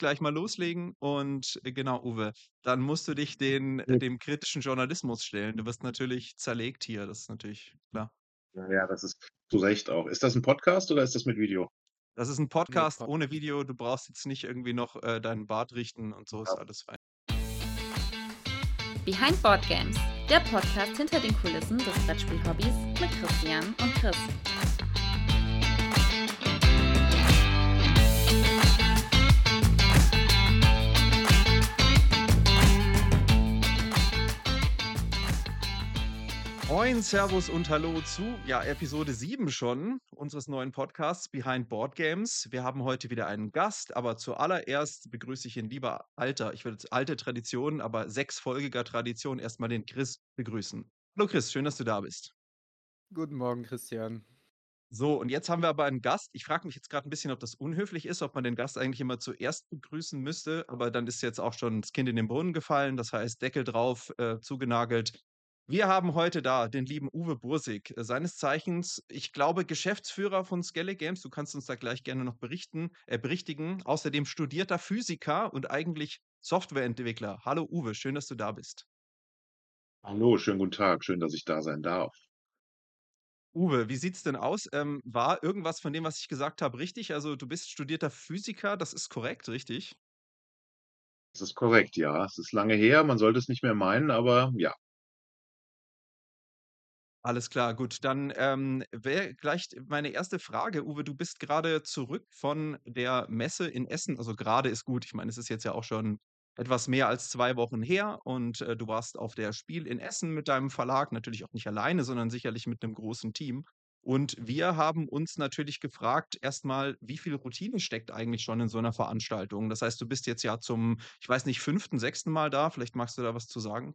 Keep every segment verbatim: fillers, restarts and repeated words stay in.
gleich mal loslegen und äh, genau, Uwe, dann musst du dich den äh, dem kritischen Journalismus stellen. Du wirst natürlich zerlegt hier, das ist natürlich klar. Ja, ja, das ist zu Recht auch. Ist das 'n Podcast oder ist das mit Video? Das ist 'n Ne, Podcast ohne Podcast. Video. Du brauchst jetzt nicht irgendwie noch, äh, deinen Bart richten und so, ist Ja. alles fein. Behind Board Games, der Podcast hinter den Kulissen des Brettspiel-Hobbys mit Christian und Chris. Moin, Servus und Hallo zu, ja, Episode sieben schon unseres neuen Podcasts Behind Board Games. Wir haben heute wieder einen Gast, aber zuallererst begrüße ich in lieber alter, ich würde jetzt alte Tradition, aber sechsfolgiger Tradition erst mal den Chris begrüßen. Hallo Chris, schön, dass du da bist. Guten Morgen, Christian. So, und jetzt haben wir aber einen Gast. Ich frage mich jetzt grad 'n bisschen, ob das unhöflich ist, ob man den Gast eigentlich immer zuerst begrüßen müsste, aber dann ist jetzt auch schon das Kind in den Brunnen gefallen. Das heißt, Deckel drauf, äh, zugenagelt. Wir haben heute da den lieben Uwe Bursig, äh, seines Zeichens, ich glaube, Geschäftsführer von Skellig Games. Du kannst uns da gleich gerne noch berichten äh, berichtigen. Außerdem studierter Physiker und eigentlich Softwareentwickler. Hallo Uwe, schön, dass du da bist. Hallo, schönen guten Tag. Schön, dass ich da sein darf. Uwe, wie sieht's denn aus? Ähm, war irgendwas von dem, was ich gesagt habe, richtig? Also, du bist studierter Physiker, das ist korrekt, richtig? Das ist korrekt, ja. Es ist lange her, man sollte es nicht mehr meinen, aber ja. Alles klar, gut. Dann, ähm, wäre gleich meine erste Frage, Uwe, du bist grade zurück von der Messe in Essen. Also, grade ist gut. Ich meine, es ist jetzt ja auch schon etwas mehr als zwei Wochen her und, äh, du warst auf der Spiel in Essen mit deinem Verlag, natürlich auch nicht alleine, sondern sicherlich mit 'nem großen Team. Und wir haben uns natürlich gefragt, erst mal, wie viel Routine steckt eigentlich schon in so 'ner Veranstaltung? Das heißt, du bist jetzt ja zum, ich weiß nicht, fünften, sechsten Mal da. Vielleicht magst du da was zu sagen?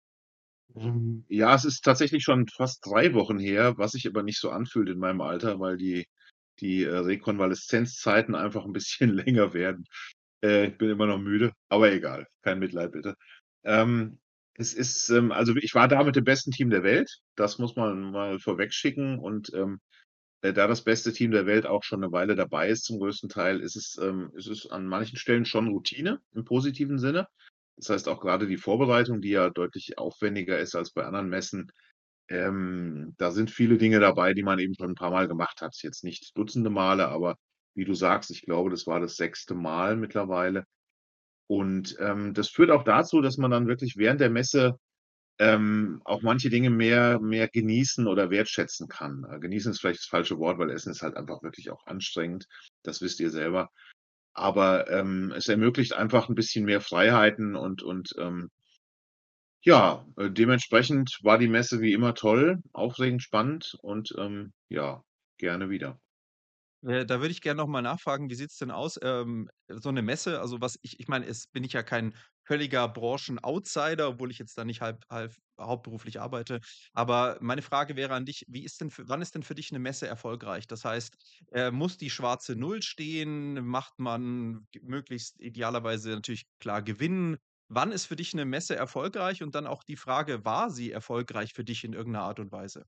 Ähm, ja, es ist tatsächlich schon fast drei Wochen her, was sich aber nicht so anfühlt in meinem Alter, weil die die, äh, Rekonvaleszenzzeiten einfach 'n bisschen länger werden. Äh, ich bin immer noch müde, aber egal, kein Mitleid bitte. Ähm, es ist, ähm also, ich war da mit dem besten Team der Welt, das muss man mal vorweg schicken und, ähm, äh, da das beste Team der Welt auch schon 'ne Weile dabei ist zum größten Teil, ist es ähm, ist es an manchen Stellen schon Routine im positiven Sinne. Das heißt auch grade die Vorbereitung, die ja deutlich aufwendiger ist als bei anderen Messen, ähm, da sind viele Dinge dabei, die man eben schon 'n paarmal gemacht hat. Jetzt nicht Dutzende Male, aber wie du sagst, ich glaube, das war das sechste Mal mittlerweile. Und, ähm, das führt auch dazu, dass man dann wirklich während der Messe, ähm, auch manche Dinge mehr mehr genießen oder wertschätzen kann. Äh, genießen ist vielleicht das falsche Wort, weil Essen ist halt einfach wirklich auch anstrengend. Das wisst ihr selber. Aber, ähm, es ermöglicht einfach 'n bisschen mehr Freiheiten und und, ähm ja, äh, dementsprechend war die Messe wie immer toll, aufregend, spannend und, ähm, ja, gerne wieder. Äh, da würde ich gern noch mal nachfragen, wie sieht's denn aus? Ähm, so 'ne Messe, also, was ich ich meine, jetzt bin ich ja kein völliger Branchen-Outsider, obwohl ich jetzt da nicht halb halb hauptberuflich arbeite. Aber meine Frage wäre an dich: Wie ist denn für wann ist denn für dich 'ne Messe erfolgreich? Das heißt, äh, muss die schwarze Null stehen? Macht man g möglichst idealerweise natürlich klar Gewinn? Wann ist für dich 'ne Messe erfolgreich? Und dann auch die Frage: War sie erfolgreich für dich in irgend 'ner Art und Weise?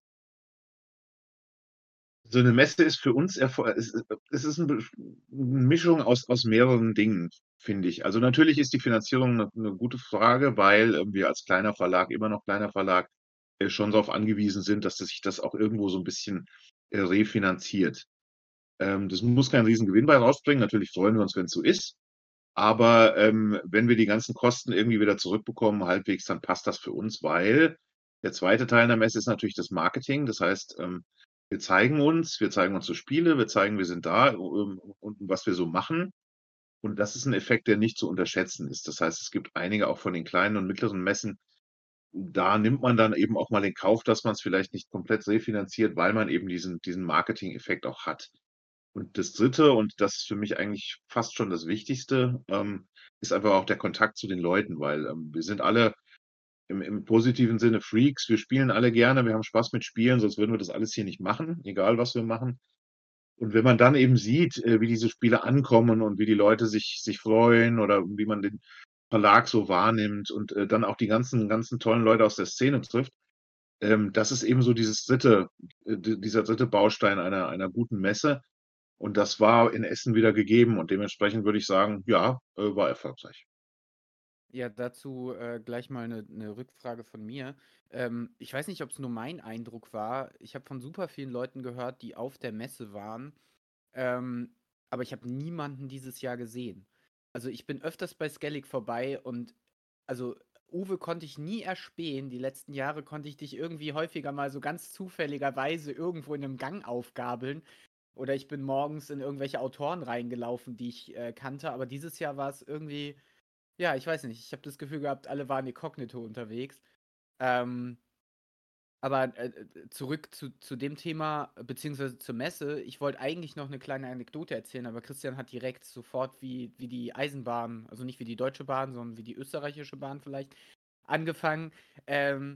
So 'ne Messe ist für uns erfol es ist es ist 'n Besch 'ne Mischung aus aus mehreren Dingen, finde ich. Also, natürlich ist die Finanzierung 'ne 'ne gute Frage, weil, ähm, wir als kleiner Verlag immer noch kleiner Verlag, äh, schon drauf angewiesen sind, dass das sich das auch irgendwo so 'n bisschen, äh, refinanziert. Ähm, das muss keinen Riesengewinn bei rausbringen. Natürlich freuen wir uns, wenn's so ist. Aber, ähm, wenn wir die ganzen Kosten irgendwie wieder zurückbekommen halbwegs, dann passt das für uns, weil der zweite Teil der Messe ist natürlich das Marketing. Das heißt, ähm, wir zeigen uns, wir zeigen unsere Spiele, wir zeigen, wir sind da, u ähm, und was wir so machen. Und das ist 'n Effekt, der nicht zu unterschätzen ist. Das heißt, es gibt einige auch von den kleinen und mittleren Messen, da nimmt man dann eben auch mal in Kauf, dass man's vielleicht nicht komplett refinanziert, weil man eben diesen diesen Marketing-Effekt auch hat. Und das Dritte, und das ist für mich eigentlich fast schon das Wichtigste, ähm, ist einfach auch der Kontakt zu den Leuten, weil, ähm, wir sind alle im im positiven Sinne Freaks. Wir spielen alle gerne, wir haben Spaß mit Spielen, sonst würden wir das alles hier nicht machen, egal was wir machen. Und wenn man dann eben sieht, äh, wie diese Spiele ankommen und wie die Leute sich sich freuen oder wie man den Verlag so wahrnimmt und, äh, dann auch die ganzen ganzen tollen Leute aus der Szene trifft, ähm, das ist eben so dieses dritte äh, d dieser dritte Baustein einer einer guten Messe. Und das war in Essen wieder gegeben und dementsprechend würde ich sagen, ja, äh, war erfolgreich. Ja, dazu äh, gleich mal eine, eine Rückfrage von mir. Ähm, ich weiß nicht, ob es nur mein Eindruck war. Ich habe von super vielen Leuten gehört, die auf der Messe waren, ähm, aber ich habe niemanden dieses Jahr gesehen. Also ich bin öfters bei Skellig vorbei und also Uwe konnte ich nie erspähen. Die letzten Jahre konnte ich dich irgendwie häufiger mal so ganz zufälligerweise irgendwo in einem Gang aufgabeln. Oder ich bin morgens in irgendwelche Autoren reingelaufen, die ich äh, kannte. Aber dieses Jahr war es irgendwie, ja, ich weiß nicht. Ich habe das Gefühl gehabt, alle waren inkognito unterwegs. Ähm, aber äh, äh, zurück zu, zu dem Thema, äh, beziehungsweise zur Messe. Ich wollte eigentlich noch eine kleine Anekdote erzählen, aber Christian hat direkt sofort wie, wie die Eisenbahn, also nicht wie die Deutsche Bahn, sondern wie die österreichische Bahn vielleicht, angefangen. Ähm,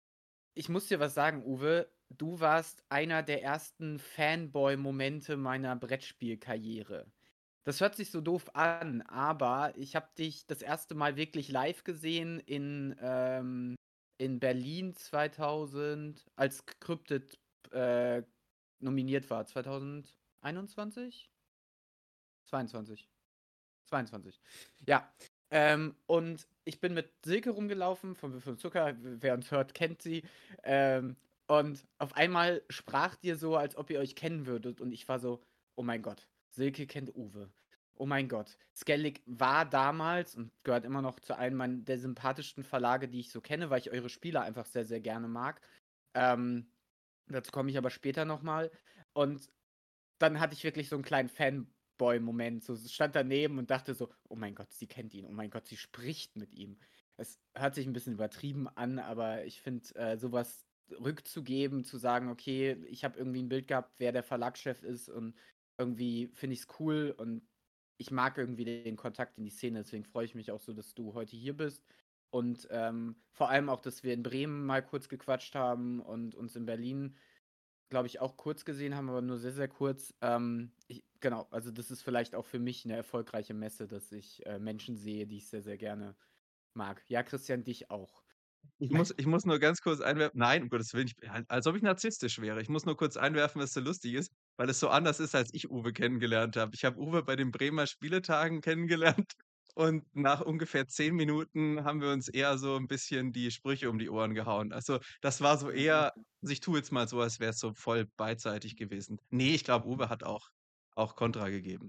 ich muss dir was sagen, Uwe. Du warst einer der ersten Fanboy-Momente meiner Brettspielkarriere. Das hört sich so doof an, aber ich habe dich das erste Mal wirklich live gesehen in, ähm, in Berlin zweitausend, als Cryptid äh, nominiert war. zwanzig einundzwanzig? zweiundzwanzig. zweiundzwanzig. Ja. Ähm, und ich bin mit Silke rumgelaufen, von Würfel und Zucker. Wer uns hört, kennt sie. Ähm, und auf einmal sprach ihr so, als ob ihr euch kennen würdet. Und ich war so, oh mein Gott, Silke kennt Uwe. Oh mein Gott. Skellig war damals und gehört immer noch zu einem meiner- der sympathischsten Verlage, die ich so kenne, weil ich eure Spiele einfach sehr, sehr gerne mag. Ähm, dazu komme ich aber später nochmal. Und dann hatte ich wirklich so einen kleinen Fanboy-Moment. So stand daneben und dachte so, oh mein Gott, sie kennt ihn. Oh mein Gott, sie spricht mit ihm. Es hört sich ein bisschen übertrieben an, aber ich finde, äh, sowas rückzugeben, zu sagen, okay, ich habe irgendwie ein Bild gehabt, wer der Verlagschef ist und irgendwie finde ich es cool und ich mag irgendwie den Kontakt in die Szene. Deswegen freue ich mich auch so, dass du heute hier bist. Und ähm, vor allem auch, dass wir in Bremen mal kurz gequatscht haben und uns in Berlin, glaube ich, auch kurz gesehen haben, aber nur sehr, sehr kurz. Ähm, ich, genau, also das ist vielleicht auch für mich eine erfolgreiche Messe, dass ich äh, Menschen sehe, die ich sehr, sehr gerne mag. Ja, Christian, dich auch. Ich muss ich muss nur ganz kurz einwerfen, nein, um Gottes Willen, ich bin halt, als ob ich narzisstisch wäre. Ich muss nur kurz einwerfen, was so lustig ist, weil es so anders ist, als ich Uwe kennengelernt habe. Ich habe Uwe bei den Bremer Spieletagen kennengelernt und nach ungefähr zehn Minuten haben wir uns eher so ein bisschen die Sprüche um die Ohren gehauen. Also, das war so eher, also, ich tue jetzt mal so, als wäre es so voll beidseitig gewesen. Ne, ich glaube, Uwe hat auch auch Kontra gegeben.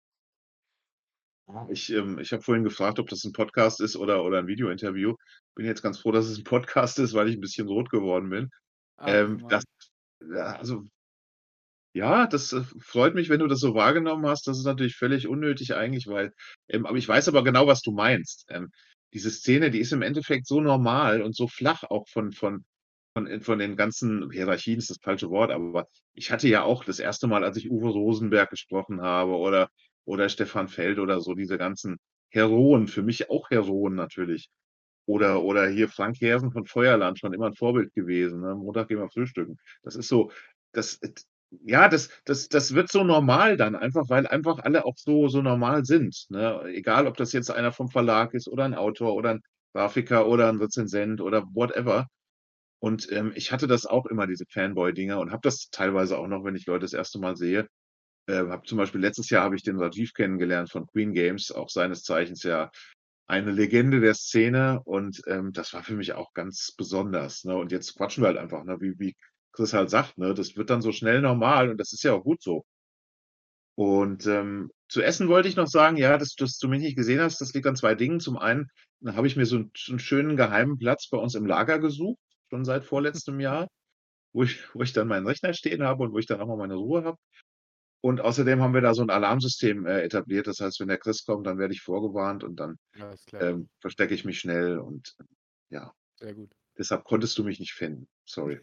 Ja, ich, ähm ich habe vorhin gefragt, ob das 'n Podcast ist oder oder 'n Videointerview. Bin jetzt ganz froh, dass es 'n Podcast ist, weil ich 'n bisschen rot geworden bin. Ach Ähm, das Mann. ja, also ja, das, äh, freut mich, wenn du das so wahrgenommen hast. Das ist natürlich völlig unnötig eigentlich, weil ähm, aber ich weiß aber genau, was du meinst. Ähm, diese Szene, die ist im Endeffekt so normal und so flach auch von von von äh, von den ganzen Hierarchien ist das falsche Wort, aber ich hatte ja auch das erste Mal, als ich Uwe Rosenberg gesprochen habe oder oder Stefan Feld oder so, diese ganzen Heroen, für mich auch Heroen natürlich. Oder oder hier Frank Hersen von Feuerland, schon immer 'n Vorbild gewesen, ne? Montag gehen wir frühstücken. Das ist so das et ja, das das das wird so normal dann einfach, weil einfach alle auch so so normal sind, ne? Egal, ob das jetzt einer vom Verlag ist oder 'n Autor oder 'n Grafiker oder 'n Rezensent oder whatever. Und, ähm, ich hatte das auch immer, diese Fanboy-Dinger und habe das teilweise auch noch, wenn ich Leute das erste Mal sehe. Äh, habe zum Beispiel letztes Jahr habe ich den Rajiv kennengelernt von Queen Games, auch seines Zeichens ja eine Legende der Szene und, ähm, das war für mich auch ganz besonders, ne? Und jetzt quatschen wir halt einfach, ne, wie wie Chris halt sagt, ne? Das wird dann so schnell normal und das ist ja auch gut so. Und, ähm, zu Essen wollte ich noch sagen, ja, dass dass du mich nicht gesehen hast, das liegt an zwei Dingen. Zum einen, da habe ich mir so 'n so 'n schönen geheimen Platz bei uns im Lager gesucht, schon seit vorletztem Jahr, wo ich wo ich dann meinen Rechner stehen habe und wo ich dann auch mal meine Ruhe habe. Und außerdem haben wir da so 'n Alarmsystem, äh, etabliert. Das heißt, wenn der Chris kommt, dann werde ich vorgewarnt und dann, Alles klar. ähm, verstecke ich mich schnell und ja, Sehr gut. deshalb konntest du mich nicht finden. Sorry.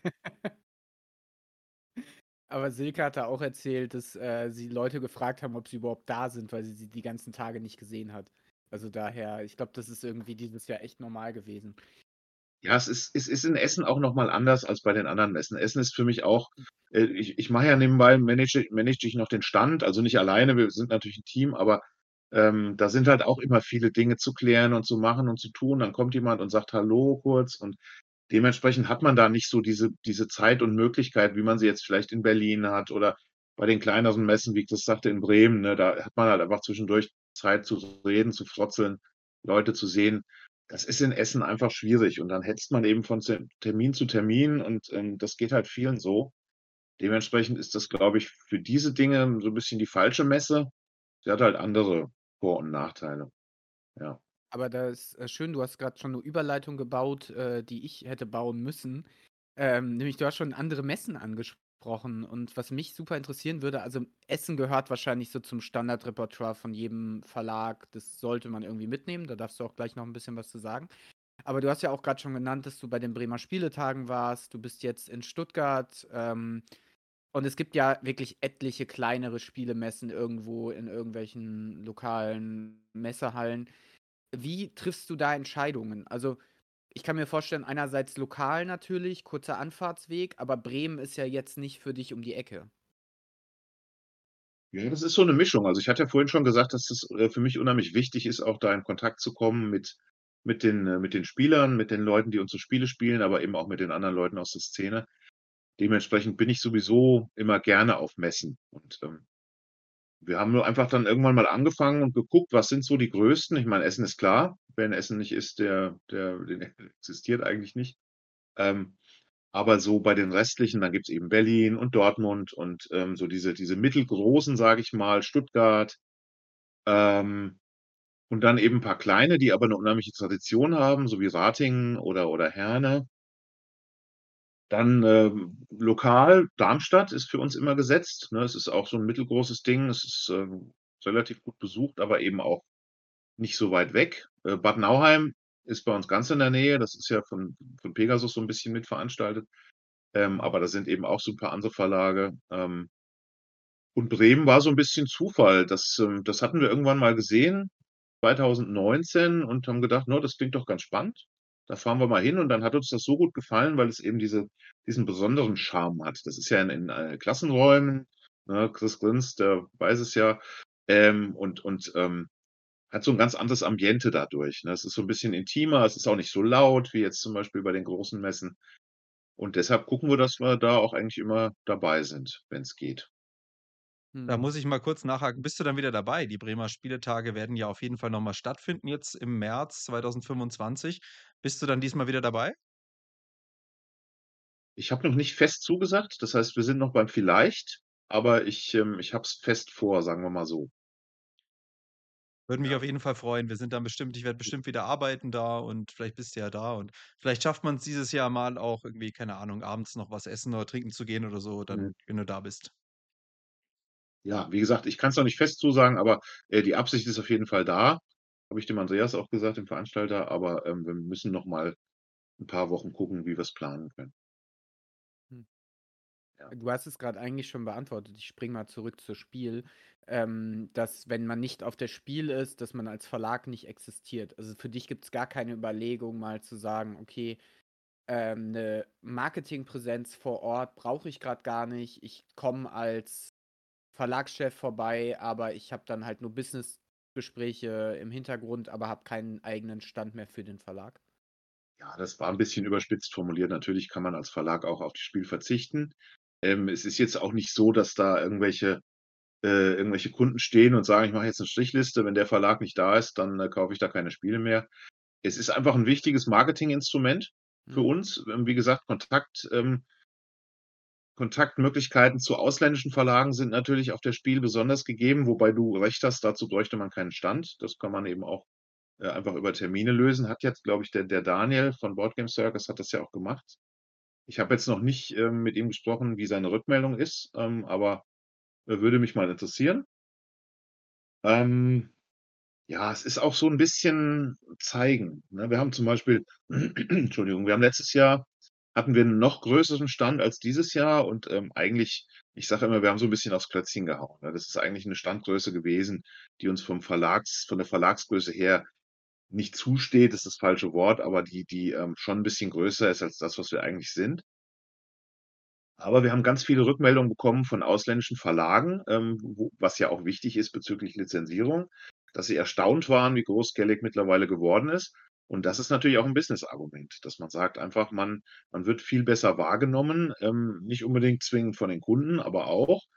Aber Silke hatte auch erzählt, dass äh, sie Leute gefragt haben, ob sie überhaupt da sind, weil sie sie die ganzen Tage nicht gesehen hat. Also daher, ich glaube, das ist irgendwie dieses Jahr echt normal gewesen. Ja, es ist es ist in Essen auch noch mal anders als bei den anderen Messen. Essen ist für mich auch äh, ich ich mache ja nebenbei manage manage ich noch den Stand, also nicht alleine, wir sind natürlich 'n Team, aber, ähm, da sind halt auch immer viele Dinge zu klären und zu machen und zu tun. Dann kommt jemand und sagt „Hallo“ kurz und dementsprechend hat man da nicht so diese diese Zeit und Möglichkeit, wie man sie jetzt vielleicht in Berlin hat oder bei den kleineren Messen, wie Chris sagte, in Bremen, ne, da hat man halt einfach zwischendurch Zeit zu reden, zu frotzeln, Leute zu sehen. Das ist in Essen einfach schwierig und dann hetzt man eben von Ze Termin zu Termin und, ähm, das geht halt vielen so. Dementsprechend ist das, glaube ich, für diese Dinge so 'n bisschen die falsche Messe. Sie hat halt andere Vor und Nachteile. Ja. Aber das ist, äh, schön, du hast grad schon 'ne Überleitung gebaut, äh, die ich hätte bauen müssen. Ähm, nämlich du hast schon andere Messen angesprochen und was mich super interessieren würde, also Essen gehört wahrscheinlich so zum Standardrepertoire von jedem Verlag. Das sollte man irgendwie mitnehmen, da darfst du auch gleich noch 'n bisschen was zu sagen. Aber du hast ja auch grad schon genannt, dass du bei den Bremer Spieletagen warst. Du bist jetzt in Stuttgart, ähm, und es gibt ja wirklich etliche kleinere Spielemessen irgendwo in irgendwelchen lokalen Messehallen. Wie triffst du da Entscheidungen? Also, ich kann mir vorstellen, einerseits lokal natürlich, kurzer Anfahrtsweg, aber Bremen ist ja jetzt nicht für dich um die Ecke. Ja, das ist so 'ne Mischung. Also, ich hatte ja vorhin schon gesagt, dass das, äh, für mich unheimlich wichtig ist, auch da in Kontakt zu kommen mit mit den äh, mit den Spielern, mit den Leuten, die unsere Spiele spielen, aber eben auch mit den anderen Leuten aus der Szene. Dementsprechend bin ich sowieso immer gerne auf Messen und, ähm, wir haben nur einfach dann irgendwann mal angefangen und geguckt, was sind so die größten. Ich meine, Essen ist klar. Wer in Essen nicht ist, der der den existiert eigentlich nicht. Ähm, aber so bei den restlichen, dann gibt's eben Berlin und Dortmund und, ähm, so diese diese mittelgroßen, sage ich mal, Stuttgart, ähm, und dann eben 'n paar kleine, die aber 'ne unheimliche Tradition haben, so wie Ratingen oder oder Herne. Dann, ähm, lokal, Darmstadt ist für uns immer gesetzt, ne? Es ist auch so 'n mittelgroßes Ding. Es ist, ähm, relativ gut besucht, aber eben auch nicht so weit weg. Äh, Bad Nauheim ist bei uns ganz in der Nähe. Das ist ja von von Pegasus so 'n bisschen mitveranstaltet. Ähm, Mhm. aber da sind eben auch so 'n paar andere Verlage. Ähm und Bremen war so 'n bisschen Zufall. Das, ähm das hatten wir irgendwann mal gesehen, zweitausendneunzehn und haben gedacht: „Na, das klingt doch ganz spannend. Da fahren wir mal hin.“ Und dann hat uns das so gut gefallen, weil es eben diese diesen besonderen Charme hat. Das ist ja in in, äh, Klassenräumen, ne? Chris grinst, der weiß es ja. Ähm, und und, ähm, hat so 'n ganz anderes Ambiente dadurch, ne? Es ist so 'n bisschen intimer, es ist auch nicht so laut wie jetzt zum Beispiel bei den großen Messen. Und deshalb gucken wir, dass wir da auch eigentlich immer dabei sind, wenn's geht. Da Mhm. muss ich mal kurz nachhaken. Bist du dann wieder dabei? Die Bremer Spieletage werden ja auf jeden Fall noch mal stattfinden jetzt im März zweitausendfünfundzwanzig. Bist du dann diesmal wieder dabei? Ich habe noch nicht fest zugesagt. Das heißt, wir sind noch beim vielleicht, aber ich, ähm ich habe es fest vor, sagen wir mal so. Würde mich auf Ja. jeden Fall freuen. Wir sind dann bestimmt ich werde bestimmt wieder arbeiten da und vielleicht bist du ja da und vielleicht schafft man's dieses Jahr mal auch irgendwie, keine Ahnung, abends noch was essen oder trinken zu gehen oder so, dann Mhm. wenn du da bist. Ja, wie gesagt, ich kann's noch nicht fest zusagen, aber, äh, die Absicht ist auf jeden Fall da. Habe ich dem Andreas auch gesagt, dem Veranstalter, aber, ähm, wir müssen noch mal 'n paar Wochen gucken, wie wir's planen können. Hm. Ja. Du hast es grad eigentlich schon beantwortet. Ich springe mal zurück zu Spiel. Ähm, dass, wenn man nicht auf der Spiel ist, dass man als Verlag nicht existiert. Also, für dich gibt's gar keine Überlegung, mal zu sagen: „Okay, ähm, 'ne Marketingpräsenz vor Ort brauche ich grad gar nicht. Ich komme als Verlagschef vorbei, aber ich habe dann halt nur Businessgespräche im Hintergrund, aber habe keinen eigenen Stand mehr für den Verlag?“ Ja, das war 'n bisschen überspitzt formuliert. Natürlich kann man als Verlag auch auf das Spiel verzichten. Ähm, es ist jetzt auch nicht so, dass da irgendwelche äh, irgendwelche Kunden stehen und sagen: „Ich mache jetzt 'ne Strichliste. Wenn der Verlag nicht da ist, dann, äh, kaufe ich da keine Spiele mehr.“ Es ist einfach 'n wichtiges Marketinginstrument für Mhm. uns. Ähm, wie gesagt, Kontakt ähm Kontaktmöglichkeiten zu ausländischen Verlagen sind natürlich auf der Spiel besonders gegeben, wobei du recht hast, dazu bräuchte man keinen Stand. Das kann man eben auch, äh, einfach über Termine lösen. Hat jetzt, glaube ich, der der Daniel von Board Game Circus hat das ja auch gemacht. Ich habe jetzt noch nicht, ähm, mit ihm gesprochen, wie seine Rückmeldung ist, ähm, aber, äh, würde mich mal interessieren. Ähm, ja, es ist auch so 'n bisschen zeigen, ne? Wir haben zum Beispiel Entschuldigung, wir haben letztes Jahr hatten wir 'n noch größeren Stand als dieses Jahr und, ähm, eigentlich ich sage immer, wir haben so 'n bisschen aufs Klötzchen gehauen, ne? Das ist eigentlich 'ne Standgröße gewesen, die uns vom Verlags von der Verlagsgröße her nicht zusteht, ist das falsche Wort, aber die die, ähm, schon 'n bisschen größer ist als das, was wir eigentlich sind. Aber wir haben ganz viele Rückmeldungen bekommen von ausländischen Verlagen, ähm, wo was ja auch wichtig ist bezüglich Lizenzierung, dass sie erstaunt waren, wie groß Skellig mittlerweile geworden ist. Und das ist natürlich auch 'n Business-Argument, dass man sagt einfach, man man wird viel besser wahrgenommen, ähm, nicht unbedingt zwingend von den Kunden, aber auch.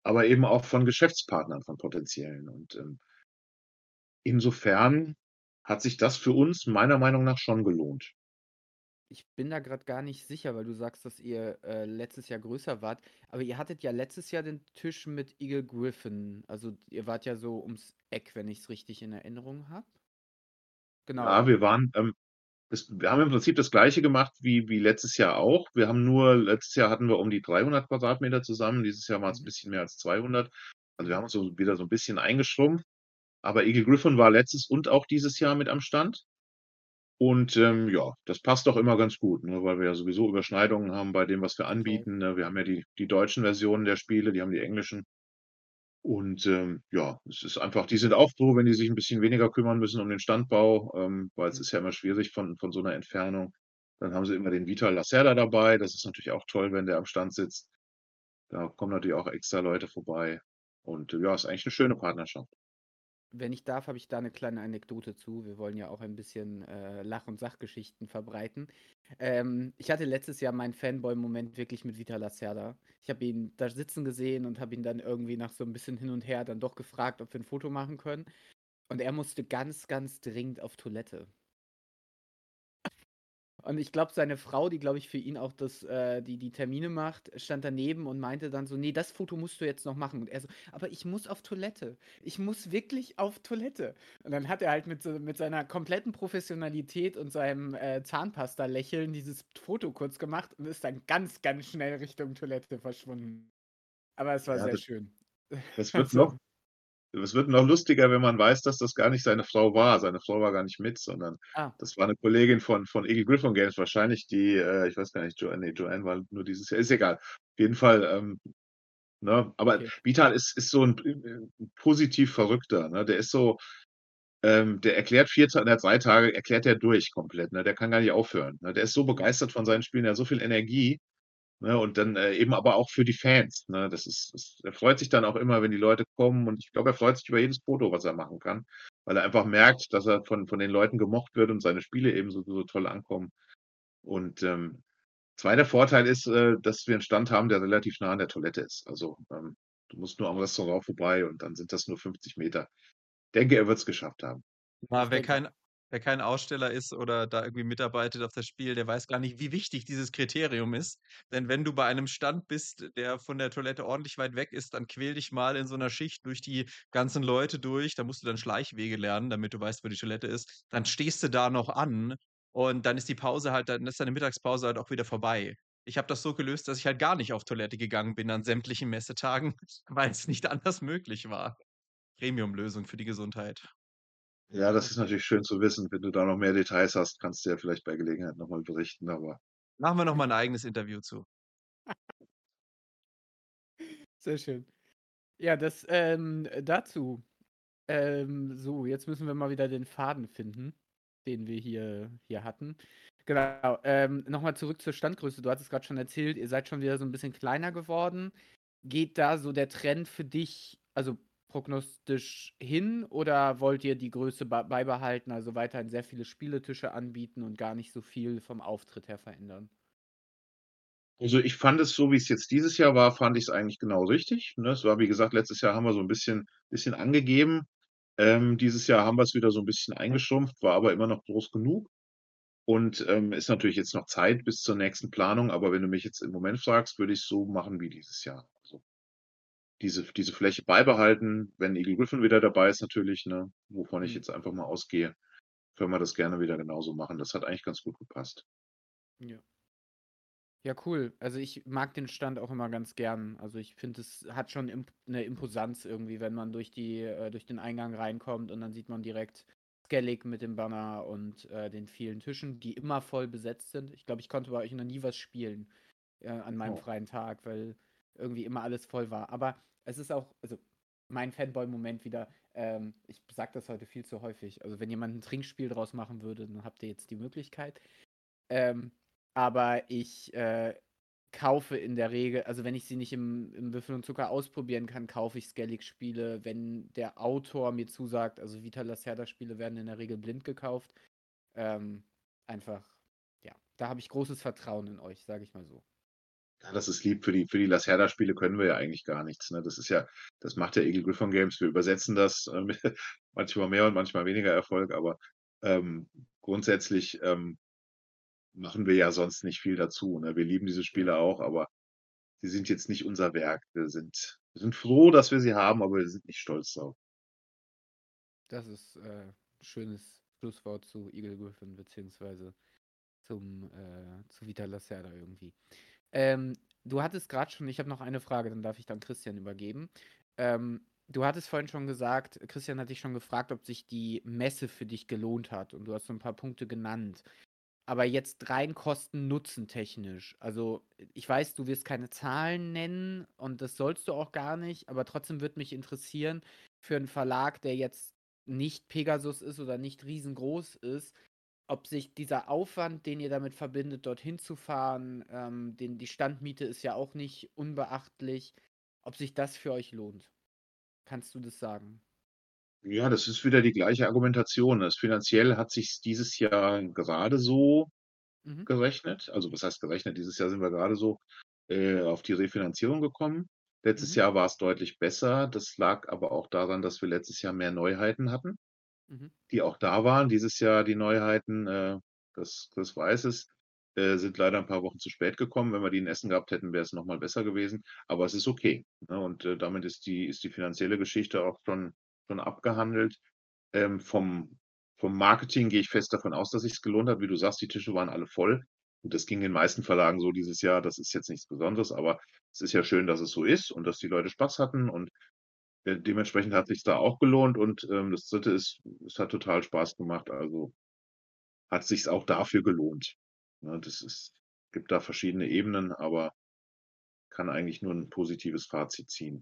aber eben auch von Geschäftspartnern, von potenziellen. Und, ähm insofern hat sich das für uns meiner Meinung nach schon gelohnt. Ich bin da gerade gar nicht sicher, weil du sagst, dass ihr äh, letztes Jahr größer wart. Aber ihr hattet ja letztes Jahr den Tisch mit Eagle Griffin. Also ihr wart ja so ums Eck, wenn ich es richtig in Erinnerung habe. Genau. Ja, wir waren, ähm das wir haben im Prinzip das Gleiche gemacht wie wie letztes Jahr auch. Wir haben nur letztes Jahr hatten wir um die dreihundert Quadratmeter zusammen, dieses Jahr waren's 'n Mhm. bisschen mehr als zweihundert. Also, wir Mhm. haben uns so wieder so 'n bisschen eingeschrumpft, aber Eagle Griffin war letztes und auch dieses Jahr mit am Stand. Und, ähm, ja, das passt auch immer ganz gut, ne, weil wir ja sowieso Überschneidungen haben bei dem, was wir Total. anbieten, ne? Wir haben ja die die deutschen Versionen der Spiele, die haben die englischen. Und, ähm, ja, es ist einfach die sind auch froh, wenn die sich 'n bisschen weniger kümmern müssen um den Standbau, ähm, weil es Mhm. ist ja immer schwierig von von so 'ner Entfernung. Dann haben sie immer den Vital Lacerda dabei. Das ist natürlich auch toll, wenn der am Stand sitzt. Da kommen natürlich auch extra Leute vorbei. Und, ja, ist eigentlich 'ne schöne Partnerschaft. Wenn ich darf, habe ich da 'ne kleine Anekdote zu. Wir wollen ja auch ein bisschen, äh, Lach und Sachgeschichten verbreiten. Ähm, ich hatte letztes Jahr meinen Fanboy-Moment wirklich mit Vital Lacerda. Ich habe ihn da sitzen gesehen und habe ihn dann irgendwie nach so 'n bisschen hin und her dann doch gefragt, ob wir 'n Foto machen können. Und er musste ganz, ganz dringend auf Toilette. Und ich glaube, seine Frau, die, glaube ich, für ihn auch das äh, die die Termine macht, stand daneben und meinte dann so: „Ne, das Foto musst du jetzt noch machen.“ Und er so: „Aber ich muss auf Toilette. Ich muss wirklich auf Toilette.“ Und dann hat er halt mit so mit seiner kompletten Professionalität und seinem, äh, Zahnpasta-Lächeln dieses Foto kurz gemacht und ist dann ganz, ganz schnell Richtung Toilette verschwunden. Aber es war Ja, sehr das schön. das wird noch Also es wird noch lustiger, wenn man weiß, dass das gar nicht seine Frau war. Seine Frau war gar nicht mit, sondern Ah. das war 'ne Kollegin von von Eagle Griffin Games wahrscheinlich, die, äh ich weiß gar nicht, Joanne ne, Joanne war nur dieses Jahr ist egal. Auf jeden Fall, ähm, ne? Aber Okay. Vital ist ist so 'n p äh, positiv Verrückter, ne? Der ist so ähm, der erklärt vier Ta ne, drei Tage erklärt der durch komplett, ne? Der kann gar nicht aufhören, ne? Der ist so Mhm. begeistert von seinen Spielen, der hat so viel Energie, ne? Und dann, äh, eben aber auch für die Fans, ne? Das ist das er freut sich dann auch immer, wenn die Leute kommen und ich glaube, er freut sich über jedes Foto, was er machen kann, weil er einfach merkt, dass er von von den Leuten gemocht wird und seine Spiele eben so so toll ankommen. Und, ähm, zweiter Vorteil ist, äh, dass wir 'n Stand haben, der relativ nah an der Toilette ist. Also, ähm, du musst nur am Restaurant vorbei und dann sind das nur fünfzig Meter. Denke, er wird's geschafft haben. Ah, Das wer denke ich. kein wer kein Aussteller ist oder da irgendwie mitarbeitet auf das Spiel, der weiß gar nicht, wie wichtig dieses Kriterium ist. Denn wenn du bei einem Stand bist, der von der Toilette ordentlich weit weg ist, dann quäl dich mal in so 'ner Schicht durch die ganzen Leute durch. Da musst du dann Schleichwege lernen, damit du weißt, wo die Toilette ist. Dann stehst du da noch an und dann ist die Pause halt dann ist deine Mittagspause halt auch wieder vorbei. Ich habe das so gelöst, dass ich halt gar nicht auf Toilette gegangen bin an sämtlichen Messetagen, weil's nicht anders möglich war. Premiumlösung für die Gesundheit. Ja, das ist Okay. natürlich schön zu wissen. Wenn du da noch mehr Details hast, kannst du ja vielleicht bei Gelegenheit noch mal berichten, aber Machen wir noch mal 'n eigenes Interview zu. Sehr schön. Ja, das, ähm, dazu. Ähm, so, jetzt müssen wir mal wieder den Faden finden, den wir hier hier hatten. Genau, ähm, noch mal zurück zur Standgröße. Du hattest grad schon erzählt, ihr seid schon wieder so 'n bisschen kleiner geworden. Geht da so der Trend für dich, also prognostisch hin oder wollt ihr die Größe bei beibehalten, also weiterhin sehr viele Spieletische anbieten und gar nicht so viel vom Auftritt her verändern? Also, ich fand es so, wie's jetzt dieses Jahr war, fand ich's eigentlich genau richtig, ne? Es war, wie gesagt letztes Jahr haben wir so 'n bisschen bisschen angegeben. Ähm, dieses Jahr haben wir's wieder so 'n bisschen eingeschrumpft, war aber immer noch groß genug. Und, ähm, ist natürlich jetzt noch Zeit bis zur nächsten Planung, aber wenn du mich jetzt im Moment fragst, würde ich's so machen wie dieses Jahr. Also diese F diese Fläche beibehalten, wenn Eagle Griffin wieder dabei ist natürlich, ne, wovon ich Mhm. jetzt einfach mal ausgehe, können wir das gerne wieder genauso machen. Das hat eigentlich ganz gut gepasst. Ja. Ja, cool. Also, ich mag den Stand auch immer ganz gern. Also, ich finde, es hat schon Imp 'ne Imposanz irgendwie, wenn man durch die äh, durch den Eingang reinkommt und dann sieht man direkt Skellig mit dem Banner und, äh, den vielen Tischen, die immer voll besetzt sind. Ich glaube, ich konnte bei euch noch nie was spielen, äh, an meinem Oh. freien Tag, weil irgendwie immer alles voll war. Aber es ist auch also, mein Fanboy-Moment wieder, ähm, ich sage das heute viel zu häufig. Also, wenn jemand 'n Trinkspiel draus machen würde, dann habt ihr jetzt die Möglichkeit. Ähm, aber ich, äh, kaufe in der Regel also, wenn ich sie nicht im im Würfel und Zucker ausprobieren kann, kaufe ich Skellig-Spiele, wenn der Autor mir zusagt. Also, Vital Lacerda-Spiele werden in der Regel blind gekauft. Ähm, einfach ja, da habe ich großes Vertrauen in euch, sage ich mal so. Ja, das ist lieb. Für die für die Lacerda-Spiele können wir ja eigentlich gar nichts, ne? Das ist ja das macht ja Eagle Gryphon Games. Wir übersetzen das, ähm, manchmal mehr und manchmal weniger Erfolg, aber, ähm, grundsätzlich, ähm, machen wir ja sonst nicht viel dazu, ne? Wir lieben diese Ja. Spiele auch, aber sie sind jetzt nicht unser Werk. Wir sind wir sind froh, dass wir sie haben, aber wir sind nicht stolz drauf. Das ist, äh, 'n schönes Schlusswort zu Eagle Gryphon beziehungsweise zum, äh zu Vital Lacerda irgendwie. Ähm, du hattest grad schon ich habe noch eine Frage, dann darf ich dann Christian übergeben. Ähm, du hattest vorhin schon gesagt Christian hat dich schon gefragt, ob sich die Messe für dich gelohnt hat und du hast so 'n paar Punkte genannt. Aber jetzt rein Kosten-Nutzen-technisch. Also, ich weiß, du wirst keine Zahlen nennen und das sollst du auch gar nicht, aber trotzdem würde mich interessieren, für 'n Verlag, der jetzt nicht Pegasus ist oder nicht riesengroß ist, ob sich dieser Aufwand, den ihr damit verbindet, dorthin zu fahren, ähm, den die Standmiete ist ja auch nicht unbeachtlich, ob sich das für euch lohnt. Kannst du das sagen? Ja, das ist wieder die gleiche Argumentation. Das finanziell hat sich's dieses Jahr gerade so Mhm. gerechnet. Also, was heißt gerechnet? Dieses Jahr sind wir gerade so, äh, auf die Refinanzierung gekommen. Letztes Mhm. Jahr war's deutlich besser. Das lag aber auch daran, dass wir letztes Jahr mehr Neuheiten hatten, Mhm. die auch da waren. Dieses Jahr die Neuheiten, äh, Chris Chris weiß es, äh, sind leider 'n paar Wochen zu spät gekommen. Wenn wir die in Essen gehabt hätten, wäre es noch mal besser gewesen. Aber es ist okay, ne? Und, äh, damit ist die ist die finanzielle Geschichte auch schon schon abgehandelt. Ähm, vom vom Marketing gehe ich fest davon aus, dass sich's gelohnt hat. Wie du sagst, die Tische waren alle voll. Und das ging den meisten Verlagen so dieses Jahr. Das ist jetzt nichts Besonderes, aber es ist ja schön, dass es so ist und dass die Leute Spaß hatten und, äh, dementsprechend hat sich's da auch gelohnt. Und, ähm, das Dritte ist, es hat total Spaß gemacht, also hat sich's auch dafür gelohnt, ne? Das ist gibt da verschiedene Ebenen, aber kann eigentlich nur 'n positives Fazit ziehen.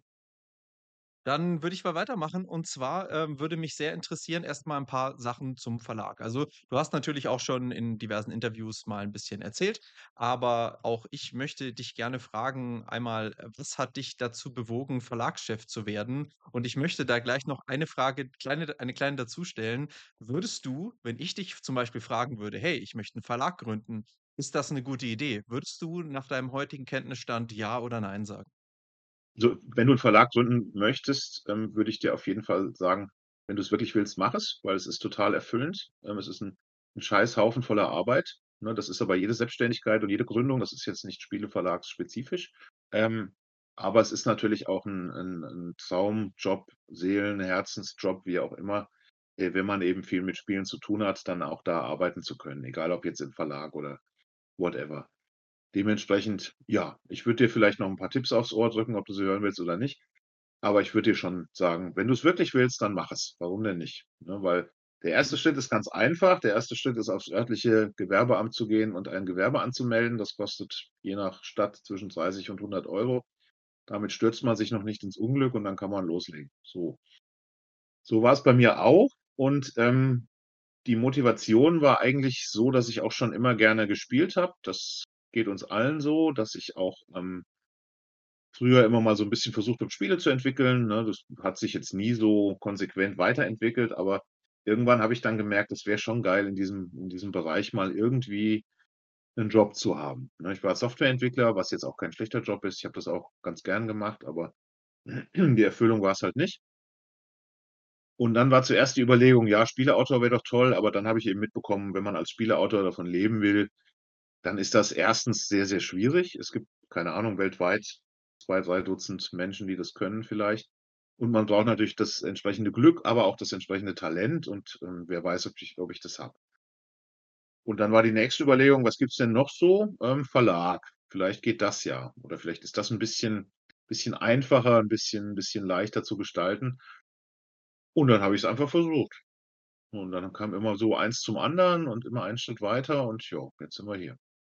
Dann würde ich mal weitermachen und zwar, ähm, würde mich sehr interessieren erst mal 'n paar Sachen zum Verlag. Also, du hast natürlich auch schon in diversen Interviews mal 'n bisschen erzählt, aber auch ich möchte dich gerne fragen einmal, äh, was hat dich dazu bewogen, Verlagschef zu werden? Und ich möchte da gleich noch eine Frage kleine eine kleine dazustellen. Würdest du, wenn ich dich zum Beispiel fragen würde: „Hey, ich möchte 'n Verlag gründen. Ist das 'ne gute Idee?“ Würdest du nach deinem heutigen Kenntnisstand ja oder nein sagen? So, wenn du 'n Verlag gründen möchtest, ähm, würde ich dir auf jeden Fall sagen: „Wenn du's wirklich willst, mach es, weil es ist total erfüllend.“ Ähm, es ist 'n 'n Scheißhaufen voller Arbeit, ne? Das ist aber jede Selbstständigkeit und jede Gründung. Das ist jetzt nicht spieleverlagsspezifisch. Ähm, aber es ist natürlich auch 'n 'n 'n Traumjob, Seelen Herzensjob, wie auch immer, äh, wenn man eben viel mit Spielen zu tun hat, dann auch da arbeiten zu können, egal ob jetzt im Verlag oder whatever. Dementsprechend, ja, ich würde dir vielleicht noch 'n paar Tipps aufs Ohr drücken, ob du sie hören willst oder nicht. Aber ich würde dir schon sagen: „Wenn du's wirklich willst, dann mach es.“ Warum denn nicht, ne? Weil der erste Schritt ist ganz einfach. Der erste Schritt ist, aufs örtliche Gewerbeamt zu gehen und ein Gewerbe anzumelden. Das kostet je nach Stadt zwischen dreißig und hundert Euro. Damit stürzt man sich noch nicht ins Unglück und dann kann man loslegen, so. So war's bei mir auch und, ähm, die Motivation war eigentlich so, dass ich auch schon immer gerne gespielt habe. Das geht uns allen so, dass ich auch, ähm früher immer mal so 'n bisschen versucht habe, Spiele zu entwickeln, ne? Das hat sich jetzt nie so konsequent weiterentwickelt, aber irgendwann habe ich dann gemerkt, es wäre schon geil, in diesem in diesem Bereich mal irgendwie 'nen Job zu haben, ne? Ich war Softwareentwickler, was jetzt auch kein schlechter Job ist. Ich habe das auch ganz gern gemacht, aber die Erfüllung war's halt nicht. Und dann war zuerst die Überlegung: „Ja, Spieleautor wäre doch toll“, aber dann habe ich eben mitbekommen, wenn man als Spieleautor davon leben will, dann ist das erstens sehr, sehr schwierig. Es gibt, keine Ahnung, weltweit zwei, drei Dutzend Menschen, die das können vielleicht. Und man braucht natürlich das entsprechende Glück, aber auch das entsprechende Talent und, ähm, wer weiß, ob ich ob ich das habe. Und dann war die nächste Überlegung: „Was gibt's denn noch so?“ Ähm, Verlag. Vielleicht geht das ja oder vielleicht ist das 'n bisschen bisschen einfacher, 'n bisschen bisschen leichter zu gestalten. Und dann habe ich's einfach versucht. Und dann kam immer so eins zum anderen und immer einen Schritt weiter und ja, jetzt sind wir hier.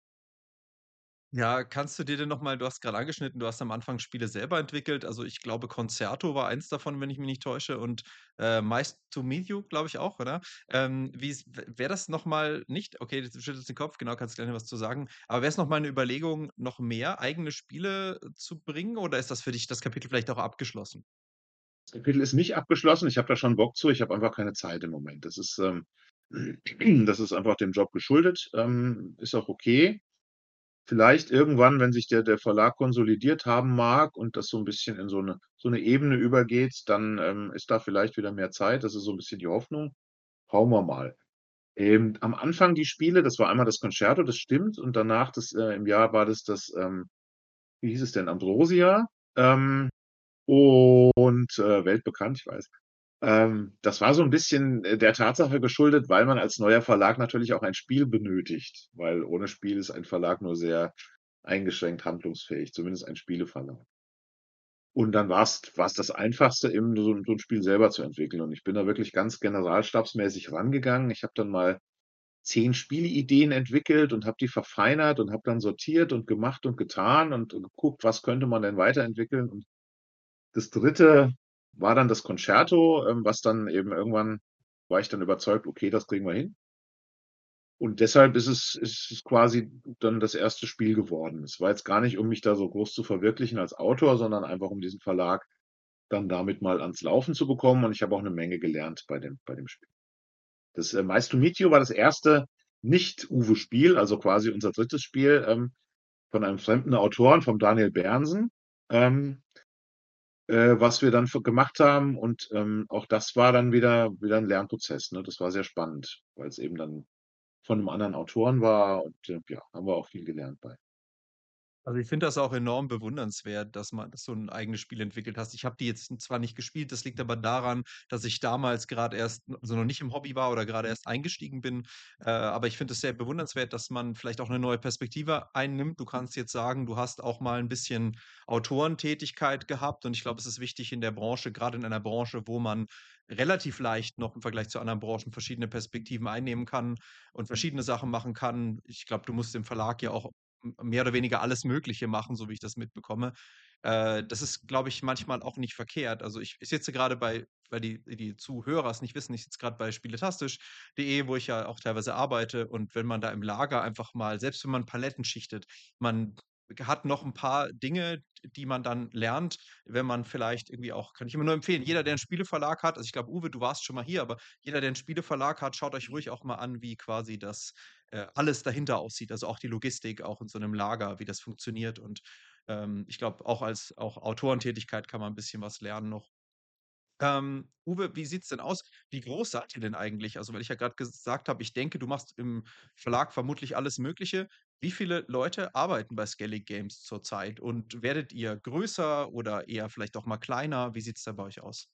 Ja, kannst du dir denn noch mal du hast grad angeschnitten, du hast am Anfang Spiele selber entwickelt. Also, ich glaube, Concerto war eins davon, wenn ich mich nicht täusche und, äh, Mice to Meet You, glaube ich auch, oder? Ähm, wie's w wäre das noch mal nicht okay, du schüttelst den Kopf, genau, kannst gleich noch was zu sagen. Aber wäre es noch mal 'ne Überlegung, noch mehr eigene Spiele zu bringen oder ist das für dich das Kapitel vielleicht auch abgeschlossen? Das Kapitel ist nicht abgeschlossen. Ich habe da schon Bock zu. Ich habe einfach keine Zeit im Moment. Das ist, ähm das ist einfach dem Job geschuldet, ähm, ist auch okay. vielleicht irgendwann, wenn sich der der Verlag konsolidiert haben mag und das so 'n bisschen in so 'ne so 'ne Ebene übergeht, dann, ähm, ist da vielleicht wieder mehr Zeit. Das ist so 'n bisschen die Hoffnung. Schauen wir mal. Ähm, am Anfang die Spiele, das war einmal das Concerto, das stimmt, und danach das äh, im Jahr war das das, ähm wie hieß es denn? Ambrosia, ähm, und, äh, weltbekannt, ich weiß. Ähm, das war so 'n bisschen, äh, der Tatsache geschuldet, weil man als neuer Verlag natürlich auch ein Spiel benötigt, weil ohne Spiel ist ein Verlag nur sehr eingeschränkt handlungsfähig, zumindest ein Spieleverlag. Und dann war's war's das Einfachste, eben so 'n so 'n Spiel selber zu entwickeln. Und ich bin da wirklich ganz generalstabsmäßig rangegangen. Ich habe dann mal zehn Spieleideen entwickelt und habe die verfeinert und habe dann sortiert und gemacht und getan und geguckt, was könnte man denn weiterentwickeln. Und das Dritte war dann das Concerto, ähm, was dann eben irgendwann war ich dann überzeugt: „Okay, das kriegen wir hin.“ Und deshalb ist es ist es quasi dann das erste Spiel geworden. Es war jetzt gar nicht, um mich da so groß zu verwirklichen als Autor, sondern einfach um diesen Verlag dann damit mal ans Laufen zu bekommen, und ich habe auch 'ne Menge gelernt bei dem bei dem Spiel. Das, äh, „Mice to Meet You“ war das erste Nicht-Uwe-Spiel, also quasi unser drittes Spiel, ähm, von einem fremden Autoren, vom Daniel Bernsen, ähm äh, was wir dann f gemacht haben. Und, ähm, auch das war dann wieder wieder 'n Lernprozess, ne? Das war sehr spannend, weil's eben dann von 'nem anderen Autoren war und, äh, ja, haben wir auch viel gelernt bei. Also, ich finde das auch enorm bewundernswert, dass man so 'n eigenes Spiel entwickelt hast. Ich habe die jetzt zwar nicht gespielt, das liegt aber daran, dass ich damals grad erst also, noch nicht im Hobby war oder grade erst eingestiegen bin. Äh, aber ich finde es sehr bewundernswert, dass man vielleicht auch 'ne neue Perspektive einnimmt. Du kannst jetzt sagen, du hast auch mal 'n bisschen Autorentätigkeit gehabt, und ich glaube, es ist wichtig in der Branche, grade in einer Branche, wo man relativ leicht noch im Vergleich zu anderen Branchen verschiedene Perspektiven einnehmen kann und verschiedene Sachen machen kann. Ich glaube, du musst im Verlag ja auch m mehr oder weniger alles Mögliche machen, so wie ich das mitbekomme. Äh, das ist, glaube ich, manchmal auch nicht verkehrt. Also, ich ich sitze grade bei weil die die Zuhörer es nicht wissen, ich sitze grad bei spieletastisch.de, wo ich ja auch teilweise arbeite, und wenn man da im Lager einfach mal selbst wenn man Paletten schichtet, man hat noch 'n paar Dinge, die man dann lernt, wenn man vielleicht irgendwie auch kann ich immer nur empfehlen, jeder, der 'n Spieleverlag hat also, ich glaube, Uwe, du warst schon mal hier, aber jeder, der 'n Spieleverlag hat, schaut euch ruhig auch mal an, wie quasi das, äh, alles dahinter aussieht, also auch die Logistik, auch in so 'nem Lager, wie das funktioniert. Und, ähm, ich glaube, auch als auch Autorentätigkeit kann man 'n bisschen was lernen noch. Ähm, Uwe, wie sieht's denn aus? Wie groß seid ihr denn eigentlich? Also, weil ich ja grad gesagt habe, ich denke, du machst im Verlag vermutlich alles Mögliche. Wie viele Leute arbeiten bei Skellig Games zurzeit? Und werdet ihr größer oder eher vielleicht auch mal kleiner? Wie sieht's da bei euch aus?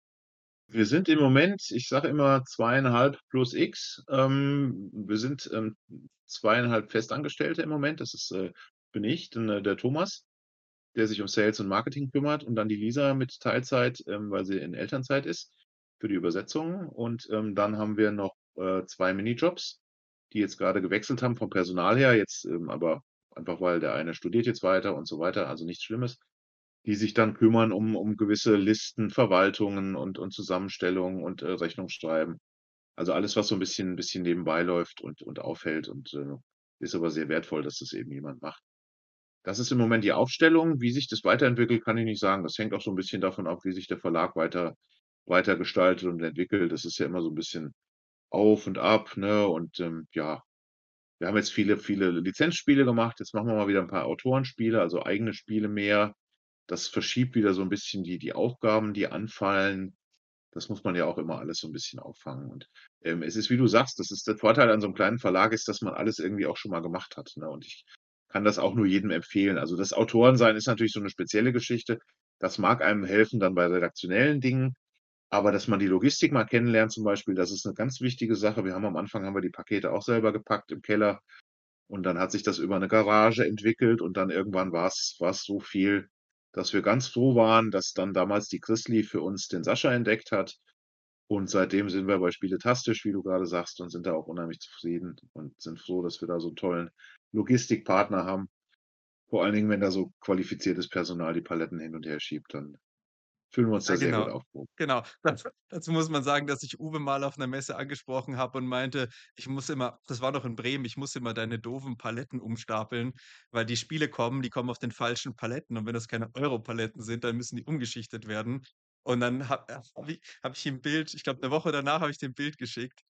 Wir sind im Moment, ich sage immer zweieinhalb plus X. Ähm, wir sind, ähm, zweieinhalb Festangestellte im Moment. Das ist, äh bin ich, dann, äh, der Thomas, der sich um Sales und Marketing kümmert, und dann die Lisa mit Teilzeit, ähm, weil sie in Elternzeit ist, für die Übersetzung. Und, ähm, dann haben wir noch, äh, zwei Minijobs, die jetzt grade gewechselt haben vom Personal her, jetzt, ähm, aber einfach, weil der eine studiert jetzt weiter und so weiter, also nichts Schlimmes, die sich dann kümmern um um gewisse Listen, Verwaltungen und und Zusammenstellungen und, äh, Rechnungsschreiben. Also alles, was so 'n bisschen bisschen nebenbei läuft und und aufhält und, äh, ist aber sehr wertvoll, dass das eben jemand macht. Das ist im Moment die Aufstellung. Wie sich das weiterentwickelt, kann ich nicht sagen. Das hängt auch so 'n bisschen davon ab, wie sich der Verlag weiter weiter gestaltet und entwickelt. Das ist ja immer so 'n bisschen auf und ab, ne? Und, ähm, ja, wir haben jetzt viele, viele Lizenzspiele gemacht. Jetzt machen wir mal wieder 'n paar Autorenspiele, also eigene Spiele mehr. Das verschiebt wieder so 'n bisschen die die Aufgaben, die anfallen. Das muss man ja auch immer alles so 'n bisschen auffangen. Und, ähm, es ist, wie du sagst, das ist der Vorteil an so 'nem kleinen Verlag ist, dass man alles irgendwie auch schon mal gemacht hat, ne? Und ich kann das auch nur jedem empfehlen. Also, das Autorensein ist natürlich so 'ne spezielle Geschichte. Das mag einem helfen dann bei redaktionellen Dingen, aber dass man die Logistik mal kennenlernt zum Beispiel, das ist 'ne ganz wichtige Sache. Wir haben am Anfang haben wir die Pakete auch selber gepackt im Keller, und dann hat sich das über 'ne Garage entwickelt, und dann irgendwann war's war's so viel, dass wir ganz froh waren, dass dann damals die Christli für uns den Sascha entdeckt hat. Und seitdem sind wir bei Spieletastisch, wie du grade sagst, und sind da auch unheimlich zufrieden und sind froh, dass wir da so 'n tollen Logistikpartner haben. Vor allen Dingen, wenn da so qualifiziertes Personal die Paletten hin und her schiebt, dann fühlen wir uns da Ja, sehr gut genau. aufgehoben. Genau. Dazu dazu muss man sagen, dass ich Uwe mal auf 'ner Messe angesprochen habe und meinte, ich muss immer das war noch in Bremen, ich muss immer deine doofen Paletten umstapeln, weil die Spiele kommen, die kommen auf den falschen Paletten, und wenn das keine Europaletten sind, dann müssen die umgeschichtet werden. Und dann habe habe ich habe ich ihm 'n Bild ich glaube, 'ne Woche danach habe ich dir 'n Bild geschickt,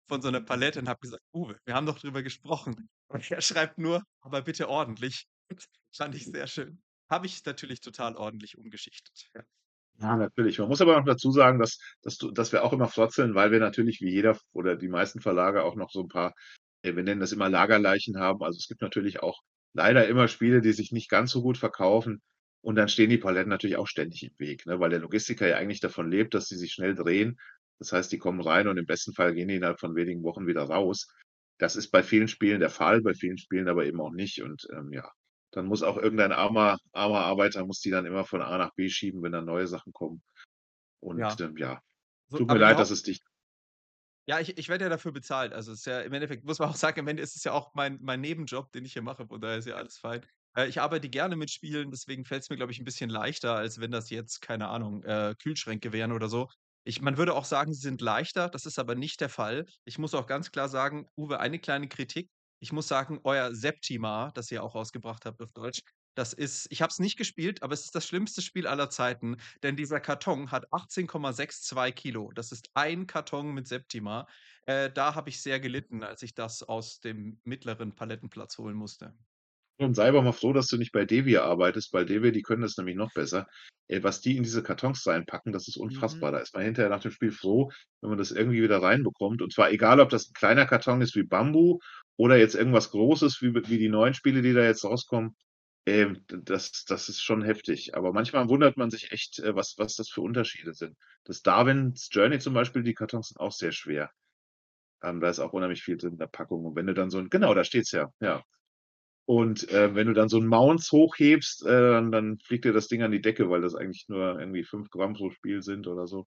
von so 'ner Palette und habe gesagt: „Uwe, wir haben doch drüber gesprochen.“ Und er schreibt nur: „Aber bitte ordentlich.“ Fand ich sehr schön. Habe ich natürlich total ordentlich umgeschichtet, ja. Ja, natürlich. Man muss aber noch dazu sagen, dass dass du dass wir auch immer frotzeln, weil wir natürlich wie jeder F oder die meisten Verlage auch noch so 'n paar, äh, wir nennen das immer Lagerleichen haben. Also, es gibt natürlich auch leider immer Spiele, die sich nicht ganz so gut verkaufen und dann stehen die Paletten natürlich auch ständig im Weg, ne, weil der Logistiker ja eigentlich davon lebt, dass sie sich schnell drehen. Das heißt, die kommen rein und im besten Fall gehen die innerhalb von wenigen Wochen wieder raus. Das ist bei vielen Spielen der Fall, bei vielen Spielen aber eben auch nicht und, ähm, ja, dann muss auch irgendein armer armer Arbeiter muss die dann immer von A nach B schieben, wenn dann neue Sachen kommen. Und, Ja. ähm, ja, So, tut mir aber die leid, dass Haupt es dich Ja, ich ich werde ja dafür bezahlt. Also, es ist ja im Endeffekt muss man auch sagen, am Ende ist es ja auch mein mein Nebenjob, den ich hier mache, von daher ist ja alles fein. Äh, ich arbeite gerne mit Spielen, deswegen fällt's mir, glaube ich, 'n bisschen leichter, als wenn das jetzt, keine Ahnung, äh, Kühlschränke wären oder so. Ich man würde auch sagen, sie sind leichter, das ist aber nicht der Fall. Ich muss auch ganz klar sagen, Uwe, eine kleine Kritik. Ich muss sagen, euer Septima, das ihr auch rausgebracht habt auf Deutsch, das ist ich habe es nicht gespielt, aber es ist das schlimmste Spiel aller Zeiten, denn dieser Karton hat achtzehn Komma zweiundsechzig Kilo. Das ist ein Karton mit Septima. Äh, da habe ich sehr gelitten, als ich das aus dem mittleren Palettenplatz holen musste. Und sei aber mal froh, dass du nicht bei Devir arbeitest. Bei Devir, die können das nämlich noch besser. Äh, was die in diese Kartons reinpacken, das ist Mhm. unfassbar. Da ist man hinterher nach dem Spiel froh, wenn man das irgendwie wieder reinbekommt. Und zwar egal, ob das 'n kleiner Karton ist wie Bambu oder jetzt irgendwas Großes wie wie die neuen Spiele, die da jetzt rauskommen. Ähm, d das das ist schon heftig. Aber manchmal wundert man sich echt, äh, was was das für Unterschiede sind. Das Darwin's Journey zum Beispiel, die Kartons sind auch sehr schwer. Ähm, da ist auch unheimlich viel drin in der Packung. Und wenn du dann so 'n genau, da steht's ja, ja. Und, äh, wenn du dann so 'n Mounce hochhebst, äh, dann dann fliegt dir das Ding an die Decke, weil das eigentlich nur irgendwie fünf Gramm pro Spiel sind oder so.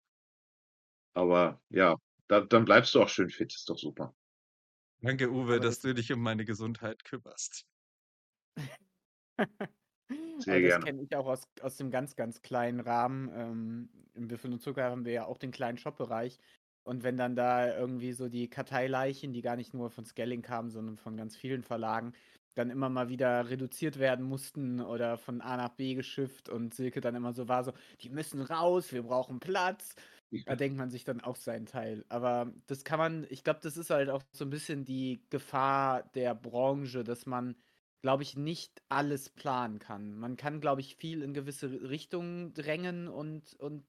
Aber ja, da dann bleibst du auch schön fit, ist doch super. Danke, Uwe, Aber dass das du dich um meine Gesundheit kümmerst. Sehr Aber das gerne. kenne ich auch aus aus dem ganz, ganz kleinen Rahmen. Ähm, im Würfel und Zucker haben wir ja auch den kleinen Shopbereich. Und wenn dann da irgendwie so die Karteileichen, die gar nicht nur von Skelling kamen, sondern von ganz vielen Verlagen, dann immer mal wieder reduziert werden mussten oder von A nach B geschifft und Silke dann immer so war so: „Die müssen raus, wir brauchen Platz.“ Da denkt man sich dann auch seinen Teil. Aber das kann man ich glaube, das ist halt auch so 'n bisschen die Gefahr der Branche, dass man, glaube ich, nicht alles planen kann. Man kann, glaube ich, viel in gewisse R Richtungen drängen und und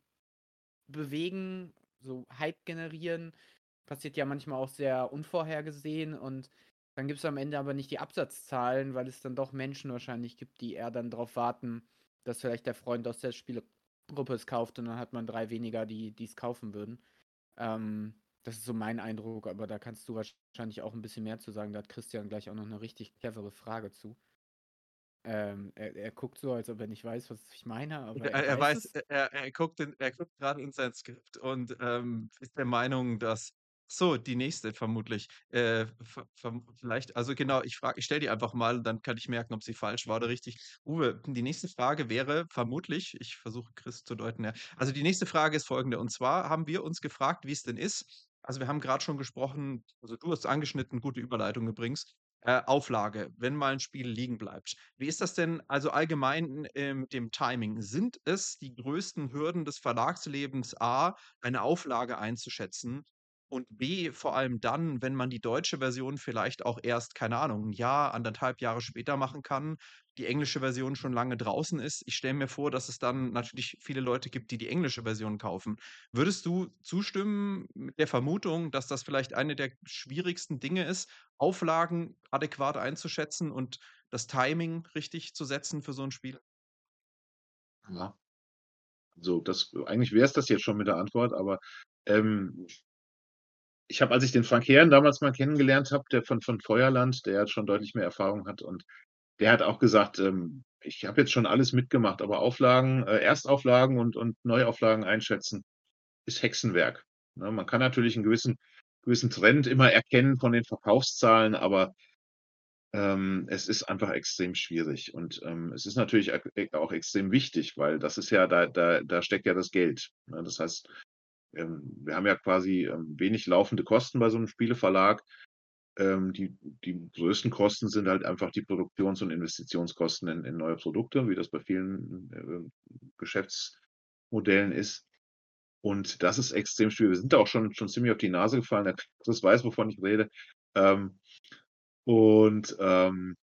bewegen, so Hype generieren. Passiert ja manchmal auch sehr unvorhergesehen und dann gibt's am Ende aber nicht die Absatzzahlen, weil es dann doch Menschen wahrscheinlich gibt, die eher dann drauf warten, dass vielleicht der Freund aus der Spielegruppe es kauft und dann hat man drei weniger, die die's kaufen würden. Ähm, das ist so mein Eindruck, aber da kannst du wahrscheinlich auch 'n bisschen mehr zu sagen. Da hat Christian gleich auch noch 'ne richtig clevere Frage zu. Ähm, er er guckt so, als ob er nicht weiß, was ich meine, aber Er er er weiß weiß, es. e er er guckt in er guckt grade in sein Skript und, ähm, ist der Meinung, dass so, die nächste vermutlich. Äh, ver verm vielleicht also genau, ich frage ich stelle die einfach mal, dann kann ich merken, ob sie falsch war oder richtig. Uwe, die nächste Frage wäre vermutlich ich versuche Chris zu deuten, ja. Also, die nächste Frage ist folgende, und zwar haben wir uns gefragt, wie's denn ist also, wir haben grad schon gesprochen also, du hast angeschnitten, gute Überleitung übrigens, äh, Auflage, wenn mal 'n Spiel liegen bleibt. Wie ist das denn also allgemein, äh, mit dem Timing? Sind es die größten Hürden des Verlagslebens A, eine Auflage einzuschätzen und B, vor allem dann, wenn man die deutsche Version vielleicht auch erst, keine Ahnung, 'n Jahr, anderthalb Jahre später machen kann, die englische Version schon lange draußen ist? Ich stelle mir vor, dass es dann natürlich viele Leute gibt, die die englische Version kaufen. Würdest du zustimmen mit der Vermutung, dass das vielleicht eine der schwierigsten Dinge ist, Auflagen adäquat einzuschätzen und das Timing richtig zu setzen für so 'n Spiel? Ja. So, das eigentlich wär's das jetzt schon mit der Antwort, aber, ähm ich habe, als ich den Frank Heeren damals mal kennengelernt habe, der von von Feuerland, der jetzt schon deutlich mehr Erfahrung hat und der hat auch gesagt, ähm: „Ich habe jetzt schon alles mitgemacht, aber Auflagen äh, Erstauflagen und und Neuauflagen einschätzen ist Hexenwerk.“ Ne, man kann natürlich 'n gewissen gewissen Trend immer erkennen von den Verkaufszahlen, aber ähm, es ist einfach extrem schwierig und, ähm, es ist natürlich ak e auch extrem wichtig, weil das ist ja da da da steckt ja das Geld, ne? Das heißt, ähm, wir haben ja quasi, ähm, wenig laufende Kosten bei so 'nem Spieleverlag. Ähm, die die größten Kosten sind halt einfach die Produktions und Investitionskosten in in neue Produkte, wie das bei vielen, äh, Geschäftsmodellen ist. Und das ist extrem schwierig. Wir sind da auch schon schon ziemlich auf die Nase gefallen. Der Chris weiß, wovon ich rede. Ähm, und, ähm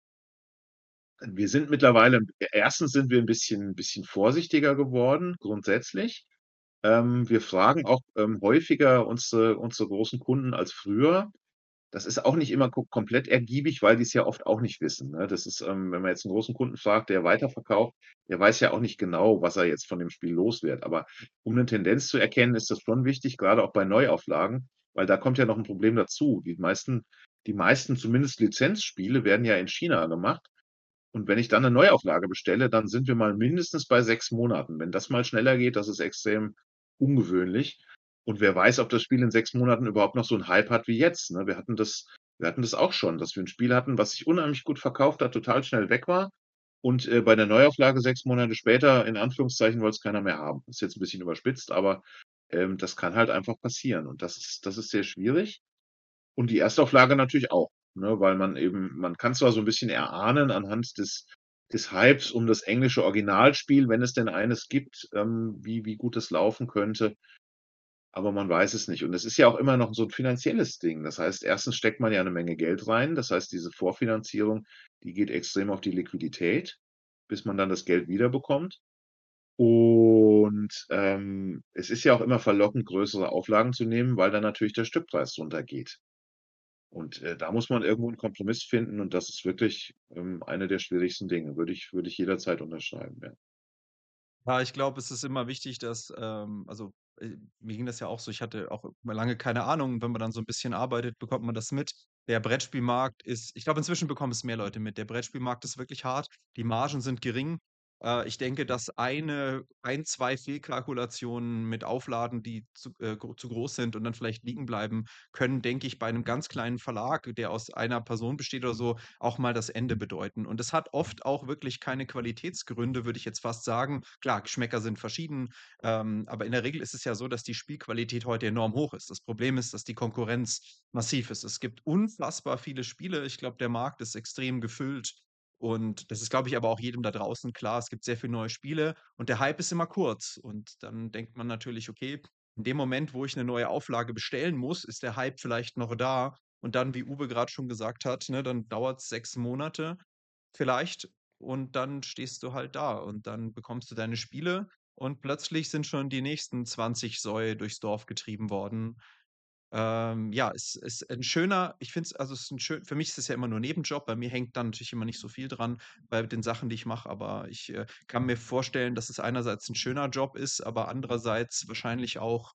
wir sind mittlerweile e erstens sind wir 'n bisschen bisschen vorsichtiger geworden, grundsätzlich. Ähm, wir fragen auch, ähm, häufiger unsere unsere großen Kunden als früher. Das ist auch nicht immer ko komplett ergiebig, weil die's ja oft auch nicht wissen, ne? Das ist, ähm wenn man jetzt 'n großen Kunden fragt, der weiterverkauft, der weiß ja auch nicht genau, was er jetzt von dem Spiel los wird. Aber um 'ne Tendenz zu erkennen, ist das schon wichtig, grade auch bei Neuauflagen, weil da kommt ja noch 'n Problem dazu. Die meisten die meisten, zumindest Lizenzspiele, werden ja in China gemacht. Und wenn ich dann 'ne Neuauflage bestelle, dann sind wir mal mindestens bei sechs Monaten. Wenn das mal schneller geht, das ist extrem ungewöhnlich. Und wer weiß, ob das Spiel in sechs Monaten überhaupt noch so 'n Hype hat wie jetzt, ne? Wir hatten das wir hatten das auch schon, dass wir 'n Spiel hatten, was sich unheimlich gut verkauft hat, total schnell weg war und, äh, bei der Neuauflage sechs Monate später, in Anführungszeichen, wollt's keiner mehr haben. Ist jetzt 'n bisschen überspitzt, aber, ähm, das kann halt einfach passieren und das ist das ist sehr schwierig. Und die Erstauflage natürlich auch, ne, weil man eben man kann zwar so 'n bisschen erahnen anhand des des Hypes um das englische Originalspiel, wenn es denn eines gibt, ähm, wie wie gut es laufen könnte, aber man weiß es nicht. Und es ist ja auch immer noch so 'n finanzielles Ding. Das heißt, erstens steckt man ja 'ne Menge Geld rein. Das heißt, diese Vorfinanzierung, die geht extrem auf die Liquidität, bis man dann das Geld wiederbekommt. Und, ähm, es ist ja auch immer verlockend, größere Auflagen zu nehmen, weil dann natürlich der Stückpreis runtergeht. Und, äh, da muss man irgendwo 'n Kompromiss finden und das ist wirklich, ähm, eine der schwierigsten Dinge. Würde ich würde ich jederzeit unterschreiben, ja. Ja, ich glaube, es ist immer wichtig, dass, ähm also, äh, mir ging das ja auch so, ich hatte auch mal lange keine Ahnung. Wenn man dann so 'n bisschen arbeitet, bekommt man das mit. Der Brettspielmarkt ist ich glaube, inzwischen bekommen es mehr Leute mit. Der Brettspielmarkt ist wirklich hart. Die Margen sind gering. Äh, ich denke, dass eine ein, zwei Fehlkalkulationen mit Auflagen, die zu äh, gro zu groß sind und dann vielleicht liegen bleiben, können, denke ich, bei 'nem ganz kleinen Verlag, der aus einer Person besteht oder so, auch mal das Ende bedeuten. Und es hat oft auch wirklich keine Qualitätsgründe, würde ich jetzt fast sagen. Klar, Geschmäcker sind verschieden, ähm, aber in der Regel ist es ja so, dass die Spielqualität heute enorm hoch ist. Das Problem ist, dass die Konkurrenz massiv ist. Es gibt unfassbar viele Spiele. Ich glaube, der Markt ist extrem gefüllt und das ist, glaube ich, aber auch jedem da draußen klar. Es gibt sehr viele neue Spiele und der Hype ist immer kurz. Und dann denkt man natürlich: „Okay, in dem Moment, wo ich 'ne neue Auflage bestellen muss, ist der Hype vielleicht noch da.“ Und dann, wie Uwe grad schon gesagt hat, ne, dann dauert's sechs Monate vielleicht und dann stehst du halt da und dann bekommst du deine Spiele und plötzlich sind schon die nächsten zwanzig Säue durchs Dorf getrieben worden. Ähm, ja, es ist 'n schöner ich finde es also, es ist 'n schön für mich ist es ja immer nur Nebenjob. Bei mir hängt da natürlich immer nicht so viel dran bei den Sachen, die ich mache, aber ich, äh, kann mir vorstellen, dass es einerseits 'n schöner Job ist, aber andererseits wahrscheinlich auch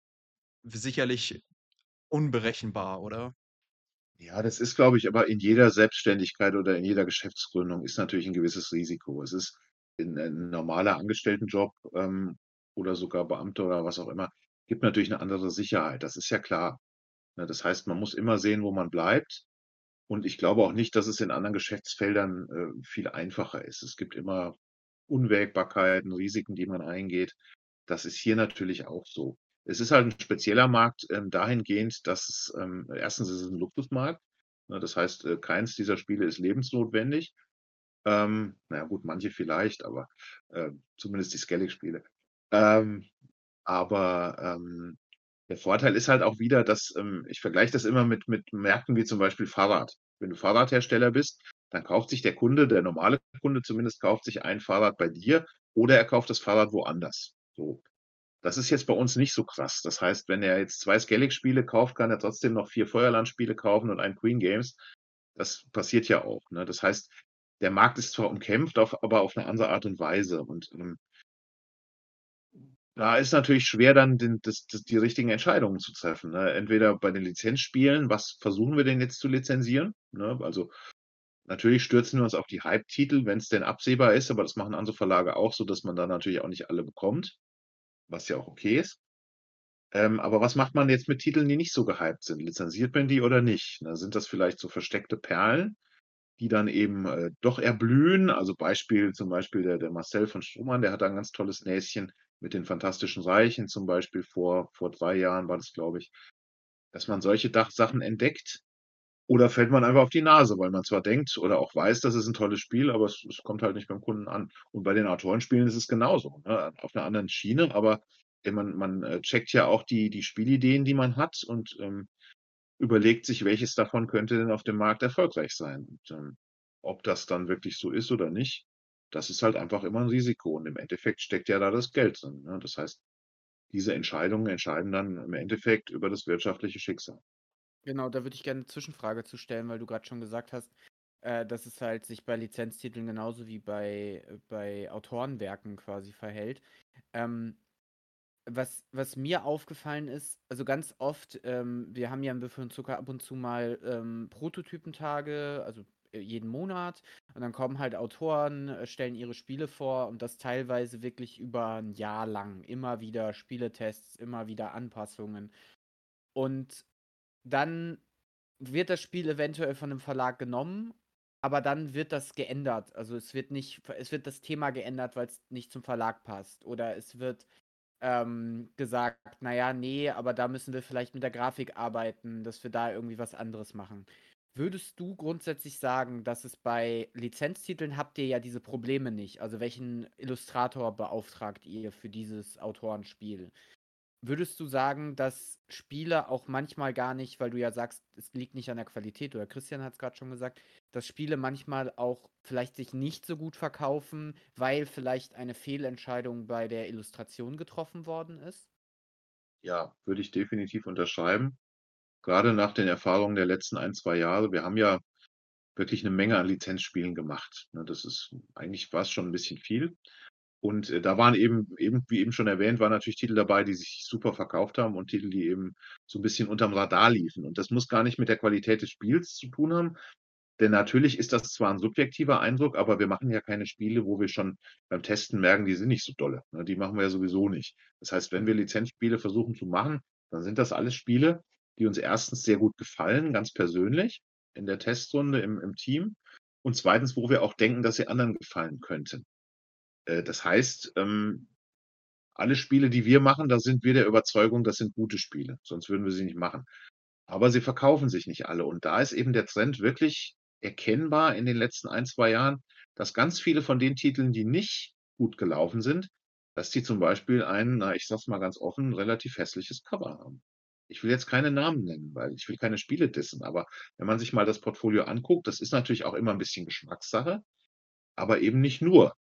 w sicherlich unberechenbar, oder? Ja, das ist, glaube ich aber in jeder Selbstständigkeit oder in jeder Geschäftsgründung ist natürlich 'n gewisses Risiko. Es ist 'n 'n normaler Angestelltenjob, ähm, oder sogar Beamter oder was auch immer, gibt natürlich 'ne andere Sicherheit. Das ist ja klar, ne? Das heißt, man muss immer sehen, wo man bleibt. Und ich glaube auch nicht, dass es in anderen Geschäftsfeldern, äh, viel einfacher ist. Es gibt immer Unwägbarkeiten, Risiken, die man eingeht. Das ist hier natürlich auch so. Es ist halt 'n spezieller Markt, ähm, dahingehend, dass es, ähm erstens ist es 'n Luxusmarkt, ne? Das heißt, äh, keins dieser Spiele ist lebensnotwendig. Ähm, na ja gut, manche vielleicht, aber, äh, zumindest die Skellig-Spiele. Ähm, aber, ähm, der Vorteil ist halt auch wieder, dass, ähm ich vergleiche das immer mit mit Märkten wie zum Beispiel Fahrrad. Wenn du Fahrradhersteller bist, dann kauft sich der Kunde der normale Kunde zumindest, kauft sich ein Fahrrad bei dir oder er kauft das Fahrrad woanders, so. Das ist jetzt bei uns nicht so krass. Das heißt, wenn er jetzt zwei Skellig-Spiele kauft, kann er trotzdem noch vier Feuerland-Spiele kaufen und ein Queen Games. Das passiert ja auch, ne? Das heißt, der Markt ist zwar umkämpft, auf aber auf 'ne andere Art und Weise und, ähm da ist natürlich schwer, dann den das das die richtigen Entscheidungen zu treffen, ne? Entweder bei den Lizenzspielen, was versuchen wir denn jetzt zu lizenzieren, ne? Also, natürlich stürzen wir uns auf die Hype-Titel, wenn's denn absehbar ist, aber das machen andere Verlage auch so, dass man da natürlich auch nicht alle bekommt, was ja auch okay ist. Ähm, aber was macht man jetzt mit Titeln, die nicht so gehypt sind? Lizenziert man die oder nicht, ne? Sind das vielleicht so versteckte Perlen, die dann eben, äh, doch erblühen? Also, Beispiel zum Beispiel der der Marcel von Strohmann, der hat da 'n ganz tolles Näschen mit den Phantastischen Reichen zum Beispiel vor vor drei Jahren war das, glaube ich, dass man solche Dach Sachen entdeckt oder fällt man einfach auf die Nase, weil man zwar denkt oder auch weiß, das ist 'n tolles Spiel, aber es es kommt halt nicht beim Kunden an. Und bei den Autorenspielen ist es genauso, ne? Auf 'ner anderen Schiene, aber äh, man man, äh, checkt ja auch die die Spielideen, die man hat und, ähm, überlegt sich, welches davon könnte denn auf dem Markt erfolgreich sein. Und, ähm, ob das dann wirklich so ist oder nicht, das ist halt einfach immer 'n Risiko und im Endeffekt steckt ja da das Geld drin, ne? Das heißt, diese Entscheidungen entscheiden dann im Endeffekt über das wirtschaftliche Schicksal. Genau, da würde ich gerne 'ne Zwischenfrage zu stellen, weil du grad schon gesagt hast, äh, dass es halt sich bei Lizenztiteln genauso wie bei äh, bei Autorenwerken quasi verhält. Ähm, was was mir aufgefallen ist, also ganz oft, ähm, wir haben ja in Würfel und Zucker ab und zu mal, ähm, Prototypentage, also, äh, jeden Monat und dann kommen halt Autoren, äh, stellen ihre Spiele vor und das teilweise wirklich über 'n Jahr lang. Immer wieder Spieletests, immer wieder Anpassungen. Und dann wird das Spiel eventuell von 'nem Verlag genommen, aber dann wird das geändert. Also, es wird nicht v es wird das Thema geändert, weil's nicht zum Verlag passt. Oder es wird, ähm, gesagt: „Na ja, ne, aber da müssen wir vielleicht mit der Grafik arbeiten, dass wir da irgendwie was anderes machen.“ Würdest du grundsätzlich sagen, dass es bei Lizenztiteln habt ihr ja diese Probleme nicht? Also, welchen Illustrator beauftragt ihr für dieses Autorenspiel? Würdest du sagen, dass Spiele auch manchmal gar nicht, weil du ja sagst, es liegt nicht an der Qualität oder Christian hat's grad schon gesagt, dass Spiele manchmal auch vielleicht sich nicht so gut verkaufen, weil vielleicht eine Fehlentscheidung bei der Illustration getroffen worden ist? Ja, würde ich definitiv unterschreiben. Grade nach den Erfahrungen der letzten ein, zwei Jahre. Wir haben ja wirklich 'ne Menge an Lizenzspielen gemacht, ne? Das ist eigentlich war's schon 'n bisschen viel. Und, äh, da waren eben eben wie eben schon erwähnt, waren natürlich Titel dabei, die sich super verkauft haben und Titel, die eben so 'n bisschen unterm Radar liefen. Und das muss gar nicht mit der Qualität des Spiels zu tun haben, denn natürlich ist das zwar 'n subjektiver Eindruck, aber wir machen ja keine Spiele, wo wir schon beim Testen merken, die sind nicht so dolle, ne? Die machen wir ja sowieso nicht. Das heißt, wenn wir Mhm. Lizenzspiele versuchen zu machen, dann sind das alles Spiele, die uns erstens sehr gut gefallen, ganz persönlich in der Testrunde im im Team und zweitens, wo wir auch denken, dass sie anderen gefallen könnten. Äh, das heißt, ähm, alle Spiele, die wir machen, da sind wir der Überzeugung, das sind gute Spiele, sonst würden wir sie nicht machen. Aber sie verkaufen sich nicht alle und da ist eben der Trend wirklich erkennbar in den letzten ein, zwei Jahren, dass ganz viele von den Titeln, die nicht gut gelaufen sind, dass die zum Beispiel ein, na, ich sage es mal ganz offen, relativ hässliches Cover haben. Ich will jetzt keine Namen nennen, weil ich will keine Spiele dissen, aber wenn man sich mal das Portfolio anguckt, das ist natürlich auch immer 'n bisschen Geschmackssache, aber eben nicht nur.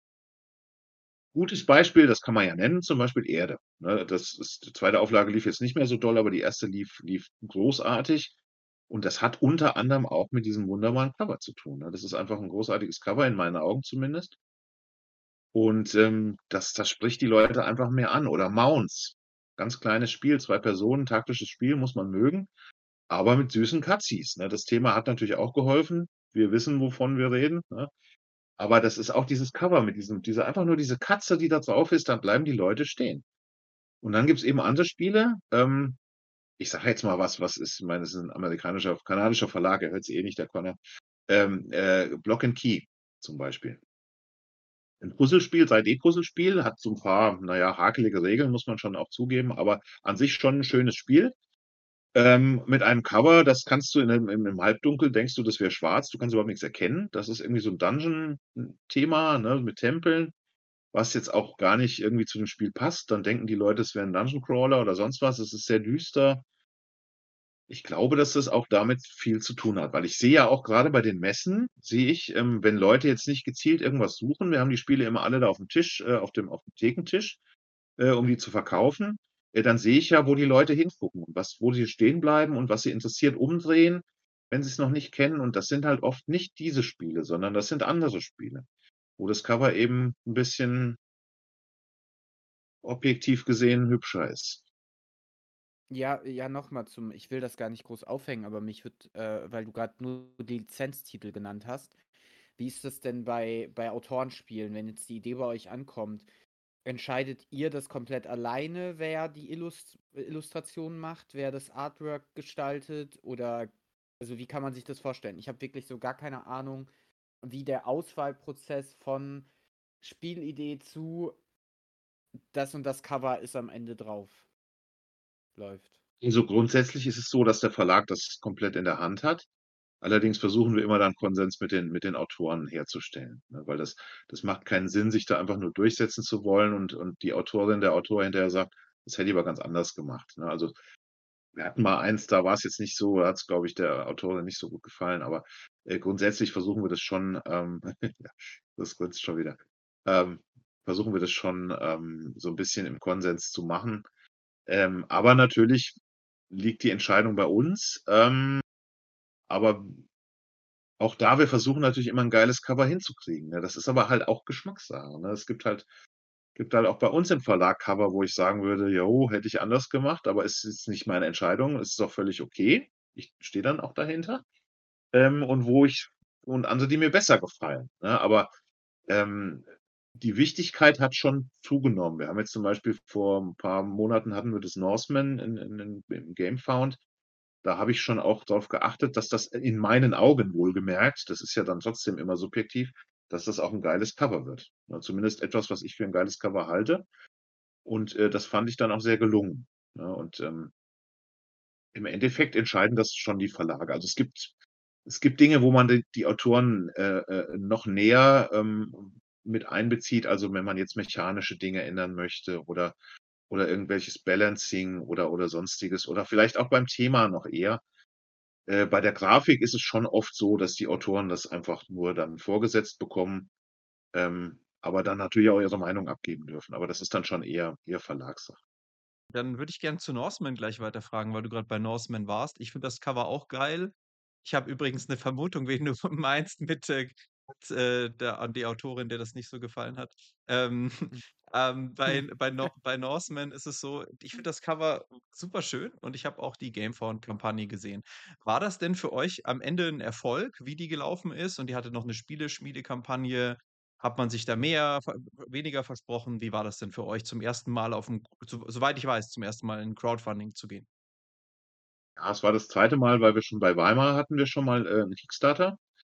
Gutes Beispiel, das kann man ja nennen, zum Beispiel Erde, ne? Das ist die zweite Auflage lief jetzt nicht mehr so doll, aber die erste lief lief großartig und das hat unter anderem auch mit diesem wunderbaren Cover zu tun, ne? Das ist einfach 'n großartiges Cover, in meinen Augen zumindest. Und, ähm, das das spricht die Leute einfach mehr an. Oder Mounds, ganz kleines Spiel, zwei Personen, taktisches Spiel, muss man mögen, aber mit süßen Cutsies, ne? Das Thema hat natürlich auch geholfen. Wir wissen, wovon wir reden, ne? Aber das ist auch dieses Cover mit diesem diese einfach nur diese Katze, die da drauf ist, da bleiben die Leute stehen. Und dann gibt's eben andere Spiele, ähm, ich sage jetzt mal was, was ist ich meine, das ist 'n amerikanischer kanadischer Verlag, er hört's eh nicht, der Conor. Ähm, äh, Block and Key zum Beispiel. 'N Puzzlespiel, drei D-Puzzlespiel, hat so 'n paar, na ja, hakelige Regeln, muss man schon auch zugeben, aber an sich schon 'n schönes Spiel. Ähm, mit einem Cover, das kannst du in 'nem im im Halbdunkel denkst du, das wäre schwarz, du kannst überhaupt nix erkennen. Das ist irgendwie so 'n Dungeon hm, Thema, ne, mit Tempeln, was jetzt auch gar nicht irgendwie zu dem Spiel passt. Dann denken die Leute, es wäre 'n Dungeon Crawler oder sonst was. Es ist sehr düster. Ich glaube, dass das auch damit viel zu tun hat, weil ich sehe ja auch grade bei den Messen sehe ich, ähm, wenn Leute jetzt nicht gezielt irgendwas suchen wir haben die Spiele immer alle da auf'm Tisch äh, auf dem auf'm Thekentisch, äh, um die zu verkaufen. Äh, dann sehe ich ja, wo die Leute hingucken und was wo sie stehen bleiben und was sie interessiert umdrehen, wenn sie's noch nicht kennen. Und das sind halt oft nicht diese Spiele, sondern das sind andere Spiele, wo das Cover eben 'n bisschen objektiv gesehen hübscher ist. Ja, ja, noch mal zum ich will das gar nicht groß aufhängen, aber mich würde äh, weil du grad nur die Lizenztitel genannt hast. Wie ist das denn bei bei Autorenspielen, wenn jetzt die Idee bei euch ankommt? Entscheidet ihr das komplett alleine, wer die Illus Illustrationen macht, wer das Artwork gestaltet oder also, wie kann man sich das vorstellen? Ich habe wirklich so gar keine Ahnung, wie der Auswahlprozess von Spielidee zu das und das Cover ist am Ende drauf läuft. Also, grundsätzlich ist es so, dass der Verlag das komplett in der Hand hat. Allerdings versuchen wir immer dann Konsens mit den mit den Autoren herzustellen, ne, weil das das macht keinen Sinn, sich da einfach nur durchsetzen zu wollen und und die Autorin, der Autor hinterher sagt: „Das hätte ich aber ganz anders gemacht“, ne? Also, wir hatten mal eins, da war's jetzt nicht so, da hat's, glaube ich, der Autorin nicht so gut gefallen, aber, äh, grundsätzlich versuchen wir das schon, ähm ja, das grinst schon wieder. Ähm, versuchen wir das schon, ähm, so 'n bisschen im Konsens zu machen. Ähm, aber natürlich liegt die Entscheidung bei uns, ähm, aber auch da, wir versuchen natürlich immer 'n geiles Cover hinzukriegen, ne? Das ist aber halt auch Geschmackssache, ne? Es gibt halt gibt halt auch bei uns im Verlag Cover, wo ich sagen würde: „Jo, hätte ich anders gemacht“, aber es ist nicht meine Entscheidung. Es ist auch völlig okay. Ich stehe dann auch dahinter. Ähm, und wo ich und andere, die mir besser gefallen, ne? Aber, ähm, die Wichtigkeit hat schon zugenommen. Wir haben jetzt zum Beispiel vor 'n paar Monaten hatten wir das Norseman in in in im Gamefound. Da habe ich schon auch drauf geachtet, dass das in meinen Augen wohlgemerkt, das ist ja dann trotzdem immer subjektiv, dass das auch 'n geiles Cover wird, ne? Zumindest etwas, was ich für 'n geiles Cover halte. Und, äh, das fand ich dann auch sehr gelungen, ne? Und, ähm im Endeffekt entscheiden das schon die Verlage. Also, es gibt es gibt Dinge, wo man die die Autoren, äh, äh, noch näher, ähm, mit einbezieht. Also, wenn man jetzt mechanische Dinge ändern möchte oder oder irgendwelches Balancing oder oder Sonstiges oder vielleicht auch beim Thema noch eher. Äh, bei der Grafik ist es schon oft so, dass die Autoren das einfach nur dann vorgesetzt bekommen, ähm, aber dann natürlich auch ihre Meinung abgeben dürfen. Aber das ist dann schon eher eher Verlagssache. Dann würde ich gern zu Norseman gleich weiterfragen, weil du grad bei Norseman warst. Ich finde das Cover auch geil. Ich habe übrigens 'ne Vermutung, wen du meinst mit, äh mit, äh, der an die Autorin, der das nicht so gefallen hat. Ähm, Hm. ähm, bei bei Nor bei Norseman ist es so, ich finde das Cover superschön und ich habe auch die Gamefound-Kampagne gesehen. War das denn für euch am Ende 'n Erfolg, wie die gelaufen ist? Und ihr hattet noch 'ne Spieleschmiede-Kampagne. Hat man sich da mehr, ver weniger versprochen? Wie war das denn für euch zum ersten Mal auf 'n so soweit ich weiß, zum ersten Mal in Crowdfunding zu gehen? Ja, es war das zweite Mal, weil wir schon bei Weimar hatten wir schon mal, äh, 'n Kickstarter.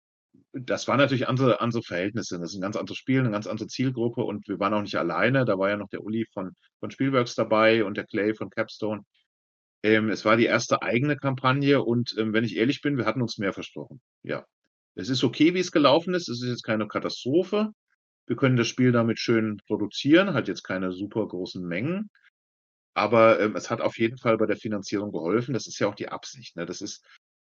Das waren natürlich andere andere Verhältnisse. Das ist 'n ganz anderes Spiel, 'ne ganz andere Zielgruppe und wir waren auch nicht alleine. Da war ja noch der Uli von von Spielworxx dabei und der Clay von Capstone. Ähm, es war die erste eigene Kampagne und, ähm, wenn ich ehrlich bin, wir hatten uns mehr versprochen, ja. Es ist okay, wie's gelaufen ist. Es ist jetzt keine Katastrophe. Wir können das Spiel damit schön produzieren, halt jetzt keine super großen Mengen. Aber, ähm, es hat auf jeden Fall bei der Finanzierung geholfen. Das ist ja auch die Absicht, ne? Das ist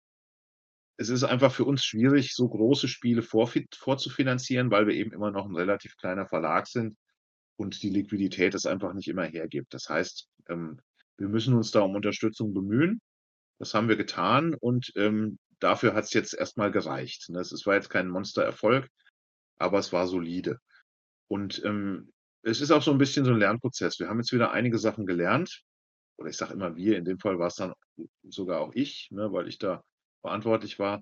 es ist einfach für uns schwierig, so große Spiele vorfi vorzufinanzieren, weil wir eben immer noch 'n relativ kleiner Verlag sind und die Liquidität es einfach nicht immer hergibt. Das heißt, ähm, wir müssen uns da um Unterstützung bemühen. Das haben wir getan und, ähm, dafür hat's jetzt erst mal gereicht, ne? Es es war jetzt kein Monstererfolg, aber es war solide. Und, ähm, es ist auch so 'n bisschen so 'n Lernprozess. Wir haben jetzt wieder einige Sachen gelernt. Oder ich sage immer wir, in dem Fall war's dann sogar auch ich, ne, weil ich da verantwortlich war.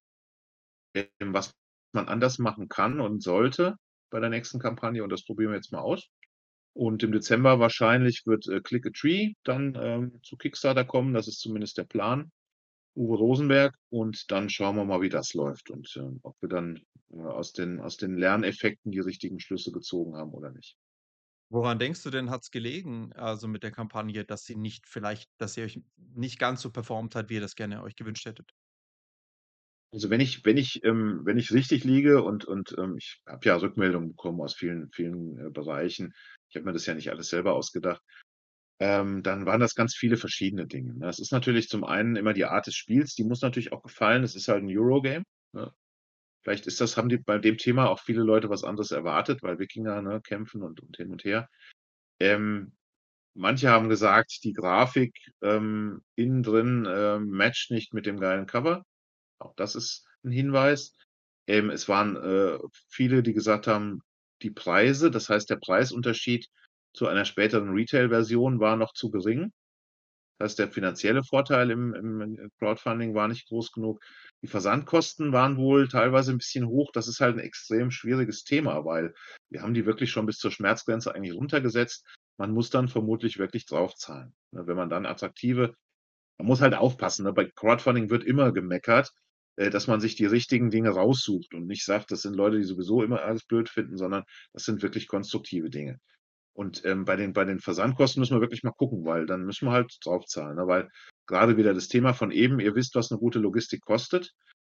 Ähm, was man anders machen kann und sollte bei der nächsten Kampagne und das probieren wir jetzt mal aus. Und im Dezember wahrscheinlich wird, äh, Click a Tree dann, ähm, zu Kickstarter kommen. Das ist zumindest der Plan. Uwe Rosenberg und dann schauen wir mal, wie das läuft und, ähm, ob wir dann, äh, aus den aus den Lerneffekten die richtigen Schlüsse gezogen haben oder nicht. Woran denkst du denn, hat's gelegen, also, mit der Kampagne, dass sie nicht vielleicht dass sie euch nicht ganz so performt hat, wie ihr das gerne euch gewünscht hättet? Also, wenn ich wenn ich ähm, wenn ich richtig liege und und, ähm, ich habe ja Rückmeldungen bekommen aus vielen vielen, äh, Bereichen. Ich habe mir das ja nicht alles selber ausgedacht. Ähm, dann waren das ganz viele verschiedene Dinge, ne? Es ist natürlich zum einen immer die Art des Spiels, die muss natürlich auch gefallen. Es ist halt 'n Eurogame, ne? Vielleicht ist das haben die bei dem Thema auch viele Leute was anderes erwartet, weil Wikinger, ne, kämpfen und und hin und her. Ähm, manche haben gesagt, die Grafik, ähm, innen drin, ähm, matcht nicht mit dem geilen Cover. Auch das ist 'n Hinweis. Ähm, es waren, äh, viele, die gesagt haben, die Preise, das heißt, der Preisunterschied zu einer späteren Retail-Version war noch zu gering. Das heißt, der finanzielle Vorteil im im im Crowdfunding war nicht groß genug. Die Versandkosten waren wohl teilweise 'n bisschen hoch. Das ist halt 'n extrem schwieriges Thema, weil wir haben die wirklich schon bis zur Schmerzgrenze eigentlich runtergesetzt. Man muss dann vermutlich wirklich draufzahlen, ne? Wenn man dann attraktive man muss halt aufpassen, ne? Bei Crowdfunding wird immer gemeckert, äh, dass man sich die richtigen Dinge raussucht und nicht sagt, das sind Leute, die sowieso immer alles blöd finden, sondern das sind wirklich konstruktive Dinge. Und, ähm, bei den bei den Versandkosten müssen wir wirklich mal gucken, weil dann müssen wir halt draufzahlen, ne? Weil grade wieder das Thema von eben, ihr wisst, was 'ne gute Logistik kostet.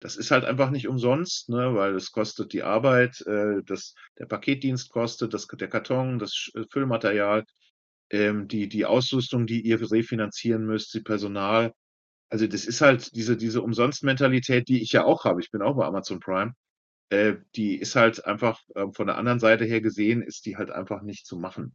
das ist halt einfach nicht umsonst, ne, weil es kostet die Arbeit, äh, das der Paketdienst kostet, das der Karton, das Sch äh, Füllmaterial, ähm, die die Ausrüstung, die ihr refinanzieren müsst, die Personal. Also, das ist halt diese diese Umsonst-Mentalität, die ich ja auch habe. Ich bin auch bei Amazon Prime. Äh, die ist halt einfach, ähm, von der anderen Seite her gesehen ist die halt einfach nicht zu machen.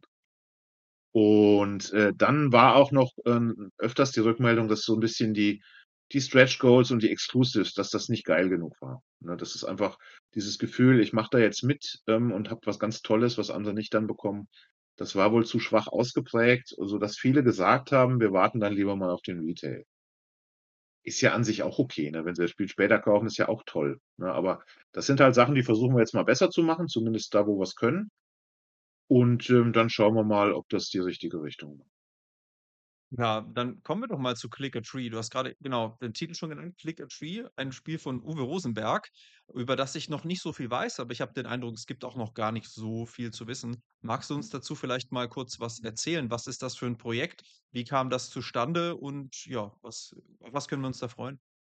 Und, äh, dann war auch noch, ähm, öfters die Rückmeldung, dass so 'n bisschen die die Stretch Goals und die Exclusives, dass das nicht geil genug war, ne? Das ist einfach dieses Gefühl, ich mache da jetzt mit, ähm, und habe was ganz Tolles, was andere nicht dann bekommen. Das war wohl zu schwach ausgeprägt, sodass viele gesagt haben: „Wir warten dann lieber mal auf den Retail." Ist ja an sich auch okay, ne? Wenn sie das Spiel später kaufen, ist ja auch toll, ne? Aber das sind halt Sachen, die versuchen wir jetzt mal besser zu machen, zumindest da, wo wir's können. Und, ähm, dann schauen wir mal, ob das die richtige Richtung war. Ja, dann kommen wir doch mal zu Click a Tree. Du hast gerade genau den Titel schon genannt, Click a Tree, ein Spiel von Uwe Rosenberg, über das ich noch nicht so viel weiß, aber ich habe den Eindruck, es gibt auch noch gar nicht so viel zu wissen. Magst du uns dazu vielleicht mal kurz was erzählen? Was ist das für ein Projekt? Wie kam das zustande? Und ja, was auf was können wir uns da freuen?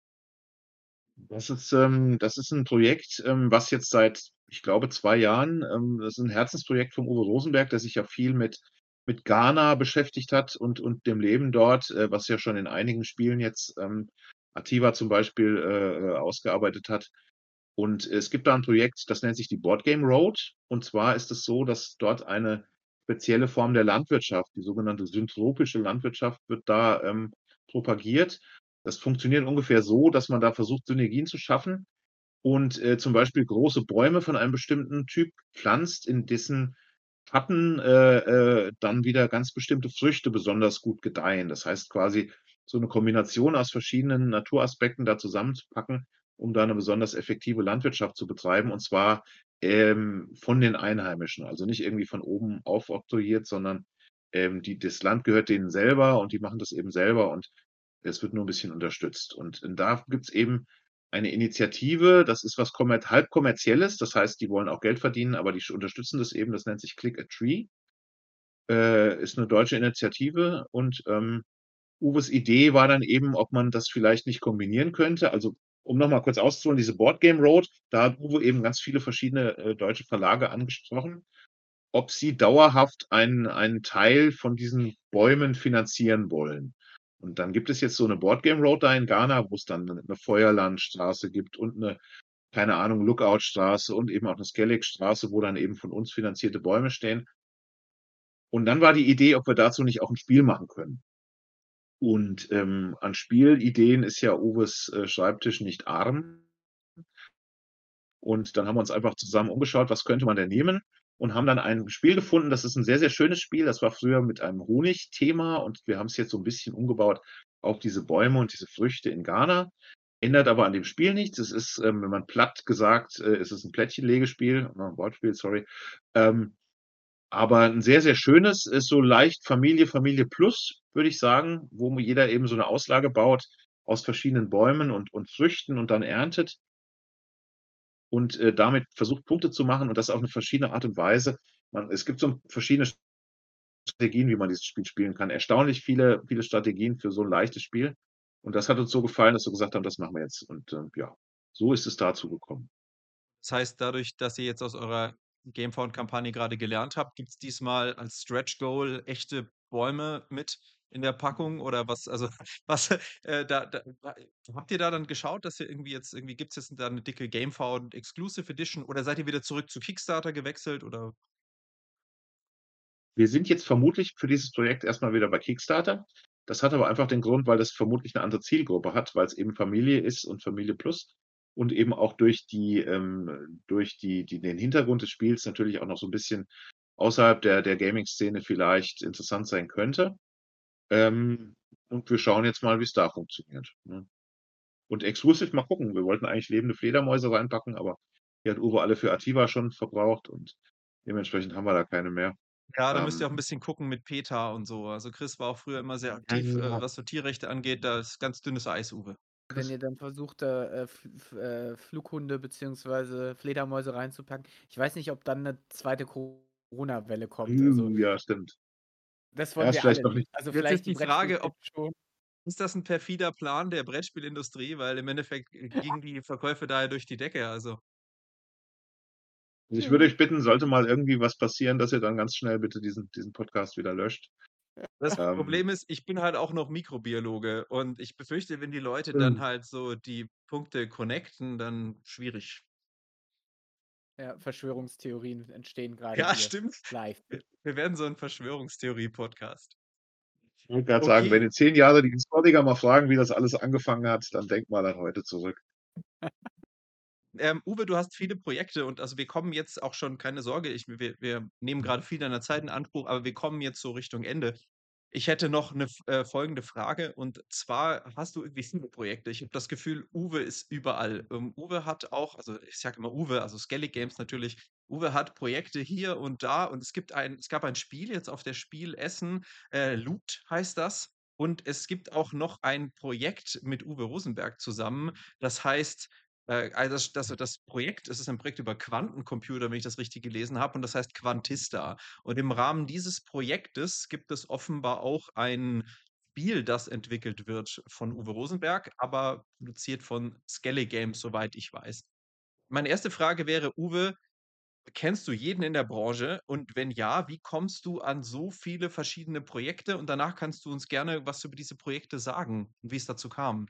Das ist, ähm das ist 'n Projekt, ähm, was jetzt seit, ich glaube, zwei Jahren ähm, das ist 'n Herzensprojekt von Uwe Rosenberg, der sich ja viel mit mit Ghana beschäftigt hat und und dem Leben dort, äh, was ja schon in einigen Spielen jetzt, ähm, Ativa zum Beispiel, äh, äh, ausgearbeitet hat. Und es gibt da 'n Projekt, das nennt sich die Board Game Road. Und zwar ist es so, dass dort eine spezielle Form der Landwirtschaft, die sogenannte syntropische Landwirtschaft, wird da, ähm, propagiert. Das funktioniert ungefähr so, dass man da versucht, Synergien zu schaffen und, äh, zum Beispiel große Bäume von einem bestimmten Typ pflanzt, in dessen Schatten, äh, äh, dann wieder ganz bestimmte Früchte besonders gut gedeihen. Das heißt quasi, so 'ne Kombination aus verschiedenen Naturaspekten da zusammenzupacken, um da 'ne besonders effektive Landwirtschaft zu betreiben, und zwar, ähm, von den Einheimischen. Also, nicht irgendwie von oben aufoktroyiert, sondern, ähm, die das Land gehört denen selber und die machen das eben selber und es wird nur 'n bisschen unterstützt. Und und da gibt's eben eine Initiative, das ist was kommerz halb Kommerzielles, das heißt, die wollen auch Geld verdienen, aber die sch unterstützen das eben, das nennt sich Click a Tree. Äh, ist 'ne deutsche Initiative und, ähm, Uwes Idee war dann eben, ob man das vielleicht nicht kombinieren könnte. Also, um noch mal kurz auszuholen, diese Board Game Road, da hat Uwe eben ganz viele verschiedene, äh, deutsche Verlage angesprochen, ob sie dauerhaft einen einen Teil von diesen Bäumen finanzieren wollen. Und dann gibt es jetzt so 'ne Board Game Road da in Ghana, wo's dann 'ne 'ne Feuerlandstraße gibt und 'ne, keine Ahnung, Lookout-Straße und eben auch 'ne Skellig-Straße, wo dann eben von uns finanzierte Bäume stehen. Und dann war die Idee, ob wir dazu nicht auch 'n Spiel machen können. Und, ähm, an Spielideen ist ja Uwes, äh, Schreibtisch nicht arm. Und dann haben wir uns einfach zusammen umgeschaut, was könnte man denn nehmen? Und haben dann ein Spiel gefunden, das ist 'n sehr, sehr schönes Spiel. Das war früher mit einem Honigthema und wir haben's jetzt so 'n bisschen umgebaut auf diese Bäume und diese Früchte in Ghana. Ändert aber an dem Spiel nichts. Es ist, ähm, wenn man platt gesagt, äh, ist es 'n Plättchenlegespiel, ne, Wortspiel, sorry. Ähm, aber 'n sehr, sehr schönes, ist so leicht Familie, Familie Plus, würde ich sagen, wo jeder eben so 'ne Auslage baut aus verschiedenen Bäumen und und Früchten und dann erntet. Und, äh, damit versucht, Punkte zu machen und das auf 'ne verschiedene Art und Weise. Man es gibt so verschiedene Strategien, wie man dieses Spiel spielen kann. Erstaunlich viele viele Strategien für so 'n leichtes Spiel. Und das hat uns so gefallen, dass wir gesagt haben: „Das machen wir jetzt." Und, ähm, ja, so ist es dazu gekommen. Das heißt, dadurch, dass ihr jetzt aus eurer Gamefound-Kampagne gerade gelernt habt, gibt's diesmal als Stretch Goal echte Bäume mit in der Packung oder was also, was, äh, da da da habt ihr da dann geschaut, dass ihr irgendwie jetzt irgendwie gibt's jetzt da 'ne dicke Gamefound Exclusive Edition oder seid ihr wieder zurück zu Kickstarter gewechselt oder Wir sind jetzt vermutlich für dieses Projekt erst mal wieder bei Kickstarter. Das hat aber einfach den Grund, weil das vermutlich 'ne andere Zielgruppe hat, weil's eben Familie ist und Familie Plus und eben auch durch die ähm, durch die die den Hintergrund des Spiels natürlich auch noch so 'n bisschen außerhalb der der Gaming-Szene vielleicht interessant sein könnte. Ähm, und wir schauen jetzt mal, wie's da funktioniert, ne? Und Exclusive, mal gucken. Wir wollten eigentlich lebende Fledermäuse reinpacken, aber die hat Uwe alle für Ativa schon verbraucht und dementsprechend haben wir da keine mehr. Ja, da müsst ihr Ähm auch 'n bisschen gucken mit PETA und so. Also, Chris war auch früher immer sehr aktiv, äh, was so Tierrechte angeht. Da ist ganz dünnes Eis, Uwe. Wenn ihr dann versucht, da, äh, F F äh, Flughunde beziehungsweise Fledermäuse reinzupacken. Ich weiß nicht, ob dann 'ne zweite Corona-Welle kommt. Also Uh, ja, stimmt. das Ja, wollen ist wir vielleicht alle noch nicht. nicht Also, Jetzt ist vielleicht die die Frage, ob Brettspielfans schon. ist das 'n perfider Plan der Brettspielindustrie? Weil im Endeffekt, äh, gingen die Verkäufe da ja durch die Decke, also Also, ich würde Ja. euch bitten, sollte mal irgendwie was passieren, dass ihr dann ganz schnell bitte diesen diesen Podcast wieder löscht. Das Ähm Problem ist, ich bin halt auch noch Mikrobiologe und ich befürchte, wenn die Leute dann Stimmt. halt so die Punkte connecten, dann schwierig. Ja, Verschwörungstheorien entstehen grade Ja, hier stimmt. live. Wir wir werden so 'n Verschwörungstheorie-Podcast. Ich wollte grad sagen, wenn Okay. in zehn Jahre die Historiker mal fragen, wie das alles angefangen hat, dann denkt mal an heute zurück. Ähm, Uwe, du hast viele Projekte und also wir kommen jetzt auch schon keine Sorge, ich wir wir nehmen grade viel deiner Zeit in Anspruch, aber wir kommen jetzt so Richtung Ende. Ich hätte noch 'ne f äh, folgende Frage und zwar hast du irgendwie viele Projekte. Ich habe das Gefühl, Uwe ist überall. Ähm, Uwe hat auch also ich sage immer Uwe, also Skellig Games natürlich. Uwe hat Projekte hier und da und es gibt ein es gab ein Spiel jetzt auf der Spiel Essen, äh, Loot heißt das. Und es gibt auch noch ein Projekt mit Uwe Rosenberg zusammen. Das heißt, äh, also das das das Projekt es ist ein Projekt über Quantencomputer, wenn ich das richtig gelesen habe, und das heißt Quantista. Und im Rahmen dieses Projektes gibt es offenbar auch ein Spiel, das entwickelt wird von Uwe Rosenberg, aber produziert von Skellig Games, soweit ich weiß. Meine erste Frage wäre, Uwe, kennst du jeden in der Branche? Und wenn ja, wie kommst du an so viele verschiedene Projekte? Und danach kannst du uns gerne was über diese Projekte sagen und wie es dazu kam.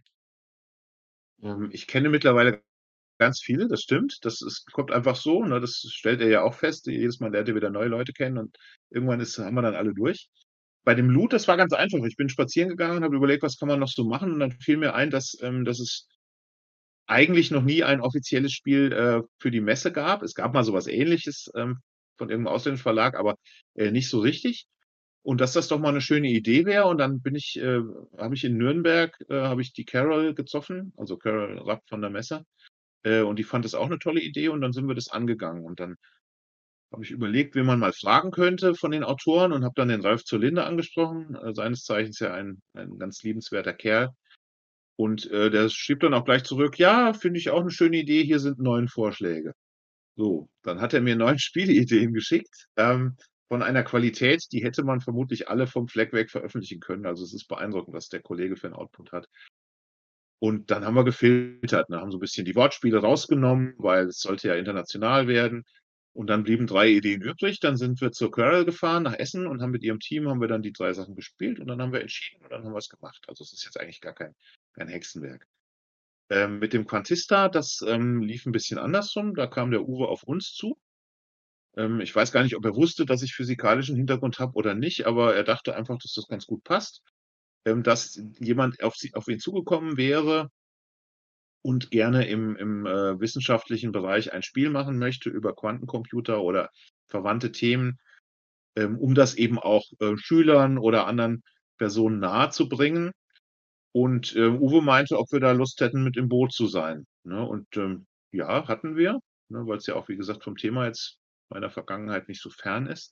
Ähm, ich kenne mittlerweile ganz viele, das stimmt. Das ist kommt einfach so, ne? Das stellt er ja auch fest. Jedes Mal lernt er wieder neue Leute kennen und irgendwann ist haben wir dann alle durch. Bei dem Loot, das war ganz einfach. Ich bin spazieren gegangen und habe überlegt, was kann man noch so machen? Und dann fiel mir ein, dass ähm, dass es eigentlich noch nie ein offizielles Spiel, äh, für die Messe gab. Es gab mal so was Ähnliches, ähm, von irgend 'nem ausländischen Verlag, aber, äh, nicht so richtig. Und dass das doch mal 'ne schöne Idee wäre. Und dann bin ich äh, habe ich in Nürnberg äh, habe ich die Carol getroffen, also Carol Rapp von der Messe. Äh, und die fand das auch 'ne tolle Idee und dann sind wir das angegangen. Und dann habe ich überlegt, wen man mal fragen könnte von den Autoren und habe dann den Ralf zur Linde angesprochen, äh, seines Zeichens ja ein ein ganz liebenswerter Kerl. Und, äh, der schrieb dann auch gleich zurück: „Ja, finde ich auch 'ne schöne Idee, hier sind neun Vorschläge.“ So, dann hat er mir neun Spieleideen geschickt, ähm, von einer Qualität, die hätte man vermutlich alle vom Fleck weg veröffentlichen können. Also, es ist beeindruckend, was der Kollege für 'n Output hat. Und dann haben wir gefiltert, ne, haben so 'n bisschen die Wortspiele rausgenommen, weil es sollte ja international werden. Und dann blieben drei Ideen übrig. Dann sind wir zur Carol gefahren nach Essen und haben mit ihrem Team haben wir dann die drei Sachen gespielt und dann haben wir entschieden und dann haben wir's gemacht. Also, es ist jetzt eigentlich gar kein kein Hexenwerk. Ähm, mit dem Quantista, das, ähm, lief 'n bisschen andersrum. Da kam der Uwe auf uns zu. Ähm, ich weiß gar nicht, ob er wusste, dass ich physikalischen Hintergrund habe oder nicht, aber er dachte einfach, dass das ganz gut passt, ähm, dass jemand auf sie auf ihn zugekommen wäre und gerne im im, äh, wissenschaftlichen Bereich ein Spiel machen möchte über Quantencomputer oder verwandte Themen, ähm, um das eben auch, äh, Schülern oder anderen Personen nahezubringen. Und, äh, Uwe meinte, ob wir da Lust hätten, mit im Boot zu sein, ne? Und, ähm, ja, hatten wir, ne, weil's ja auch, wie gesagt, vom Thema jetzt meiner Vergangenheit nicht so fern ist.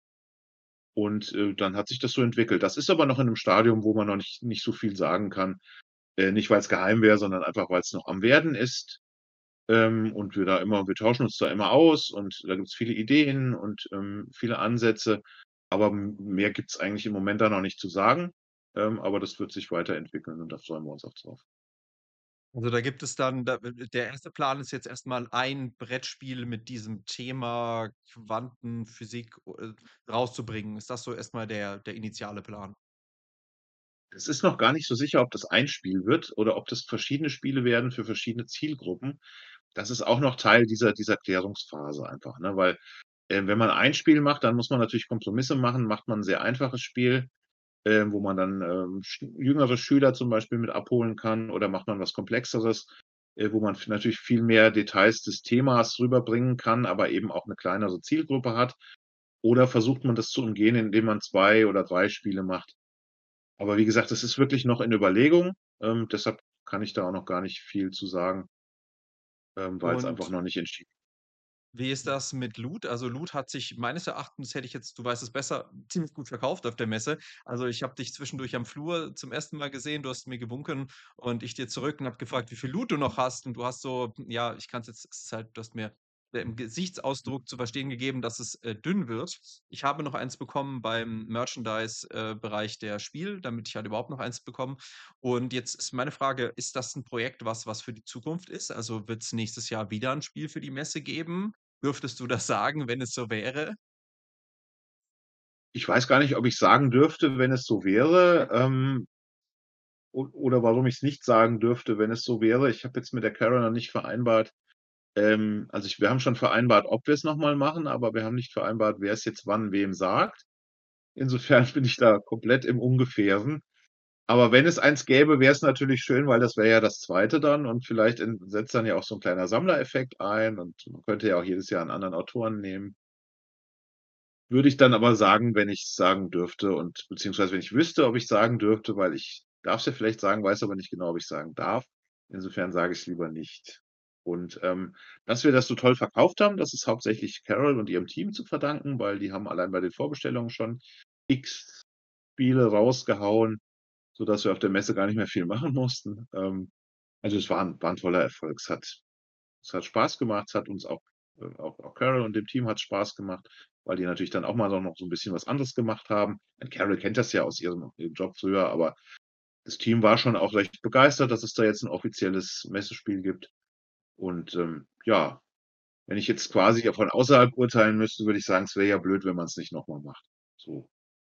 Und, äh, dann hat sich das so entwickelt. Das ist aber noch in 'nem Stadium, wo man noch nicht nicht so viel sagen kann. Äh, nicht, weil's geheim wäre, sondern einfach, weil's noch am Werden ist. Ähm, und wir da immer wir tauschen uns da immer aus und da gibt's viele Ideen und, ähm, viele Ansätze. Aber m mehr gibt's eigentlich im Moment da noch nicht zu sagen. Ähm, aber das wird sich weiterentwickeln und da freuen wir uns auch drauf. Also, da gibt es dann da der erste Plan ist jetzt erst mal ein Brettspiel mit diesem Thema Quantenphysik, äh, rauszubringen. Ist das so erst mal der der initiale Plan? Es ist noch gar nicht so sicher, ob das ein Spiel wird oder ob das verschiedene Spiele werden für verschiedene Zielgruppen. Das ist auch noch Teil dieser dieser Klärungsphase einfach, ne? Weil, äh, wenn man ein Spiel macht, dann muss man natürlich Kompromisse machen. Macht man 'n sehr einfaches Spiel, ähm, wo man dann, ähm, sch jüngere Schüler zum Beispiel mit abholen kann oder macht man was Komplexeres, äh, wo man v natürlich viel mehr Details des Themas rüberbringen kann, aber eben auch 'ne kleinere Zielgruppe hat. Oder versucht man das zu umgehen, indem man zwei oder drei Spiele macht. Aber wie gesagt, das ist wirklich noch in Überlegung. Ähm, deshalb kann ich da auch noch gar nicht viel zu sagen ähm, weil's einfach Und noch nicht entschieden wie ist das mit Loot? Also, Loot hat sich meines Erachtens hätte ich jetzt du weißt es besser, ziemlich gut verkauft auf der Messe. Also, ich habe dich zwischendurch am Flur zum ersten Mal gesehen, du hast mir gewunken und ich dir zurück und habe gefragt, wie viel Loot du noch hast. Und du hast so ja, ich kann's jetzt es ist halt du hast mir im Gesichtsausdruck zu verstehen gegeben, dass es, äh, dünn wird. Ich habe noch eins bekommen beim Merchandise, äh, Bereich der Spiel, damit ich halt überhaupt noch eins bekomme. Und jetzt ist meine Frage: Ist das 'n Projekt, was was für die Zukunft ist? Also, wird's nächstes Jahr wieder 'n Spiel für die Messe geben? Dürftest du das sagen, wenn es so wäre? Ich weiß gar nicht, ob ich sagen dürfte, wenn es so wäre, ähm o oder warum ich's nicht sagen dürfte, wenn es so wäre. Ich habe jetzt mit der Carol noch nicht vereinbart ähm, also ich wir haben schon vereinbart, ob wir's noch mal machen, aber wir haben nicht vereinbart, wer es jetzt wann wem sagt. Insofern bin ich da komplett im Ungefähren. Aber wenn es eins gäbe, wär's natürlich schön, weil das wäre ja das zweite dann und vielleicht in setzt dann ja auch so 'n kleiner Sammlereffekt ein und man könnte ja auch jedes Jahr 'n anderen Autoren nehmen. Würde ich dann aber sagen, wenn ich's sagen dürfte und beziehungsweise wenn ich wüsste, ob ich sagen dürfte, weil ich darf's ja vielleicht sagen, weiß aber nicht genau, ob ich sagen darf. Insofern sage ich's lieber nicht. Und, ähm, dass wir das so toll verkauft haben, das ist hauptsächlich Carol und ihrem Team zu verdanken, weil die haben allein bei den Vorbestellungen schon X Spiele rausgehauen, sodass wir auf der Messe gar nicht mehr viel machen mussten. Ähm, also es war 'n war 'n toller Erfolg. Es hat es hat Spaß gemacht. Es hat uns auch äh, auch auch Carol und dem Team hat's Spaß gemacht, weil die natürlich dann auch mal so noch so 'n bisschen was anderes gemacht haben. Und Carol kennt das ja aus ihrem ihrem Job früher, aber das Team war schon auch recht begeistert, dass es da jetzt 'n offizielles Messespiel gibt. Und, ähm, ja, wenn ich jetzt quasi ja von außerhalb urteilen müsste, würde ich sagen, es wäre ja blöd, wenn man's nicht noch mal macht. So.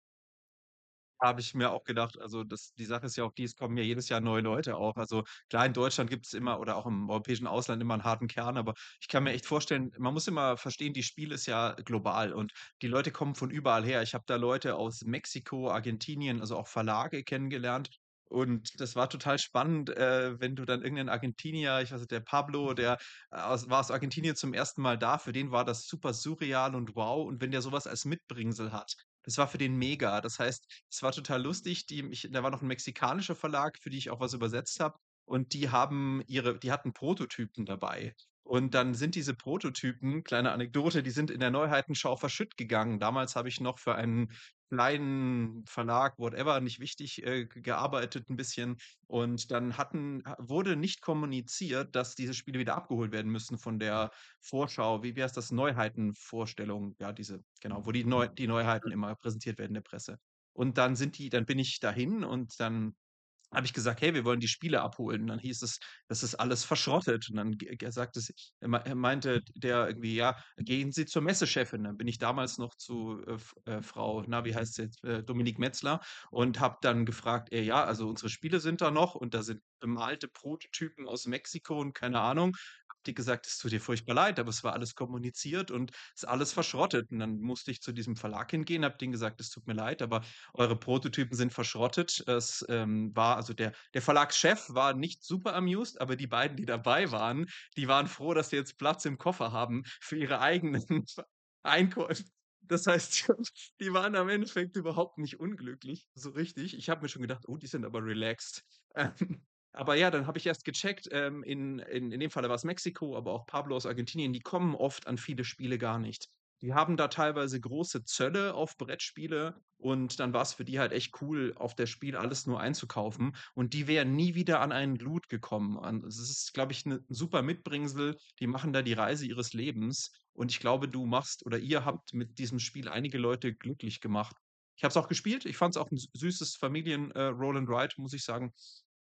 Habe ich mir auch gedacht. Also, das die Sache ist ja auch die, es kommen ja jedes Jahr neue Leute auch. Also, klar, in Deutschland gibt's immer oder auch im europäischen Ausland immer 'n harten Kern, aber ich kann mir echt vorstellen man muss immer verstehen, die Spiel ist ja global und die Leute kommen von überall her. Ich habe da Leute aus Mexiko, Argentinien, also auch Verlage kennengelernt. Und das war total spannend, äh, wenn du dann irgend 'nen Argentinier ich weiß nicht, der Pablo, der aus war aus Argentinien zum ersten Mal da, für den war das super surreal und wow. Und wenn der so was als Mitbringsel hat, das war für den mega. Das heißt, es war total lustig, die mich da war noch 'n mexikanischer Verlag, für die ich auch was übersetzt habe. Und die haben ihre die hatten Prototypen dabei. Und dann sind diese Prototypen kleine Anekdote, die sind in der Neuheitenschau verschütt gegangen. Damals habe ich noch für einen kleinen Verlag, whatever, nicht wichtig, äh, g gearbeitet 'n bisschen. Und dann hatten ha wurde nicht kommuniziert, dass diese Spiele wieder abgeholt werden müssen von der Vorschau. Wie wie heißt das? Neuheitenvorstellung. Ja, diese genau, wo die Neu die Neuheiten immer präsentiert werden in der Presse. Und dann sind die dann bin ich dahin und dann habe ich gesagt: „Hey, wir wollen die Spiele abholen.“ Und dann hieß es, das ist alles verschrottet. Und dann g g sagte sie er mei er meinte der irgendwie: „Ja, gehen Sie zur Messechefin.“ Dann bin ich damals noch zu, äh, F äh, Frau na, wie heißt sie jetzt? Äh, Dominique Metzler und habe dann gefragt: „Äh, ja, also unsere Spiele sind da noch und da sind bemalte Prototypen aus Mexiko und keine Ahnung.“ Hat die gesagt: „Es tut ihr furchtbar leid, aber es war alles kommuniziert und ist alles verschrottet.“ Und dann musste ich zu diesem Verlag hingehen, habe denen gesagt: „Es tut mir leid, aber eure Prototypen sind verschrottet.“ Es, ähm, war also der der Verlagschef war nicht super amused, aber die beiden, die dabei waren, die waren froh, dass sie jetzt Platz im Koffer haben für ihre eigenen Einkäufe. Das heißt, die waren am Endeffekt überhaupt nicht unglücklich, so richtig. Ich habe mir schon gedacht: „Oh, die sind aber relaxed.“ Ähm, aber ja, dann habe ich erst gecheckt, ähm, in in in dem Falle war's Mexiko, aber auch Pablo aus Argentinien, die kommen oft an viele Spiele gar nicht. Die haben da teilweise große Zölle auf Brettspiele und dann war's für die halt echt cool, auf der Spiel alles nur einzukaufen. Und die wären nie wieder an einen Loot gekommen. An es ist, glaube ich, 'ne 'n super Mitbringsel. Die machen da die Reise ihres Lebens. Und ich glaube, du machst oder ihr habt mit diesem Spiel einige Leute glücklich gemacht. Ich habe es auch gespielt. Ich fand's auch 'n s süßes Familien äh, Roll and Ride, muss ich sagen.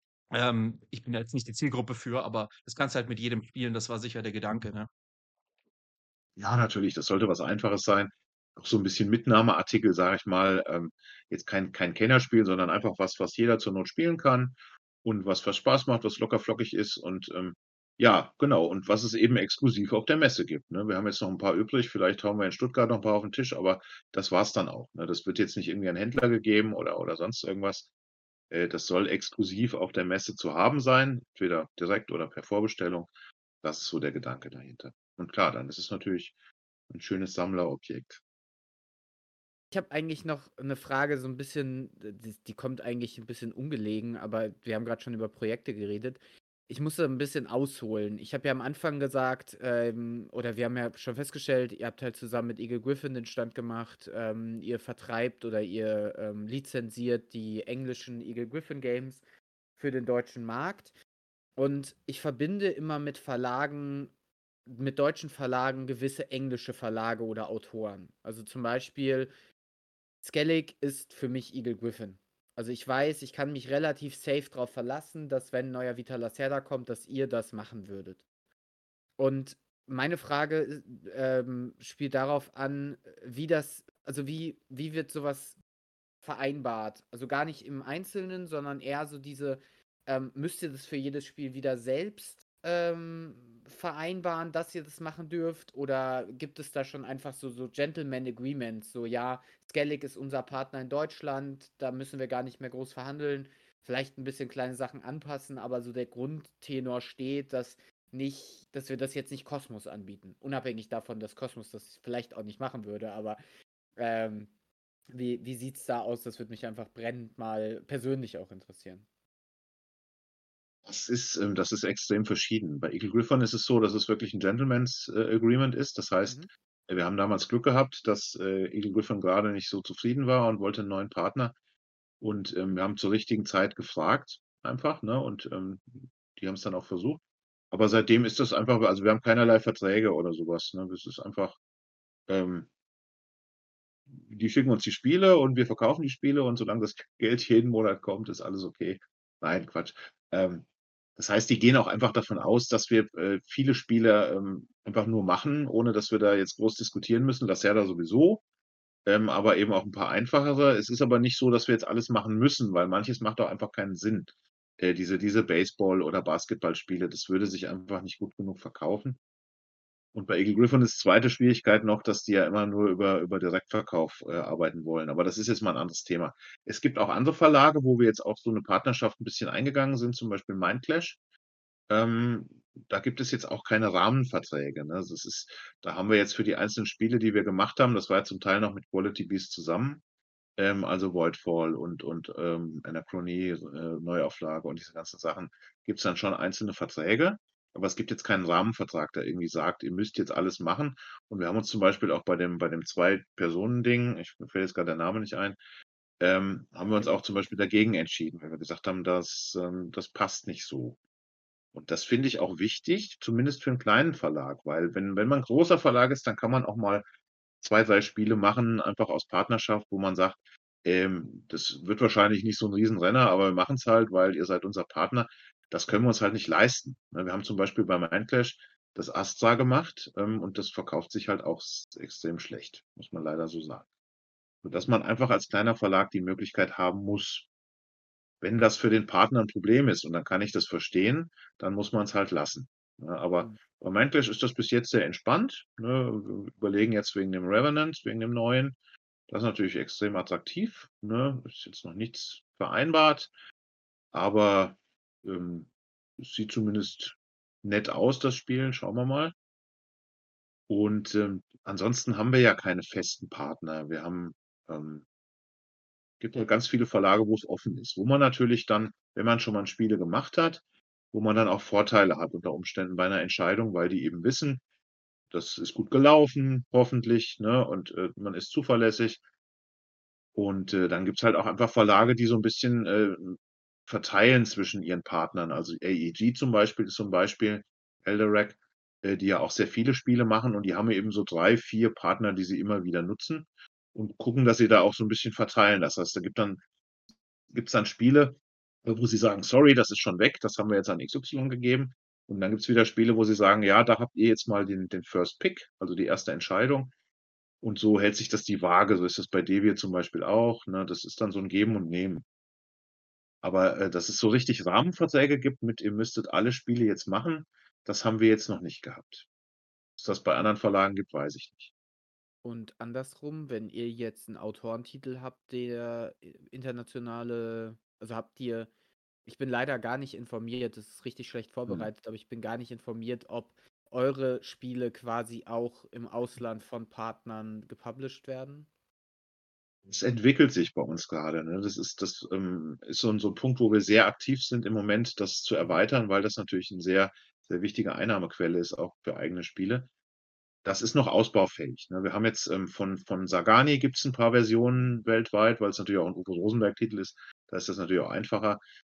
Ähm, ich bin da jetzt nicht die Zielgruppe für, aber das kannst du halt mit jedem spielen. Das war sicher der Gedanke, ne? Ja, natürlich, das sollte was Einfaches sein. Auch so 'n bisschen Mitnahmeartikel, sage ich mal. Ähm, jetzt kein kein Kennerspiel, sondern einfach was, was jeder zur Not spielen kann und was was Spaß macht, was locker flockig ist und, ähm, ja, genau. Und was es eben exklusiv auf der Messe gibt, ne? Wir haben jetzt noch 'n paar übrig. Vielleicht hauen wir in Stuttgart noch 'n paar auf 'n Tisch, aber das war's dann auch, ne? Das wird jetzt nicht irgendwie an Händler gegeben oder oder sonst irgendwas. Äh, das soll exklusiv auf der Messe zu haben sein, entweder direkt oder per Vorbestellung. Das ist so der Gedanke dahinter. Und klar, dann ist es natürlich 'n schönes Sammlerobjekt. Ich habe eigentlich noch 'ne Frage, so 'n bisschen, d die die kommt eigentlich 'n bisschen ungelegen, aber wir haben grad schon über Projekte geredet. Ich muss da 'n bisschen ausholen. Ich habe ja am Anfang gesagt, ähm oder wir haben ja schon festgestellt, ihr habt halt zusammen mit Eagle Gryphon den Stand gemacht. Ähm, ihr vertreibt oder ihr, ähm, lizenziert die englischen Eagle Gryphon Games für den deutschen Markt. Und ich verbinde immer mit Verlagen mit deutschen Verlagen gewisse englische Verlage oder Autoren. Also zum Beispiel Skellig ist für mich Eagle Gryphon. Also ich weiß, ich kann mich relativ safe darauf verlassen, dass wenn 'n neuer Vital Lacerda kommt, dass ihr das machen würdet. Und meine Frage i ähm, spielt darauf an, wie das also wie wie wird sowas vereinbart? Also gar nicht im Einzelnen, sondern eher so diese ähm, müsst ihr das für jedes Spiel wieder selbst, ähm, vereinbaren, dass ihr das machen dürft? Oder gibt es da schon einfach so so Gentleman Agreements, so: „Ja, Skellig ist unser Partner in Deutschland, da müssen wir gar nicht mehr groß verhandeln, vielleicht 'n bisschen kleine Sachen anpassen, aber so der Grundtenor steht, dass nicht dass wir das jetzt nicht Kosmos anbieten.“ Unabhängig davon, dass Kosmos das vielleicht auch nicht machen würde, aber, ähm, wie wie sieht's da aus? Das würde mich einfach brennend mal persönlich auch interessieren. Das ist ähm, das ist extrem verschieden. Bei Eagle Gryphon ist es so, dass es wirklich 'n Gentleman's, äh, Agreement ist. Das heißt, Mhm. wir haben damals Glück gehabt, dass, äh, Eagle Gryphon grade nicht so zufrieden war und wollte 'n neuen Partner. Und, ähm, wir haben zur richtigen Zeit gefragt einfach, ne, und, ähm, die haben's dann auch versucht. Aber seitdem ist das einfach also, wir haben keinerlei Verträge oder so was, ne? Das ist einfach, ähm die schicken uns die Spiele und wir verkaufen die Spiele und solange das Geld jeden Monat kommt, ist alles okay. Nein, Quatsch. Ähm, das heißt, die gehen auch einfach davon aus, dass wir, äh, viele Spiele, ähm, einfach nur machen, ohne dass wir da jetzt groß diskutieren müssen. Lacerda sowieso, ähm, aber eben auch 'n paar einfachere. Es ist aber nicht so, dass wir jetzt alles machen müssen, weil manches macht auch einfach keinen Sinn. Äh, diese diese Baseball oder Basketballspiele, das würde sich einfach nicht gut genug verkaufen. Und bei Eagle Gryphon ist zweite Schwierigkeit noch, dass die ja immer nur über über Direktverkauf, äh, arbeiten wollen. Aber das ist jetzt mal 'n anderes Thema. Es gibt auch andere Verlage, wo wir jetzt auch so 'ne Partnerschaft 'n bisschen eingegangen sind, zum Beispiel Mindclash. Ähm, da gibt es jetzt auch keine Rahmenverträge, ne? Also, es ist da haben wir jetzt für die einzelnen Spiele, die wir gemacht haben das war ja zum Teil noch mit Quality Beast zusammen, ähm, also Voidfall und und, ähm, Anachronie, äh, Neuauflage und diese ganzen Sachen, gibt's dann schon einzelne Verträge, aber es gibt jetzt keinen Rahmenvertrag, der irgendwie sagt: „Ihr müsst jetzt alles machen.“ Und wir haben uns zum Beispiel auch bei dem bei dem Zwei-Personen-Ding, ich mir fällt jetzt grad der Name nicht ein, ähm, haben wir uns auch zum Beispiel dagegen entschieden, weil wir gesagt haben, das ähm, das passt nicht so. Und das finde ich auch wichtig, zumindest für 'n kleinen Verlag, weil wenn wenn man großer Verlag ist, dann kann man auch mal zwei, drei Spiele machen, einfach aus Partnerschaft, wo man sagt: „Ähm, das wird wahrscheinlich nicht so 'n Riesenrenner, aber wir machen's halt, weil ihr seid unser Partner.“ Das können wir uns halt nicht leisten, ne? Wir haben zum Beispiel bei Mindclash das Astra gemacht, ähm, und das verkauft sich halt auch s extrem schlecht, muss man leider so sagen. Sodass man einfach als kleiner Verlag die Möglichkeit haben muss. Wenn das für den Partner 'n Problem ist und dann kann ich das verstehen, dann muss man's halt lassen, ne? Aber Mhm. bei Mindclash ist das bis jetzt sehr entspannt, ne? Wir überlegen jetzt wegen dem Revenant, wegen dem Neuen. Das ist natürlich extrem attraktiv, ne? Ist jetzt noch nichts vereinbart, aber, ähm, es sieht zumindest nett aus, das Spiel. Schauen wir mal. Und, ähm, ansonsten haben wir ja keine festen Partner. Wir haben, ähm gibt ja ganz viele Verlage, wo's offen ist, wo man natürlich dann, wenn man schon mal Spiele gemacht hat, wo man dann auch Vorteile hat unter Umständen bei 'ner Entscheidung, weil die eben wissen, das ist gut gelaufen, hoffentlich, ne, und, äh, man ist zuverlässig. Und, äh, dann gibt's halt auch einfach Verlage, die so 'n bisschen, äh, verteilen zwischen ihren Partnern. Also, A E G zum Beispiel ist so 'n Beispiel, Alderac, äh, die ja auch sehr viele Spiele machen und die haben eben so drei, vier Partner, die sie immer wieder nutzen und gucken, dass sie da auch so 'n bisschen verteilen. Das heißt, da gibt dann gibt's dann Spiele, äh, wo sie sagen: „Sorry, das ist schon weg, das haben wir jetzt an X Y gegeben.“ Und dann gibt's wieder Spiele, wo sie sagen: „Ja, da habt ihr jetzt mal den den First Pick, also die erste Entscheidung.“ Und so hält sich das die Waage. So ist das bei Devir zum Beispiel auch, ne? Das ist dann so 'n Geben und Nehmen. Aber, äh, dass es so richtig Rahmenverträge gibt mit: „Ihr müsstet alle Spiele jetzt machen“, das haben wir jetzt noch nicht gehabt. Ob's das bei anderen Verlagen gibt, weiß ich nicht. Und andersrum, wenn ihr jetzt 'n Autorentitel habt, der i internationale also, habt ihr ich bin leider gar nicht informiert, das ist richtig schlecht Mhm. vorbereitet, aber ich bin gar nicht informiert, ob eure Spiele quasi auch im Ausland von Partnern gepublished werden? Es entwickelt sich bei uns grade, ne? Das ist das, ähm, ist so 'n so 'n Punkt, wo wir sehr aktiv sind im Moment, das zu Mhm. erweitern, weil das natürlich 'n sehr, sehr wichtige Einnahmequelle ist, auch für eigene Spiele. Das ist noch ausbaufähig, ne? Wir haben jetzt, ähm, von von Sagani gibt's 'n paar Versionen weltweit, weil's natürlich auch 'n Uwe Rosenberg-Titel ist. Da ist das natürlich auch einfacher.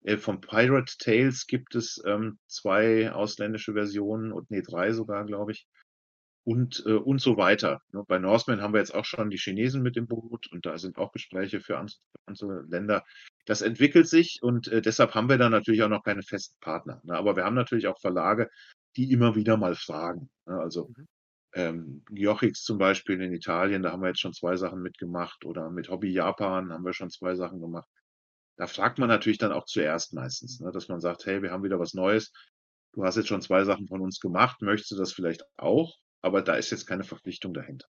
Äh, von Pirate Tales gibt es, ähm, zwei ausländische Versionen und ne, drei sogar, glaube ich. Und, äh und so weiter, ne? Bei Norseman haben wir jetzt auch schon die Chinesen mit im Boot und da sind auch Gespräche für ans andere Länder. Das entwickelt sich und, äh, deshalb haben wir da natürlich auch noch keine festen Partner, ne? Aber wir haben natürlich auch Verlage, die immer wieder mal fragen, ne? Also, Mhm. ähm, Jochix zum Beispiel in Italien, da haben wir jetzt schon zwei Sachen mitgemacht oder mit Hobby Japan haben wir schon zwei Sachen gemacht. Da fragt man natürlich dann auch zuerst meistens, ne, dass man sagt: „Hey, wir haben wieder was Neues. Du hast jetzt schon zwei Sachen von uns gemacht. Möchtest du das vielleicht auch?“ Aber da ist jetzt keine Verpflichtung dahinter.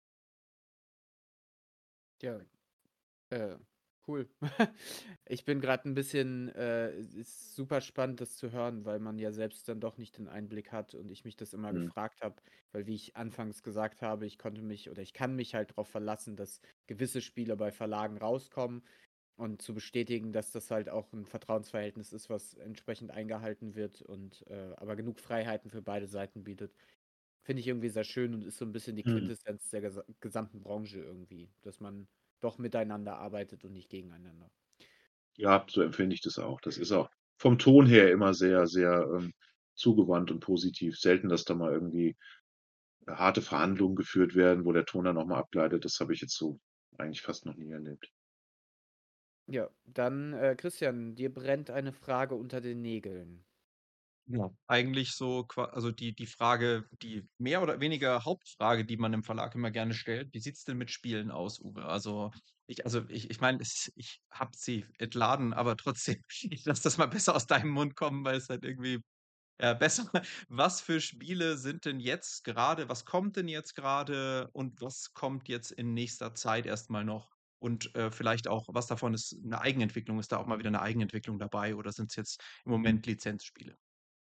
Ja, äh, cool. Ich bin gerade ein bisschen äh, es ist super spannend, das zu hören, weil man ja selbst dann doch nicht den Einblick hat und ich mich das immer Mhm. gefragt habe, weil wie ich anfangs gesagt habe, ich konnte mich oder ich kann mich halt darauf verlassen, dass gewisse Spiele bei Verlagen rauskommen und zu bestätigen, dass das halt auch ein Vertrauensverhältnis ist, was entsprechend eingehalten wird und äh, aber genug Freiheiten für beide Seiten bietet. Finde ich irgendwie sehr schön und ist so ein bisschen die Mhm. Quintessenz der gesa gesamten Branche irgendwie, dass man doch miteinander arbeitet und nicht gegeneinander. Ja, so empfinde ich das auch. Das ist auch vom Ton her immer sehr, sehr, ähm, zugewandt und positiv. Selten, dass da mal irgendwie harte Verhandlungen geführt werden, wo der Ton dann noch mal abgleitet. Das habe ich jetzt so eigentlich fast noch nie erlebt. Ja, dann, äh, Christian, dir brennt eine Frage unter den Nägeln. Ja, eigentlich so qua also die die Frage, die mehr oder weniger Hauptfrage, die man im Verlag immer gerne stellt: „Wie sieht's denn mit Spielen aus, Uwe?“ Also, ich also ich ich meine, es ich habe sie entladen, aber trotzdem, ich lasse das mal besser aus deinem Mund kommen, weil es halt irgendwie, ja, besser was für Spiele sind denn jetzt gerade? Was kommt denn jetzt gerade und was kommt jetzt in nächster Zeit erstmal noch? Und, äh, vielleicht auch, was davon ist eine Eigenentwicklung? Ist da auch mal wieder eine Eigenentwicklung dabei oder sind es jetzt im Moment Lizenzspiele?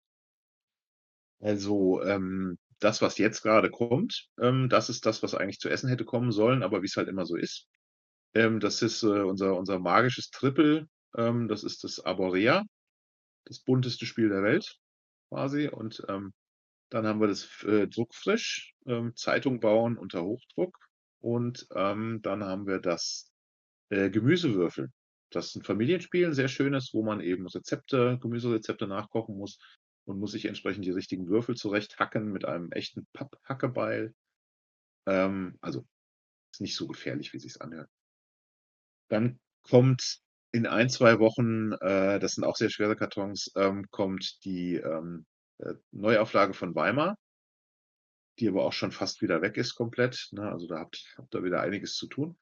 Also, ähm, das, was jetzt grade kommt, ähm, das ist das, was eigentlich zu Essen hätte kommen sollen, aber wie's halt immer so ist. Ähm, das ist, äh, unser unser magisches Triple. Ähm, das ist das Arborea, das bunteste Spiel der Welt quasi. Und, ähm, dann haben wir das f äh, Druckfrisch, ähm, Zeitung bauen unter Hochdruck. Und, ähm, dann haben wir das, äh, Gemüsewürfel. Das ist 'n Familienspiel, 'n sehr schönes, wo man eben Rezepte Gemüserezepte nachkochen muss und muss sich entsprechend die richtigen Würfel zurechthacken mit einem echten Papp-Hackebeil. Ähm, also, ist nicht so gefährlich, wie sich's anhört. Dann kommt in ein, zwei Wochen, äh, das sind auch sehr schwere Kartons, ähm, kommt die, ähm, äh, Neuauflage von Weimar, die aber auch schon fast wieder weg ist komplett, ne? Also, da habt habt ihr wieder einiges zu tun.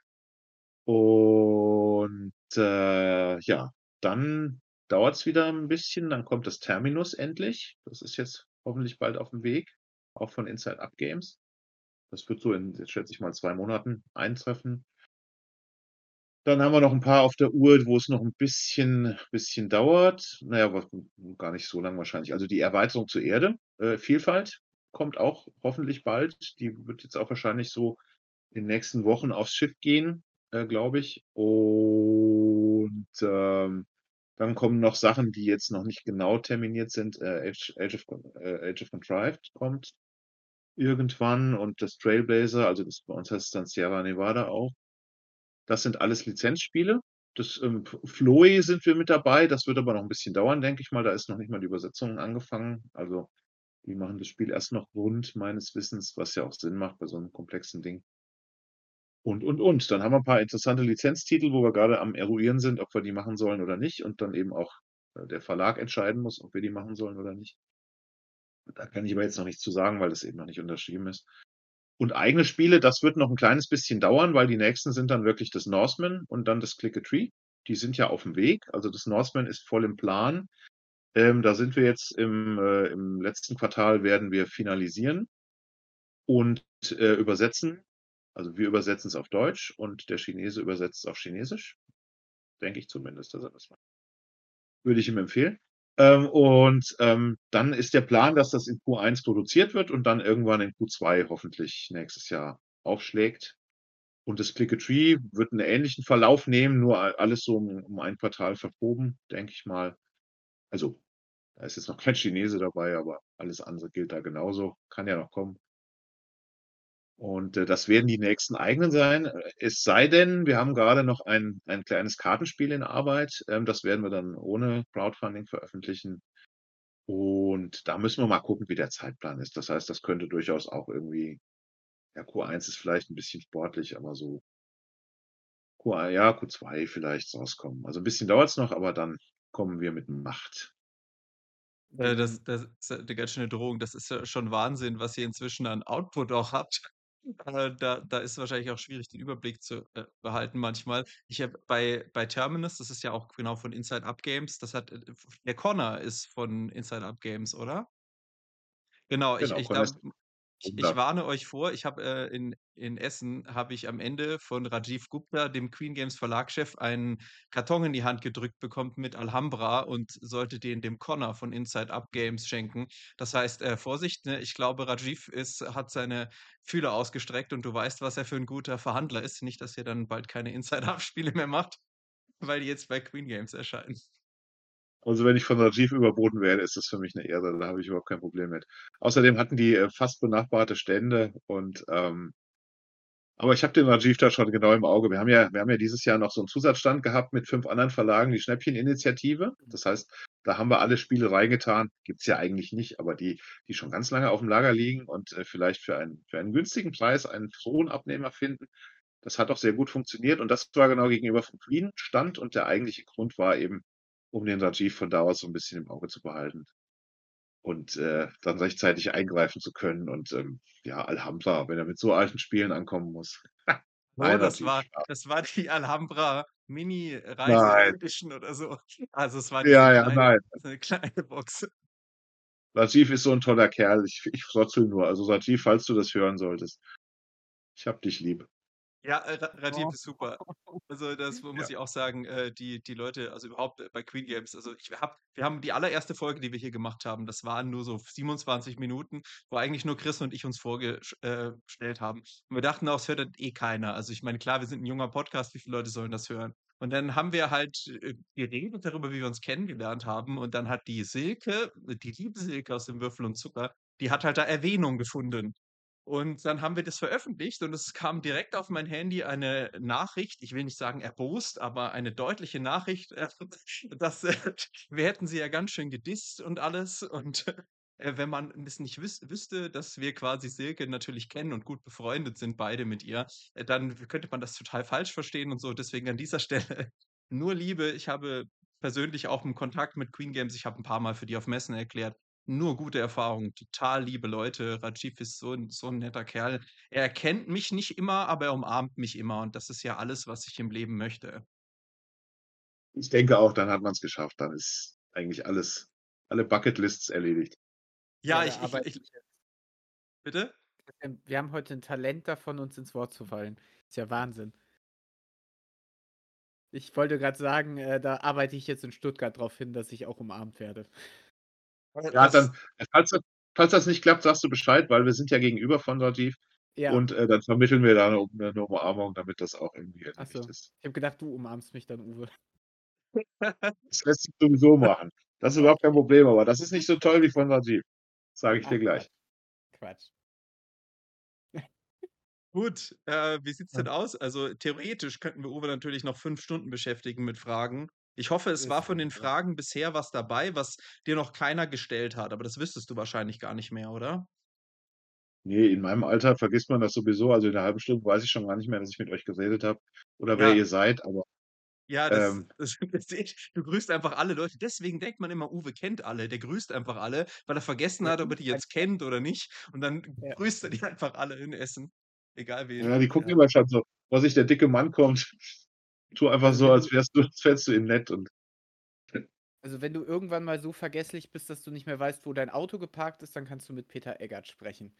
Und, äh, ja, dann dauert's wieder 'n bisschen, dann kommt das Terminus endlich. Das ist jetzt hoffentlich bald aufm Weg, auch von Inside Up Games. Das wird so in, jetzt schätze ich mal, zwei Monaten eintreffen. Dann haben wir noch 'n paar auf der Uhr, wo es noch 'n bisschen bisschen dauert. Na ja, wa gar nicht so lang wahrscheinlich. Also, die Erweiterung zur Erde, äh, Vielfalt kommt auch hoffentlich bald. Die wird jetzt auch wahrscheinlich so in den nächsten Wochen aufs Schiff gehen, äh, glaube ich. Und, ähm, dann kommen noch Sachen, die jetzt noch nicht genau terminiert sind. Äh, Age Age of Con äh, Age of Contrived kommt irgendwann und das Trailblazer, also das bei uns heißt es dann Sierra Nevada auch. Das sind alles Lizenzspiele. Das, ähm, F Floe sind wir mit dabei, das wird aber noch 'n bisschen dauern, denke ich mal. Da ist noch nicht mal die Übersetzung angefangen. Also, die machen das Spiel erst noch rund meines Wissens, was ja auch Sinn macht bei so 'nem komplexen Ding. Und, und, und. Dann haben wir 'n paar interessante Lizenztitel, wo wir grade am Eruieren sind, ob wir die machen sollen oder nicht und dann eben auch, äh, der Verlag entscheiden muss, ob wir die machen sollen oder nicht. Da kann ich aber jetzt noch nichts zu sagen, weil das eben noch nicht unterschrieben ist. Und eigene Spiele, das wird noch 'n kleines bisschen dauern, weil die nächsten sind dann wirklich das Norseman und dann das Click or Tree. Die sind ja aufm Weg. Also, das Norseman ist voll im Plan. Ähm, da sind wir jetzt im äh, im letzten Quartal werden wir finalisieren und, äh, übersetzen. Also, wir übersetzen's auf Deutsch und der Chinese übersetzt es auf Chinesisch. Denke ich zumindest, dass er das macht. Würde ich ihm empfehlen. Ähm, und, ähm, dann ist der Plan, dass das in Q eins produziert wird und dann irgendwann in Q zwei hoffentlich nächstes Jahr aufschlägt. Und das Click or Tree wird 'n ähnlichen Verlauf nehmen, nur a alles so um um ein Quartal verschoben, denke ich mal. Also, da ist jetzt noch kein Chinese dabei, aber alles andere gilt da genauso. Kann ja noch kommen. Und, äh, das werden die nächsten eigenen sein. Äh, es sei denn, wir haben grade noch ein ein kleines Kartenspiel in Arbeit. Ähm, das werden wir dann ohne Crowdfunding veröffentlichen. Und da müssen wir mal gucken, wie der Zeitplan ist. Das heißt, das könnte durchaus auch irgendwie ja, Q eins ist vielleicht 'n bisschen sportlich, aber so Q ei ja, Q zwei vielleicht soll es kommen. Also 'n bisschen dauert's noch, aber dann kommen wir mit Macht. Äh, Genau. das das ist ja 'ne ganz schöne Drohung. Das ist ja schon Wahnsinn, was ihr inzwischen an Output auch habt. Äh, da da ist wahrscheinlich auch schwierig, den Überblick zu, äh, behalten manchmal. Ich habe bei bei Terminus, das ist ja auch genau von Inside Up Games, das hat, äh, f der Connor ist von Inside Up Games, oder? Genau, ich Genau, ich Connor da ist ich ich hundert. warne euch vor, ich habe, äh, in in Essen habe ich am Ende von Rajiv Gupta, dem Queen Games Verlagschef, einen Karton in die Hand gedrückt bekommen mit Alhambra und sollte den dem Connor von Inside Up Games schenken. Das heißt, äh, Vorsicht, ne? Ich glaube, Rajiv ist hat seine Fühler ausgestreckt und du weißt, was er für 'n guter Verhandler ist. Nicht, dass ihr dann bald keine Inside Up Spiele mehr macht, weil die jetzt bei Queen Games erscheinen. Also, wenn ich von Rajiv überboten werde, ist das für mich 'ne Ehre, da habe ich überhaupt kein Problem mit. Außerdem hatten die, äh, fast benachbarte Stände und, ähm aber ich habe den Rajiv da schon genau im Auge. Wir haben ja wir haben ja dieses Jahr noch so 'n Zusatzstand gehabt mit fünf anderen Verlagen, die Schnäppcheninitiative. Mhm. Das heißt, da haben wir alle Spiele reingetan. Gibt's ja eigentlich nicht, aber die die schon ganz lange aufm Lager liegen und, äh, vielleicht für einen für einen günstigen Preis einen frohen Abnehmer finden. Das hat auch sehr gut funktioniert und das war genau gegenüber vom Queen-Stand und der eigentliche Grund war eben, um den Rajiv von da aus so 'n bisschen im Auge zu behalten und, äh, dann rechtzeitig eingreifen zu können und, ähm, ja, Alhambra, wenn er mit so alten Spielen ankommen muss. Oh, Nein, das Rajiv, war Spaß. das war die Alhambra Mini Reise Nein. Edition oder so. Also, es war diese Ja, ja, kleine nein. so 'ne kleine Box. Rajiv ist so 'n toller Kerl. Ich ich frotzel nur. Also, Rajiv, falls du das hören solltest. Ich habe dich lieb. Ja, äh, Ra Rajiv Oh. ist super. Also, das mu Ja. muss ich auch sagen, äh, die die Leute also, überhaupt bei Queen Games also, ich habe wir haben die allererste Folge, die wir hier gemacht haben, das waren nur so siebenundzwanzig Minuten, wo eigentlich nur Chris und ich uns vorgesch äh, stellt haben. Und wir dachten auch, es hört halt eh keiner. Also, ich meine, klar, wir sind 'n junger Podcast, wie viele Leute sollen das hören? Und dann haben wir halt, äh, geredet darüber, wie wir uns kennengelernt haben und dann hat die Silke, die liebe Silke aus dem Würfel und Zucker, die hat halt da Erwähnung gefunden. Und dann haben wir das veröffentlicht und es kam direkt auf mein Handy eine Nachricht, ich will nicht sagen erbost, aber eine deutliche Nachricht, äh, dass, äh, wir hätten sie ja ganz schön gedisst und alles. Und, äh, wenn man das nicht wüs wüsste, dass wir quasi Silke natürlich kennen und gut befreundet sind beide mit ihr, äh, dann könnte man das total falsch verstehen und so. Deswegen an dieser Stelle nur Liebe. Ich habe persönlich auch 'n Kontakt mit Queen Games. Ich habe 'n paarmal für die auf Messen erklärt. Nur gute Erfahrungen, total liebe Leute. Rajiv ist so 'n so 'n netter Kerl. Er erkennt mich nicht immer, aber er umarmt mich immer und das ist ja alles, was ich im Leben möchte. Ich denke auch, dann hat man's geschafft. Dann ist eigentlich alles alle Bucketlists erledigt. Ja, Ja, da ich ich arbeite ich ich jetzt. Bitte? Ähm, wir haben heute 'n Talent davon, uns ins Wort zu fallen. Ist ja Wahnsinn. Ich wollte grad sagen, äh, da arbeite ich jetzt in Stuttgart drauf hin, dass ich auch umarmt werde. Äh, Ja, das dann falls das falls das nicht klappt, sagst du Bescheid, weil wir sind ja gegenüber von Rajiv Ja. und, äh, dann vermitteln wir da 'ne Um 'ne Umarmung, damit das auch irgendwie Ach erledigt so. ist. Ich habe gedacht, du umarmst mich dann, Uwe. Das lässt sich sowieso machen. Das ist überhaupt kein Okay. Problem, aber das ist nicht so toll wie von Rajiv. Sage ich Ach dir Quatsch. gleich. Quatsch. Gut, äh, wie sieht's Ja. denn aus? Also, theoretisch könnten wir Uwe natürlich noch fünf Stunden beschäftigen mit Fragen. Ich hoffe, es war Das von den stimmt, ja. Fragen bisher was dabei, was dir noch keiner gestellt hat, aber das wüsstest du wahrscheinlich gar nicht mehr, oder? Ne, in meinem Alter vergisst man das sowieso. Also, in 'ner halben Stunde weiß ich schon gar nicht mehr, dass ich mit euch geredet habe oder wer Ja. ihr seid, aber, Ja, das ähm das das sehe ich. Du grüßt einfach alle Leute. Deswegen denkt man immer, Uwe kennt alle. Der grüßt einfach alle, weil er vergessen Ja, hat, ob er die jetzt kennt oder nicht. Und dann Ja. grüßt er die einfach alle in Essen, egal Ja, wen. die gucken Ja. immer schon so: Vorsicht, der dicke Mann kommt. Tu einfach Also, so, wenn als du wärst du als fändest du ihn nett und Also, wenn du irgendwann mal so vergesslich bist, dass du nicht mehr weißt, wo dein Auto geparkt ist, dann kannst du mit Peter Eggert sprechen.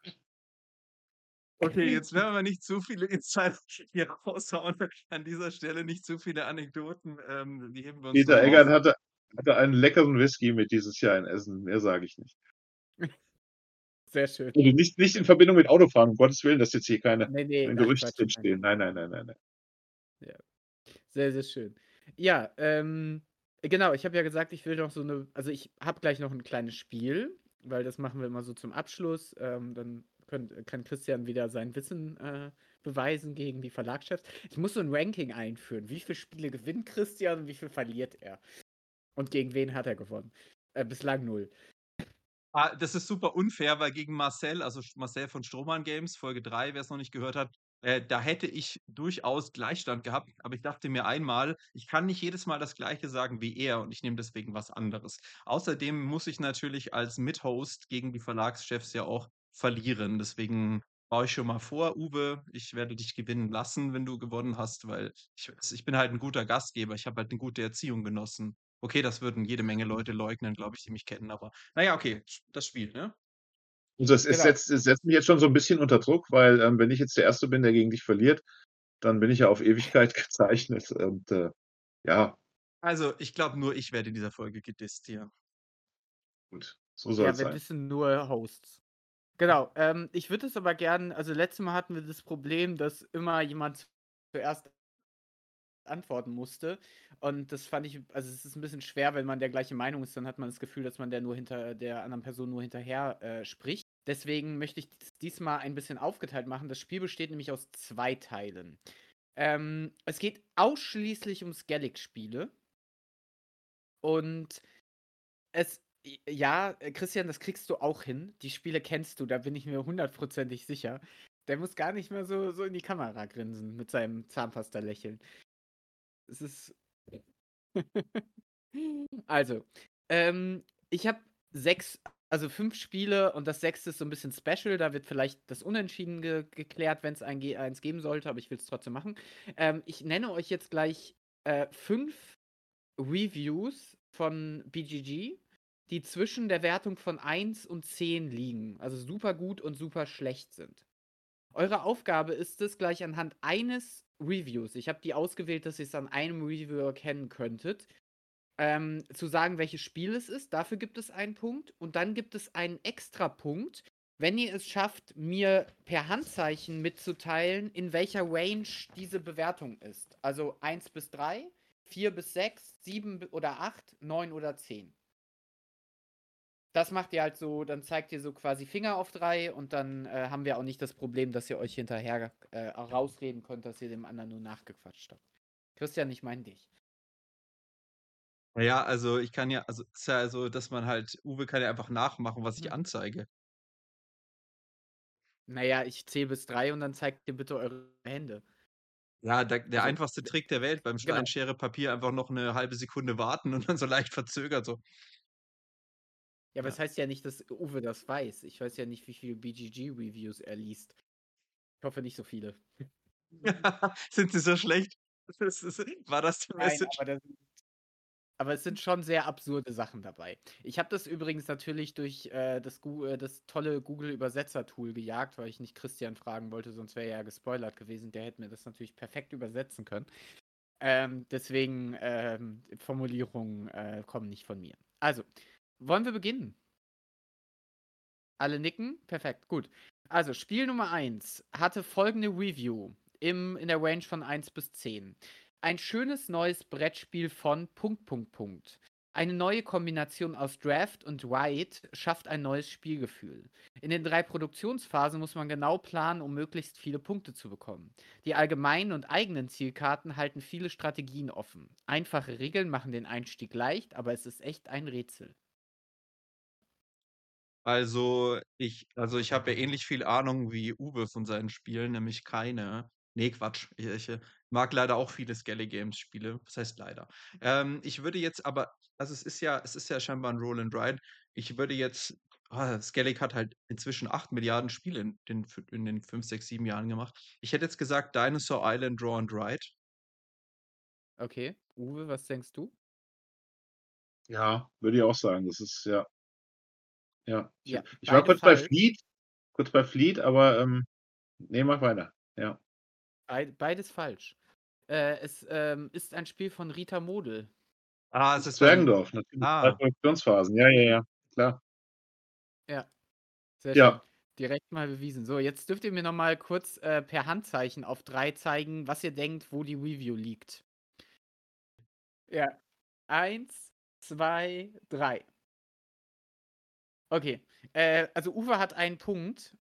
Okay, jetzt werden wir nicht zu viele Insider hier raushauen. An dieser Stelle nicht zu viele Anekdoten, ähm, die heben wir uns Peter noch Eggert auf. hatte hatte einen leckeren Whisky mit dieses Jahr in Essen. Mehr sage ich nicht. Sehr schön. Also, nicht nicht in Verbindung mit Autofahren, um Gottes Willen, dass jetzt hier keine Ne, ne, keine ach Gerüchte Quatsch, nein. entstehen. Nein, nein, nein, nein, nein. Ja. Sehr, sehr schön. Ja, ähm, genau, ich habe ja gesagt, ich will noch so 'ne also, ich habe gleich noch 'n kleines Spiel, weil das machen wir immer so zum Abschluss. Ähm, dann könnt, kann Christian wieder sein Wissen äh, beweisen gegen die Verlagschefs. Ich muss so ein Ranking einführen. Wie viele Spiele gewinnt Christian und wie viel verliert er? Und gegen wen hat er gewonnen? Äh, bislang null. Ah, das ist super unfair, weil gegen Marcel, also Sch- Marcel von Strohmann Games, Folge drei, wer es noch nicht gehört hat, äh, da hätte ich durchaus Gleichstand gehabt. Aber ich dachte mir einmal, ich kann nicht jedes Mal das Gleiche sagen wie er und ich nehme deswegen was anderes. Außerdem muss ich natürlich als Mithost gegen die Verlagschefs ja auch verlieren. Deswegen baue ich schon mal vor, Uwe, ich werde dich gewinnen lassen, wenn du gewonnen hast, weil ich, ich bin halt ein guter Gastgeber. Ich habe halt eine gute Erziehung genossen. Okay, das würden jede Menge Leute leugnen, glaube ich, die mich kennen, aber na ja, okay, das Spiel, ne? Also, es es Genau. setzt es setzt mich jetzt schon so 'n bisschen unter Druck, weil, ähm, wenn ich jetzt der Erste bin, der gegen dich verliert, dann bin ich ja auf Ewigkeit gezeichnet und, äh, ja, Also, ich glaube, nur ich werde in dieser Folge gedisst hier. gut, so Ja, soll's wir sein. wissen nur Hosts. Genau. Ähm, ich würde es aber gern, also letztes Mal hatten wir das Problem, dass immer jemand zuerst antworten musste. Und das fand ich, also es ist ein bisschen schwer, wenn man der gleichen Meinung ist, dann hat man das Gefühl, dass man der nur hinter der anderen Person nur hinterher äh, spricht. Deswegen möchte ich dies- diesmal ein bisschen aufgeteilt machen. Das Spiel besteht nämlich aus zwei Teilen. Ähm, es geht ausschließlich um Skellig-Spiele. Und es, ja, äh, Christian, das kriegst du auch hin. Die Spiele kennst du, da bin ich mir hundertprozentig sicher. Der muss gar nicht mehr so, so in die Kamera grinsen mit seinem Zahnpasta-Lächeln. Es ist. Also, ähm, ich habe sechs, also fünf Spiele und das sechste ist so ein bisschen special. Da wird vielleicht das Unentschieden ge geklärt, wenn es ein ge eins geben sollte, aber ich will es trotzdem machen. Ähm, ich nenne euch jetzt gleich äh, fünf Reviews von B G G, die zwischen der Wertung von eins und zehn liegen. Also super gut und super schlecht sind. Eure Aufgabe ist es, gleich anhand eines Reviews, ich habe die ausgewählt, dass ihr es an einem Review erkennen könntet, ähm, zu sagen, welches Spiel es ist. Dafür gibt es einen Punkt. Und dann gibt es einen Extrapunkt, wenn ihr es schafft, mir per Handzeichen mitzuteilen, in welcher Range diese Bewertung ist. Also eins bis drei, vier bis sechs, sieben oder acht, neun oder zehn. Das macht ihr halt so, dann zeigt ihr so quasi Finger auf drei und dann äh, haben wir auch nicht das Problem, dass ihr euch hinterher äh, rausreden könnt, dass ihr dem anderen nur nachgequatscht habt. Christian, ich meine dich. Na ja, also ich kann ja, also es ist ja so, dass man halt, Uwe kann ja einfach nachmachen, was ich Hm. anzeige. Naja, ich zähle bis drei und dann zeigt ihr bitte eure Hände. Ja, der, der Also, einfachste Trick der Welt beim Stein, genau. Schere, Papier einfach noch eine halbe Sekunde warten und dann so leicht verzögert so. Ja, aber Ja. es heißt ja nicht, dass Uwe das weiß. Ich weiß ja nicht, wie viele B G G-Reviews er liest. Ich hoffe nicht so viele. Sind sie so schlecht? Das ist, war das die Nein, Message? aber, das, aber es sind schon sehr absurde Sachen dabei. Ich habe das übrigens natürlich durch äh, das, Gu- äh, das tolle Google-Übersetzer-Tool gejagt, weil ich nicht Christian fragen wollte, sonst wäre er ja gespoilert gewesen. Der hätte mir das natürlich perfekt übersetzen können. Ähm, deswegen, ähm, Formulierungen äh, kommen nicht von mir. Also, wollen wir beginnen? Alle nicken? Perfekt, gut. Also, Spiel Nummer eins hatte folgende Review im, in der Range von eins bis zehn. Ein schönes neues Brettspiel von Punkt, Punkt, Punkt. Eine neue Kombination aus Draft und Ride schafft ein neues Spielgefühl. In den drei Produktionsphasen muss man genau planen, um möglichst viele Punkte zu bekommen. Die allgemeinen und eigenen Zielkarten halten viele Strategien offen. Einfache Regeln machen den Einstieg leicht, aber es ist echt ein Rätsel. Also, ich also, ich habe ja ähnlich viel Ahnung wie Uwe von seinen Spielen, nämlich keine. Ne, Quatsch. Ich ich, äh, mag leider auch viele Skelly Games Spiele. Was heißt leider? Ähm, ich würde jetzt aber, also, es ist ja es ist ja scheinbar 'n Roll and Ride. Ich würde jetzt, ah, Skellig hat halt inzwischen acht Milliarden Spiele in den fü in den fünf, sechs, sieben Jahren gemacht. Ich hätte jetzt gesagt Dinosaur Island Draw and Ride. Okay, Uwe, was denkst du? Ja, würde ich auch sagen. Das ist ja ja. Ich Ja, ich war beide kurz bei falsch. Fleet kurz bei Fleet, aber, ähm, ne, mach weiter. Ja. Beid beides falsch. Äh, es, ähm, ist ein Spiel von Rita Model. Ah, es ist ein Zwergendorf, natürlich. drei ah. Produktionsphasen. Ja, ja, ja, klar. Ja, sehr schön. Ja. Direkt mal bewiesen. So, jetzt dürft ihr mir noch mal kurz, äh, per Handzeichen auf drei zeigen, was ihr denkt, wo die Review liegt. Ja. Eins, zwei, drei. Okay. Äh, also Uwe hat einen Punkt.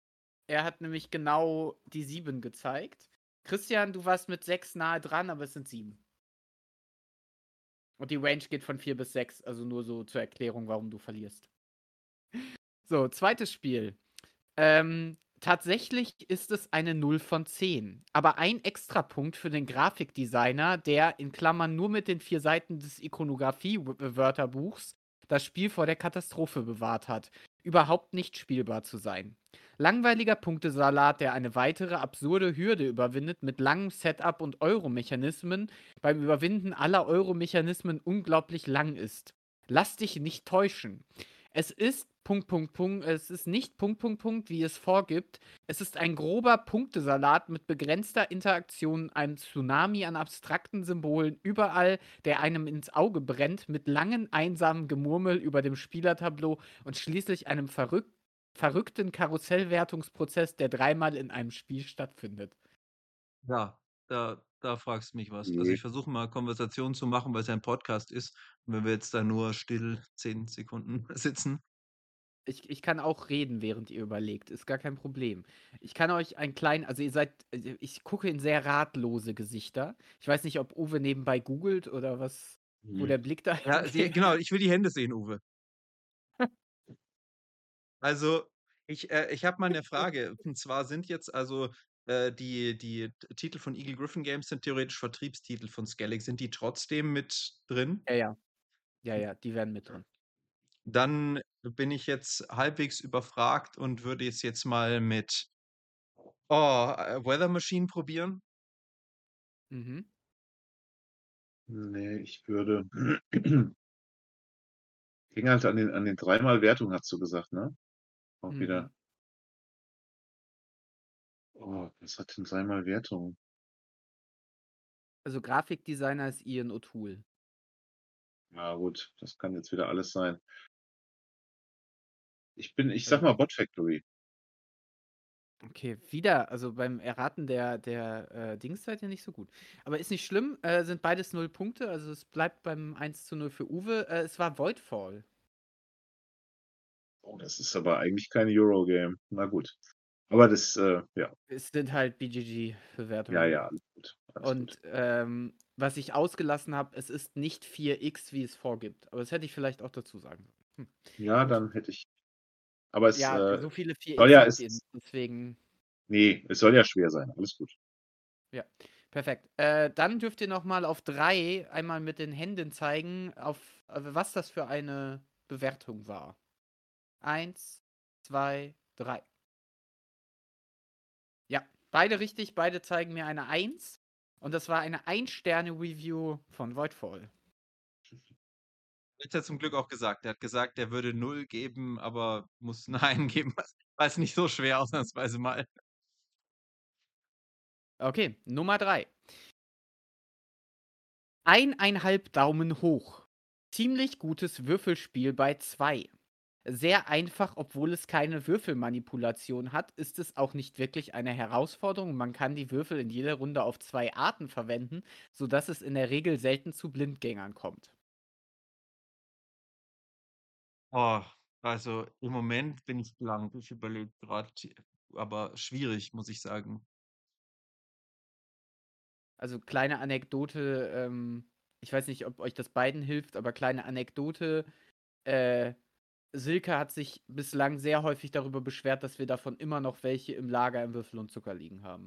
Er hat nämlich genau die sieben gezeigt. Christian, du warst mit sechs nahe dran, aber es sind sieben. Und die Range geht von vier bis sechs, also nur so zur Erklärung, warum du verlierst. So, zweites Spiel. Ähm, tatsächlich ist es eine null von zehn. Aber ein Extrapunkt für den Grafikdesigner, der in Klammern nur mit den vier Seiten des Ikonografie-Wörterbuchs das Spiel vor der Katastrophe bewahrt hat, überhaupt nicht spielbar zu sein. Langweiliger Punktesalat, der eine weitere absurde Hürde überwindet mit langem Setup und Euro-Mechanismen, beim Überwinden aller Euro-Mechanismen unglaublich lang ist. Lass dich nicht täuschen. Es ist Punkt, Punkt, Punkt, es ist nicht Punkt, Punkt, Punkt, wie es vorgibt. Es ist ein grober Punktesalat mit begrenzter Interaktion, einem Tsunami an abstrakten Symbolen überall, der einem ins Auge brennt, mit langen, einsamen Gemurmel über dem Spielertableau und schließlich einem verrück verrückten Karussellwertungsprozess, der dreimal in einem Spiel stattfindet. Ja, da da fragst du mich was. Also, Ne. ich versuche mal Konversation zu machen, weil's ja 'n Podcast ist. Und wenn wir jetzt da nur still zehn Sekunden sitzen. Ich ich kann auch reden, während ihr überlegt, ist gar kein Problem. Ich kann euch einen kleinen also, ihr seid also, ich gucke in sehr ratlose Gesichter. Ich weiß nicht, ob Uwe nebenbei googelt oder was wo Mhm. der Blick da Ja, die hingeht. genau, ich will die Hände sehen, Uwe. Also, ich äh, ich habe mal 'ne Frage. Und zwar sind jetzt also, äh, die die T Titel von Eagle Gryphon Games sind theoretisch Vertriebstitel von Skellig. Sind die trotzdem mit drin? Ja, ja. Ja, ja, die wären mit drin. Dann bin ich jetzt halbwegs überfragt und würde es jetzt mal mit oh, äh, Weather Machine probieren. Mhm. Ne, ich würde hing halt an den an den dreimal Wertung, hast du gesagt, ne? Auch Mhm. wieder. Oh, was hat denn dreimal Wertung? Also, Grafikdesigner ist Ian O'Toole. Ja gut, das kann jetzt wieder alles sein. Ich bin ich sage Also mal Bot Factory. Okay, wieder also, beim Erraten der der, äh, Dings seid ihr nicht so gut. Aber ist nicht schlimm, äh, sind beides null Punkte, also, es bleibt beim eins zu null für Uwe. Äh, es war Voidfall. Oh, das ist aber eigentlich kein Eurogame. Na gut. Aber das, äh, ja. Es sind halt B G Ja, G-Bewertungen. ja, alles gut, alles gut. Und, ähm, was ich ausgelassen habe, es ist nicht vier X, wie es vorgibt. Aber das hätte ich vielleicht auch dazu sagen sollen. Hm, Ja, gut. dann hätte ich aber es, Ja, äh, so viele vier soll X ja habt ihr es nicht, deswegen ne, es soll ja schwer sein. Alles gut. Ja, perfekt. Äh, dann dürft ihr noch mal auf drei einmal mit den Händen zeigen, auf äh, was das für eine Bewertung war. eins, zwei, drei. Ja, beide richtig, beide zeigen mir eine eins. Und das war eine Ein-Sterne-Review von Voidfall. Hat er zum Glück auch gesagt. Er hat gesagt, er würde null geben, aber muss 'ne einen geben. War jetzt nicht so schwer ausnahmsweise mal. Okay, Nummer drei. Eineinhalb Daumen hoch. Ziemlich gutes Würfelspiel bei zwei. Sehr einfach, obwohl es keine Würfelmanipulation hat, ist es auch nicht wirklich eine Herausforderung. Man kann die Würfel in jeder Runde auf zwei Arten verwenden, sodass es in der Regel selten zu Blindgängern kommt. Oh, also, im Moment bin ich blank. Ich überlege grad, aber schwierig, muss ich sagen. Also, kleine Anekdote, ähm, ich weiß nicht, ob euch das beiden hilft, aber kleine Anekdote, äh, Silke hat sich bislang sehr häufig darüber beschwert, dass wir davon immer noch welche im Lager im Würfel und Zucker liegen haben.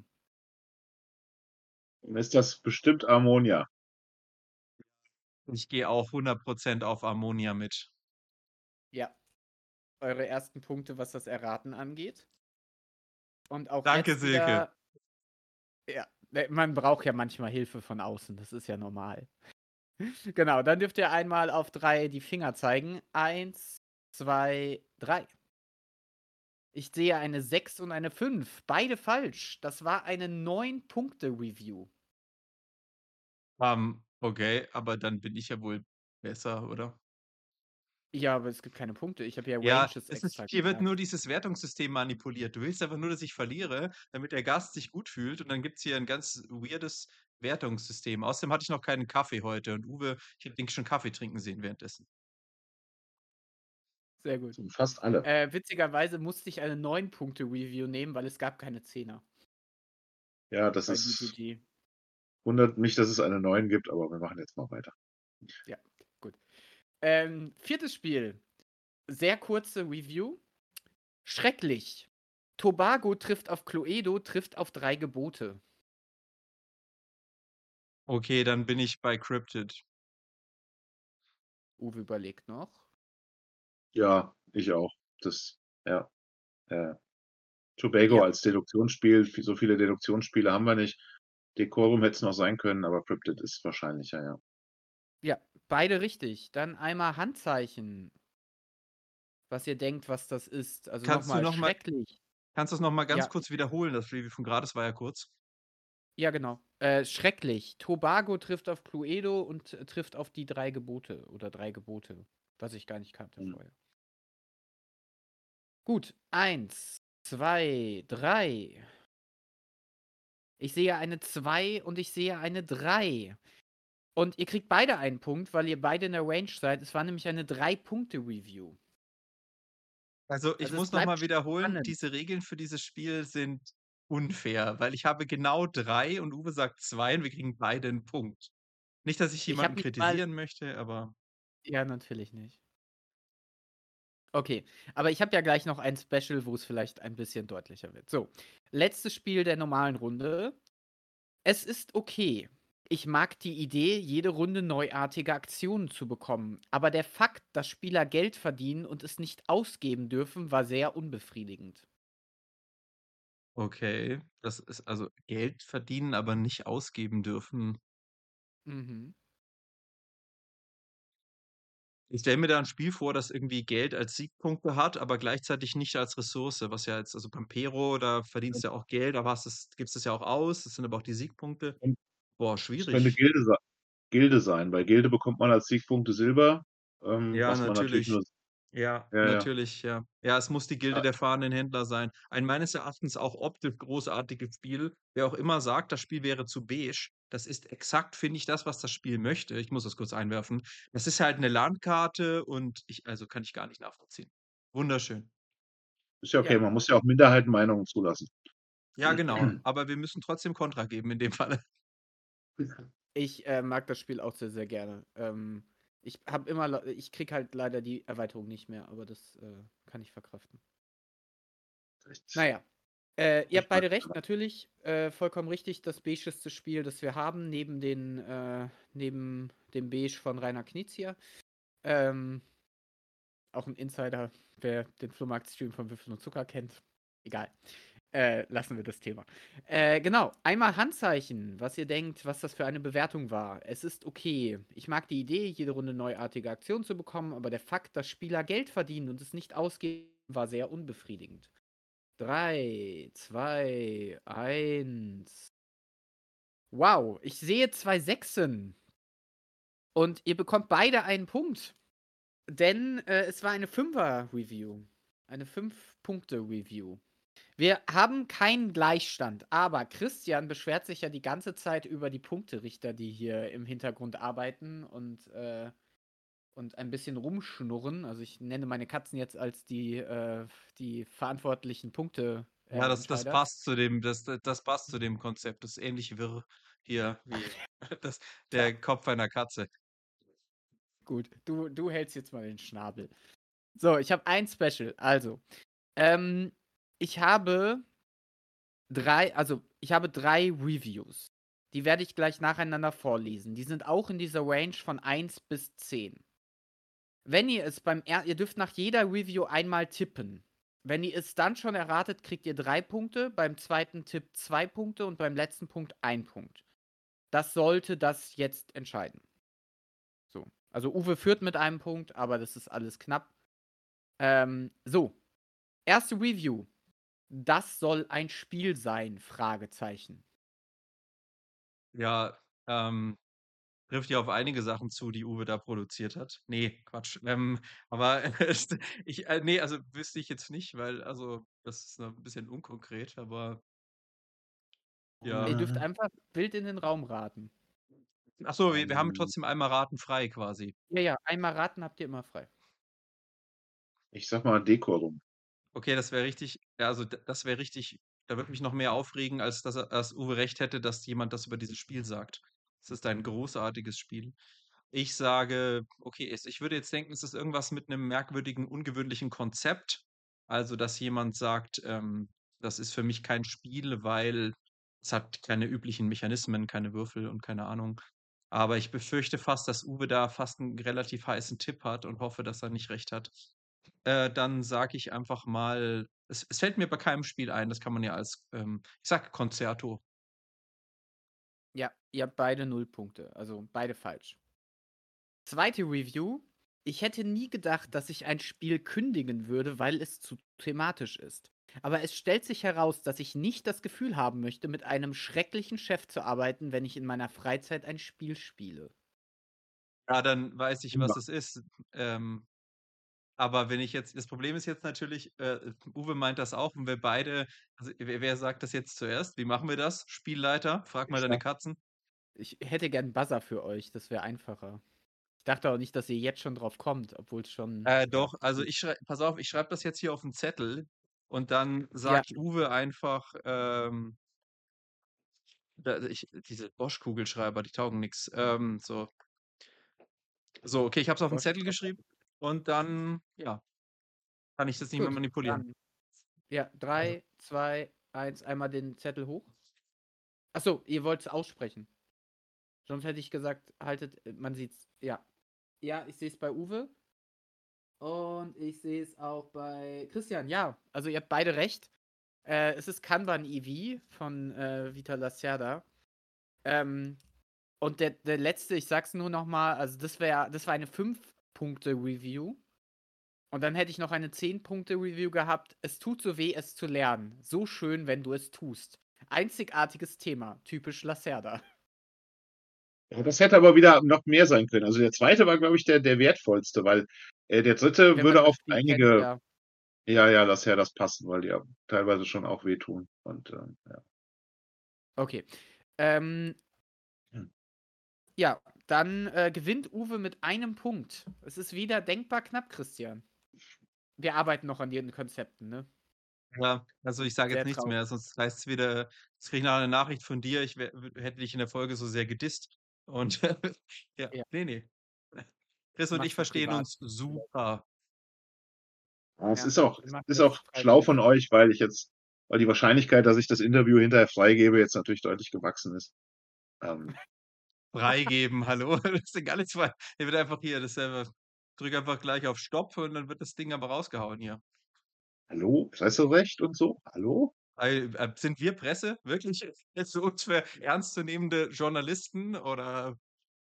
Dann ist das bestimmt Armonia. Ich gehe auch hundert Prozent auf Armonia mit. Ja. Eure ersten Punkte, was das Erraten angeht. Und auch Danke, jetzt Silke. wieder Ja, ne, man braucht ja manchmal Hilfe von außen, das ist ja normal. Genau, dann dürft ihr einmal auf drei die Finger zeigen. eins, zwei, drei. Ich sehe eine sechs und eine fünf, beide falsch. Das war eine Neun-Punkte-Review. Ähm, okay, aber dann bin ich ja wohl besser, oder? Ja, aber es gibt keine Punkte. Ich habe ja Ja, Ranges es ist extra hier wird gesagt. nur dieses Wertungssystem manipuliert. Du willst einfach nur, dass ich verliere, damit der Gast sich gut fühlt und dann gibt's hier 'n ganz weirdes Wertungssystem. Außerdem hatte ich noch keinen Kaffee heute und Uwe, ich habe den schon Kaffee trinken sehen währenddessen. Sehr gut. Fast alle. Äh, witzigerweise musste ich eine neun-Punkte-Review nehmen, weil es gab keine Zehner Ja, das bei ist B G G. wundert mich, dass es eine neun gibt, aber wir machen jetzt mal weiter. Ja, gut. Ähm, viertes Spiel. Sehr kurze Review. Schrecklich. Tobago trifft auf Cluedo, trifft auf drei Gebote. Okay, dann bin ich bei Cryptid. Uwe überlegt noch. Ja, ich auch. Das, ja. Äh, Tobago Ja. als Deduktionsspiel, viel- so viele Deduktionsspiele haben wir nicht. Decorum hätte es noch sein können, aber Cryptid ist wahrscheinlicher, ja. Ja, beide richtig. Dann einmal Handzeichen. Was ihr denkt, was das ist. Also Kannst du nochmal noch mal schrecklich. kannst du das noch mal ganz Ja. kurz wiederholen? Das Review von gerade, das war ja kurz. Ja, genau. Äh, schrecklich. Tobago trifft auf Cluedo und äh, trifft auf die drei Gebote oder drei Gebote, was ich gar nicht kannte Hm. vorher. Gut, eins, zwei, drei. Ich sehe eine zwei und ich sehe eine drei. Und ihr kriegt beide einen Punkt, weil ihr beide in der Range seid. Es war nämlich eine drei-Punkte-Review. Also, ich Also es muss noch mal bleibt wiederholen, spannend. diese Regeln für dieses Spiel sind unfair, weil ich habe genau drei und Uwe sagt zwei und wir kriegen beide 'n Punkt. Nicht, dass ich Ich habe jemanden mich mal kritisieren möchte, aber Ja, natürlich nicht. Okay, aber ich habe ja gleich noch ein Special, wo es vielleicht ein bisschen deutlicher wird. So, letztes Spiel der normalen Runde. Es ist okay. Ich mag die Idee, jede Runde neuartige Aktionen zu bekommen, aber der Fakt, dass Spieler Geld verdienen und es nicht ausgeben dürfen, war sehr unbefriedigend. okay. Das ist also Geld verdienen, aber nicht ausgeben dürfen. Mhm. Ich stelle mir da 'n Spiel vor, das irgendwie Geld als Siegpunkte hat, aber gleichzeitig nicht als Ressource, was ja jetzt also Pampero, da verdienst du ja auch Geld, aber hast es gibst es ja auch aus, das sind aber auch die Siegpunkte. Und Boah, es könnte schwierig. Gilde sei Gilde sein. Bei Gilde bekommt man als Siegpunkte Silber, ähm, Ja, was man natürlich natürlich. nur Ja, ja, ja. natürlich, ja. Ja, es muss die Gilde Ah, der fahrenden Händler sein. Ein meines Erachtens auch optisch großartiges Spiel. Wer auch immer sagt, das Spiel wäre zu beige, das ist exakt, finde ich, das, was das Spiel möchte. Ich muss das kurz einwerfen. Das ist halt 'ne Landkarte und ich also, kann ich gar nicht nachvollziehen. Wunderschön. ist ja okay, Ja. man muss ja auch Minderheitenmeinungen zulassen. Ja, genau, aber wir müssen trotzdem Kontra geben in dem Falle. Ich äh, mag das Spiel auch sehr, sehr gerne. Ähm, ich habe immer, le- ich krieg halt leider die Erweiterung nicht mehr, aber das äh, kann ich verkraften. Naja. Äh, ihr habt beide recht, natürlich. Äh, vollkommen richtig. Das beigeste Spiel, das wir haben, neben, den, äh, neben dem Beige von Rainer Knizia. Ähm, auch ein Insider, wer den Flohmarkt-Stream von Würfel und Zucker kennt. Egal. Äh, lassen wir das Thema. Äh, genau. Einmal Handzeichen, was ihr denkt, was das für eine Bewertung war. Es ist okay. Ich mag die Idee, jede Runde neuartige Aktionen zu bekommen, aber der Fakt, dass Spieler Geld verdienen und es nicht ausgeben, war sehr unbefriedigend. Drei, zwei, eins. Wow, ich sehe zwei Sechsen. Und ihr bekommt beide einen Punkt. Denn äh, es war eine Fünfer-Review. Eine Fünf-Punkte-Review. Wir haben keinen Gleichstand, aber Christian beschwert sich ja die ganze Zeit über die Punkterichter, die hier im Hintergrund arbeiten und, äh, und ein bisschen rumschnurren. Also ich nenne meine Katzen jetzt als die, äh, die verantwortlichen Punkte. Äh, Ja, das das Entscheider. passt zu dem das das passt zu dem Konzept. Das ist ähnlich wirr hier wie das der Kopf einer Katze. Gut, du, du hältst jetzt mal den Schnabel. So, ich habe ein Special. Also, ähm, ich habe drei, also ich habe drei Reviews. Die werde ich gleich nacheinander vorlesen. Die sind auch in dieser Range von eins bis zehn. Wenn ihr es beim er ihr dürft nach jeder Review einmal tippen. Wenn ihr es dann schon erratet, kriegt ihr drei Punkte, beim zweiten Tipp zwei Punkte und beim letzten Punkt ein Punkt. Das sollte das jetzt entscheiden. So. Also Uwe führt mit einem Punkt, aber das ist alles knapp. Ähm, so. Erste Review. Das soll ein Spiel sein? Fragezeichen. Ja, ähm, trifft ja auf einige Sachen zu, die Uwe da produziert hat. Ne, Quatsch. Ähm, aber ich äh, ne, also wüsste ich jetzt nicht, weil also das ist noch 'n bisschen unkonkret, aber Ihr ja. dürft einfach wild in den Raum raten. Ach so, wir wir haben Ähm, trotzdem einmal raten frei quasi. Ja, ja, einmal raten habt ihr immer frei. Ich sage mal Dekorum. Okay, das wäre richtig ja, also d das wäre richtig da würde mich noch mehr aufregen, als dass er dass Uwe recht hätte, dass jemand das über dieses Spiel sagt. Es ist ein großartiges Spiel. Ich sage, okay, es ich würde jetzt denken, es ist irgendwas mit 'nem merkwürdigen, ungewöhnlichen Konzept. Also, dass jemand sagt, ähm: „Das ist für mich kein Spiel, weil es hat keine üblichen Mechanismen, keine Würfel und keine Ahnung.“ Aber ich befürchte fast, dass Uwe da fast 'n relativ heißen Tipp hat und hoffe, dass er nicht recht hat. Äh, dann sage ich einfach mal es es fällt mir bei keinem Spiel ein, das kann man ja als, ähm ich sage Concerto. Ja, ihr habt beide null Punkte, also beide falsch. Zweite Review. Ich hätte nie gedacht, dass ich ein Spiel kündigen würde, weil es zu thematisch ist. Aber es stellt sich heraus, dass ich nicht das Gefühl haben möchte, mit einem schrecklichen Chef zu arbeiten, wenn ich in meiner Freizeit ein Spiel spiele. Ja, dann weiß ich, was Immer. es ist. Ähm, aber wenn ich jetzt das Problem ist jetzt natürlich, äh, Uwe meint das auch und wir beide also wer wer sagt das jetzt zuerst? Wie machen wir das? Spielleiter, frag mal Ich deine sage Katzen. Ich hätte gern 'n Buzzer für euch, das wäre einfacher. Ich dachte auch nicht, dass ihr jetzt schon drauf kommt, obwohl's schon Äh, ja, doch, also gut. ich schrei pass auf, ich schreibe das jetzt hier auf 'n Zettel und dann Ja. sagt Uwe einfach, ähm da ich diese Bosch-Kugelschreiber, die taugen nix. Ähm, so. So, okay, ich habe es auf 'n Bosch Zettel geschrieben und dann, ja, kann ich das nicht mehr Gut, manipulieren. dann ja, drei, zwei, eins, einmal den Zettel hoch. Ach so, ihr wollt's aussprechen. Sonst hätte ich gesagt, haltet man sieht's. Ja. Ja, ich sehe es bei Uwe. Und ich sehe es auch bei Christian. Ja, also ihr habt beide recht. Äh, es ist Kanban E V von äh, Vital Lacerda. Ähm, und der, der letzte, ich sag's nur noch mal, also das wäre das war eine fünf Punkte Review. Und dann hätte ich noch eine zehn Punkte Review gehabt. Es tut so weh, es zu lernen. So schön, wenn du es tust. Einzigartiges Thema, typisch Lacerda. Ja, das hätte aber wieder noch mehr sein können. Also der zweite war, glaube ich, der der wertvollste, weil, äh, der dritte Wenn man würde das auf Spiel kennt, einige ja. ja, ja, lass ja das passen, weil die ja teilweise schon auch wehtun und, ähm, ja. Okay. Ähm Hm. ja, dann, äh, gewinnt Uwe mit einem Punkt. Es ist wieder denkbar knapp, Christian. Wir arbeiten noch an den Konzepten, ne? Ja, also ich sage jetzt Sehr nichts traurig. mehr, sonst heißt's wieder jetzt kriege ich nachher 'ne Nachricht von dir, ich wä w hätte dich in der Folge so sehr gedisst. Und ja, Ja. ne, ne. Chris und ich Machst du verstehen privat. uns super. Ja, es Ja, ist auch ihr macht ist auch das schlau von freiwillig. euch, weil ich jetzt weil die Wahrscheinlichkeit, dass ich das Interview hinterher freigebe, jetzt natürlich deutlich gewachsen ist. Ähm. Freigeben, hallo? Das sind gar nicht zwei hier wird einfach hier dasselbe drück einfach gleich auf Stopp und dann wird das Ding aber rausgehauen hier. Hallo? Presserecht und so? Hallo? Ei äh, sind wir Presse? Wirklich? Hältst du uns für ernstzunehmende Journalisten oder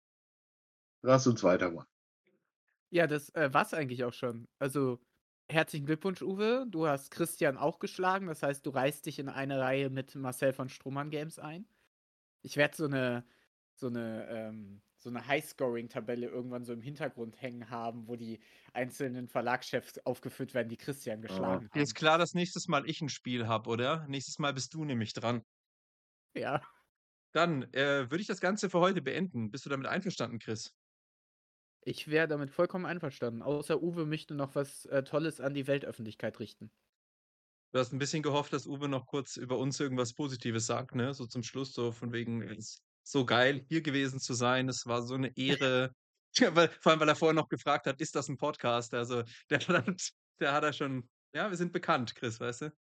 Lass uns weitermachen. Ja, das, äh, war's eigentlich auch schon. Also, herzlichen Glückwunsch, Uwe. Du hast Christian auch geschlagen. Das heißt, du reihst dich in eine Reihe mit Marcel von Strohmann Games ein. Ich werde so 'ne so 'ne, ähm so 'ne Highscoring-Tabelle irgendwann so im Hintergrund hängen haben, wo die einzelnen Verlagschefs aufgeführt werden, die Christian Ah. geschlagen Dir ist haben. klar, dass nächstes Mal ich 'n Spiel habe, oder? Nächstes Mal bist du nämlich dran. Ja. Dann, äh, würde ich das Ganze für heute beenden. Bist du damit einverstanden, Chris? Ich wäre damit vollkommen einverstanden, außer Uwe möchte noch was, äh, Tolles an die Weltöffentlichkeit richten. Du hast 'n bisschen gehofft, dass Uwe noch kurz über uns irgendwas Positives sagt, ne? So zum Schluss, so von wegen: „Ist so geil, hier gewesen zu sein. Es war so 'ne Ehre.“ Ja, weil vor allem, weil er vorher noch gefragt hat: „Ist das 'n Podcast?“ Also, der hat der hat er schon ja, wir sind bekannt, Chris, weißt du?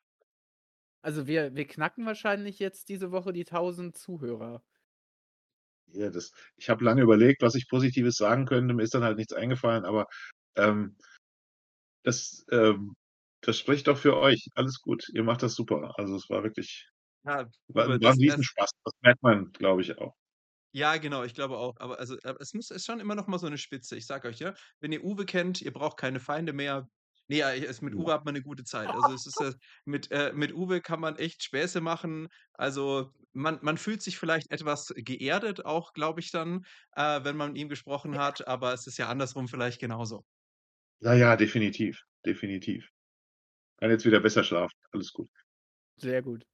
Also, wir wir knacken wahrscheinlich jetzt diese Woche die tausend Zuhörer. Ja, das ich habe lange überlegt, was ich Positives sagen könnte, mir ist dann halt nichts eingefallen, aber, ähm das, ähm das spricht doch für euch. Alles gut. Ihr macht das super. Also, es war wirklich Ja, war Uwe, war 'n das das Riesenspaß. Das merkt man, glaube ich, auch. Ja, genau, ich glaube auch. Aber also, äh, es muss ist schon immer noch mal so 'ne Spitze. Ich sage euch, ja, wenn ihr Uwe kennt, ihr braucht keine Feinde mehr. Ne, ja, es mit Ja. Uwe hat man 'ne gute Zeit. Also, es ist, äh mit äh, mit Uwe kann man echt Späße machen. Also, man man fühlt sich vielleicht etwas geerdet auch, glaube ich dann, äh, wenn man mit ihm gesprochen Ja. hat, aber es ist ja andersrum vielleicht genauso. Ja, ja, definitiv, definitiv. Kann jetzt wieder besser schlafen. Alles gut. Sehr gut.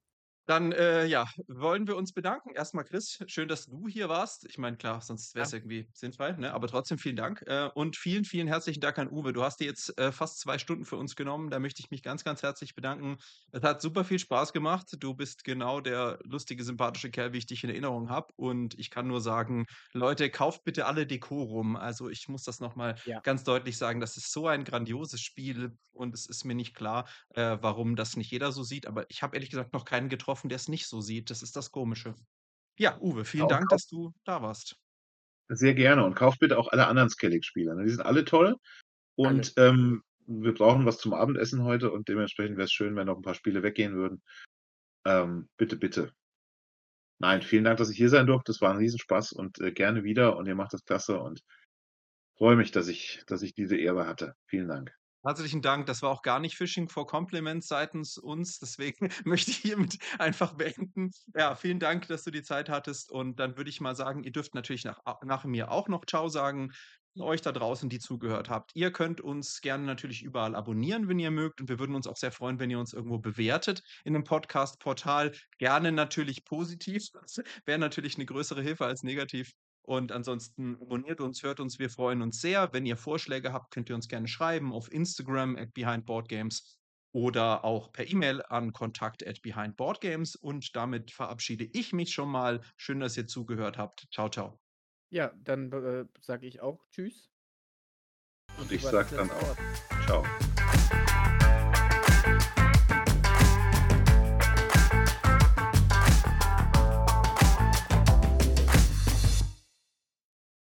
Dann, äh, ja, wollen wir uns bedanken. Erstmal Chris, schön, dass du hier warst. Ich meine, klar, sonst wäre es Ja. irgendwie sinnfrei, ne? Aber trotzdem vielen Dank. Äh, und vielen, vielen herzlichen Dank an Uwe. Du hast dir jetzt äh, fast zwei Stunden für uns genommen. Da möchte ich mich ganz, ganz herzlich bedanken. Es hat super viel Spaß gemacht. Du bist genau der lustige, sympathische Kerl, wie ich dich in Erinnerung habe. Und ich kann nur sagen, Leute, kauft bitte alle Decorum. Also ich muss das nochmal Ja. ganz deutlich sagen, das ist so ein grandioses Spiel und es ist mir nicht klar, äh, warum das nicht jeder so sieht. Aber ich habe ehrlich gesagt noch keinen getroffen, der es nicht so sieht. Das ist das Komische. Ja, Uwe, Ja, vielen und Dank, kauft dass du da warst. sehr gerne und kauft bitte auch alle anderen Skellig-Spieler, ne? Die sind alle toll Alle. und, ähm, wir brauchen was zum Abendessen heute und dementsprechend wäre es schön, wenn noch 'n paar Spiele weggehen würden. Ähm, bitte, bitte. Nein, vielen Dank, dass ich hier sein durfte. Es war 'n Riesenspaß und, äh, gerne wieder und ihr macht das klasse und freue mich, dass ich dass ich diese Ehre hatte. Vielen Dank. Herzlichen Dank. Das war auch gar nicht Fishing for Compliments seitens uns. Deswegen möchte ich hiermit einfach beenden. Ja, vielen Dank, dass du die Zeit hattest. Und dann würde ich mal sagen, ihr dürft natürlich nach, nach mir auch noch Ciao sagen. Euch da draußen, die zugehört habt. Ihr könnt uns gerne natürlich überall abonnieren, wenn ihr mögt. Und wir würden uns auch sehr freuen, wenn ihr uns irgendwo bewertet in einem Podcast-Portal. Gerne natürlich positiv. Das wäre natürlich eine größere Hilfe als negativ. Und ansonsten abonniert uns, hört uns, wir freuen uns sehr. Wenn ihr Vorschläge habt, könnt ihr uns gerne schreiben auf Instagram at behindboardgames oder auch per E-Mail an kontakt at behindboardgames. Und damit verabschiede ich mich schon mal. Schön, dass ihr zugehört habt. Ciao, ciao. Ja, dann äh, sage ich auch Tschüss. Und du ich hast sage das dann letzte auch Wort. Ciao.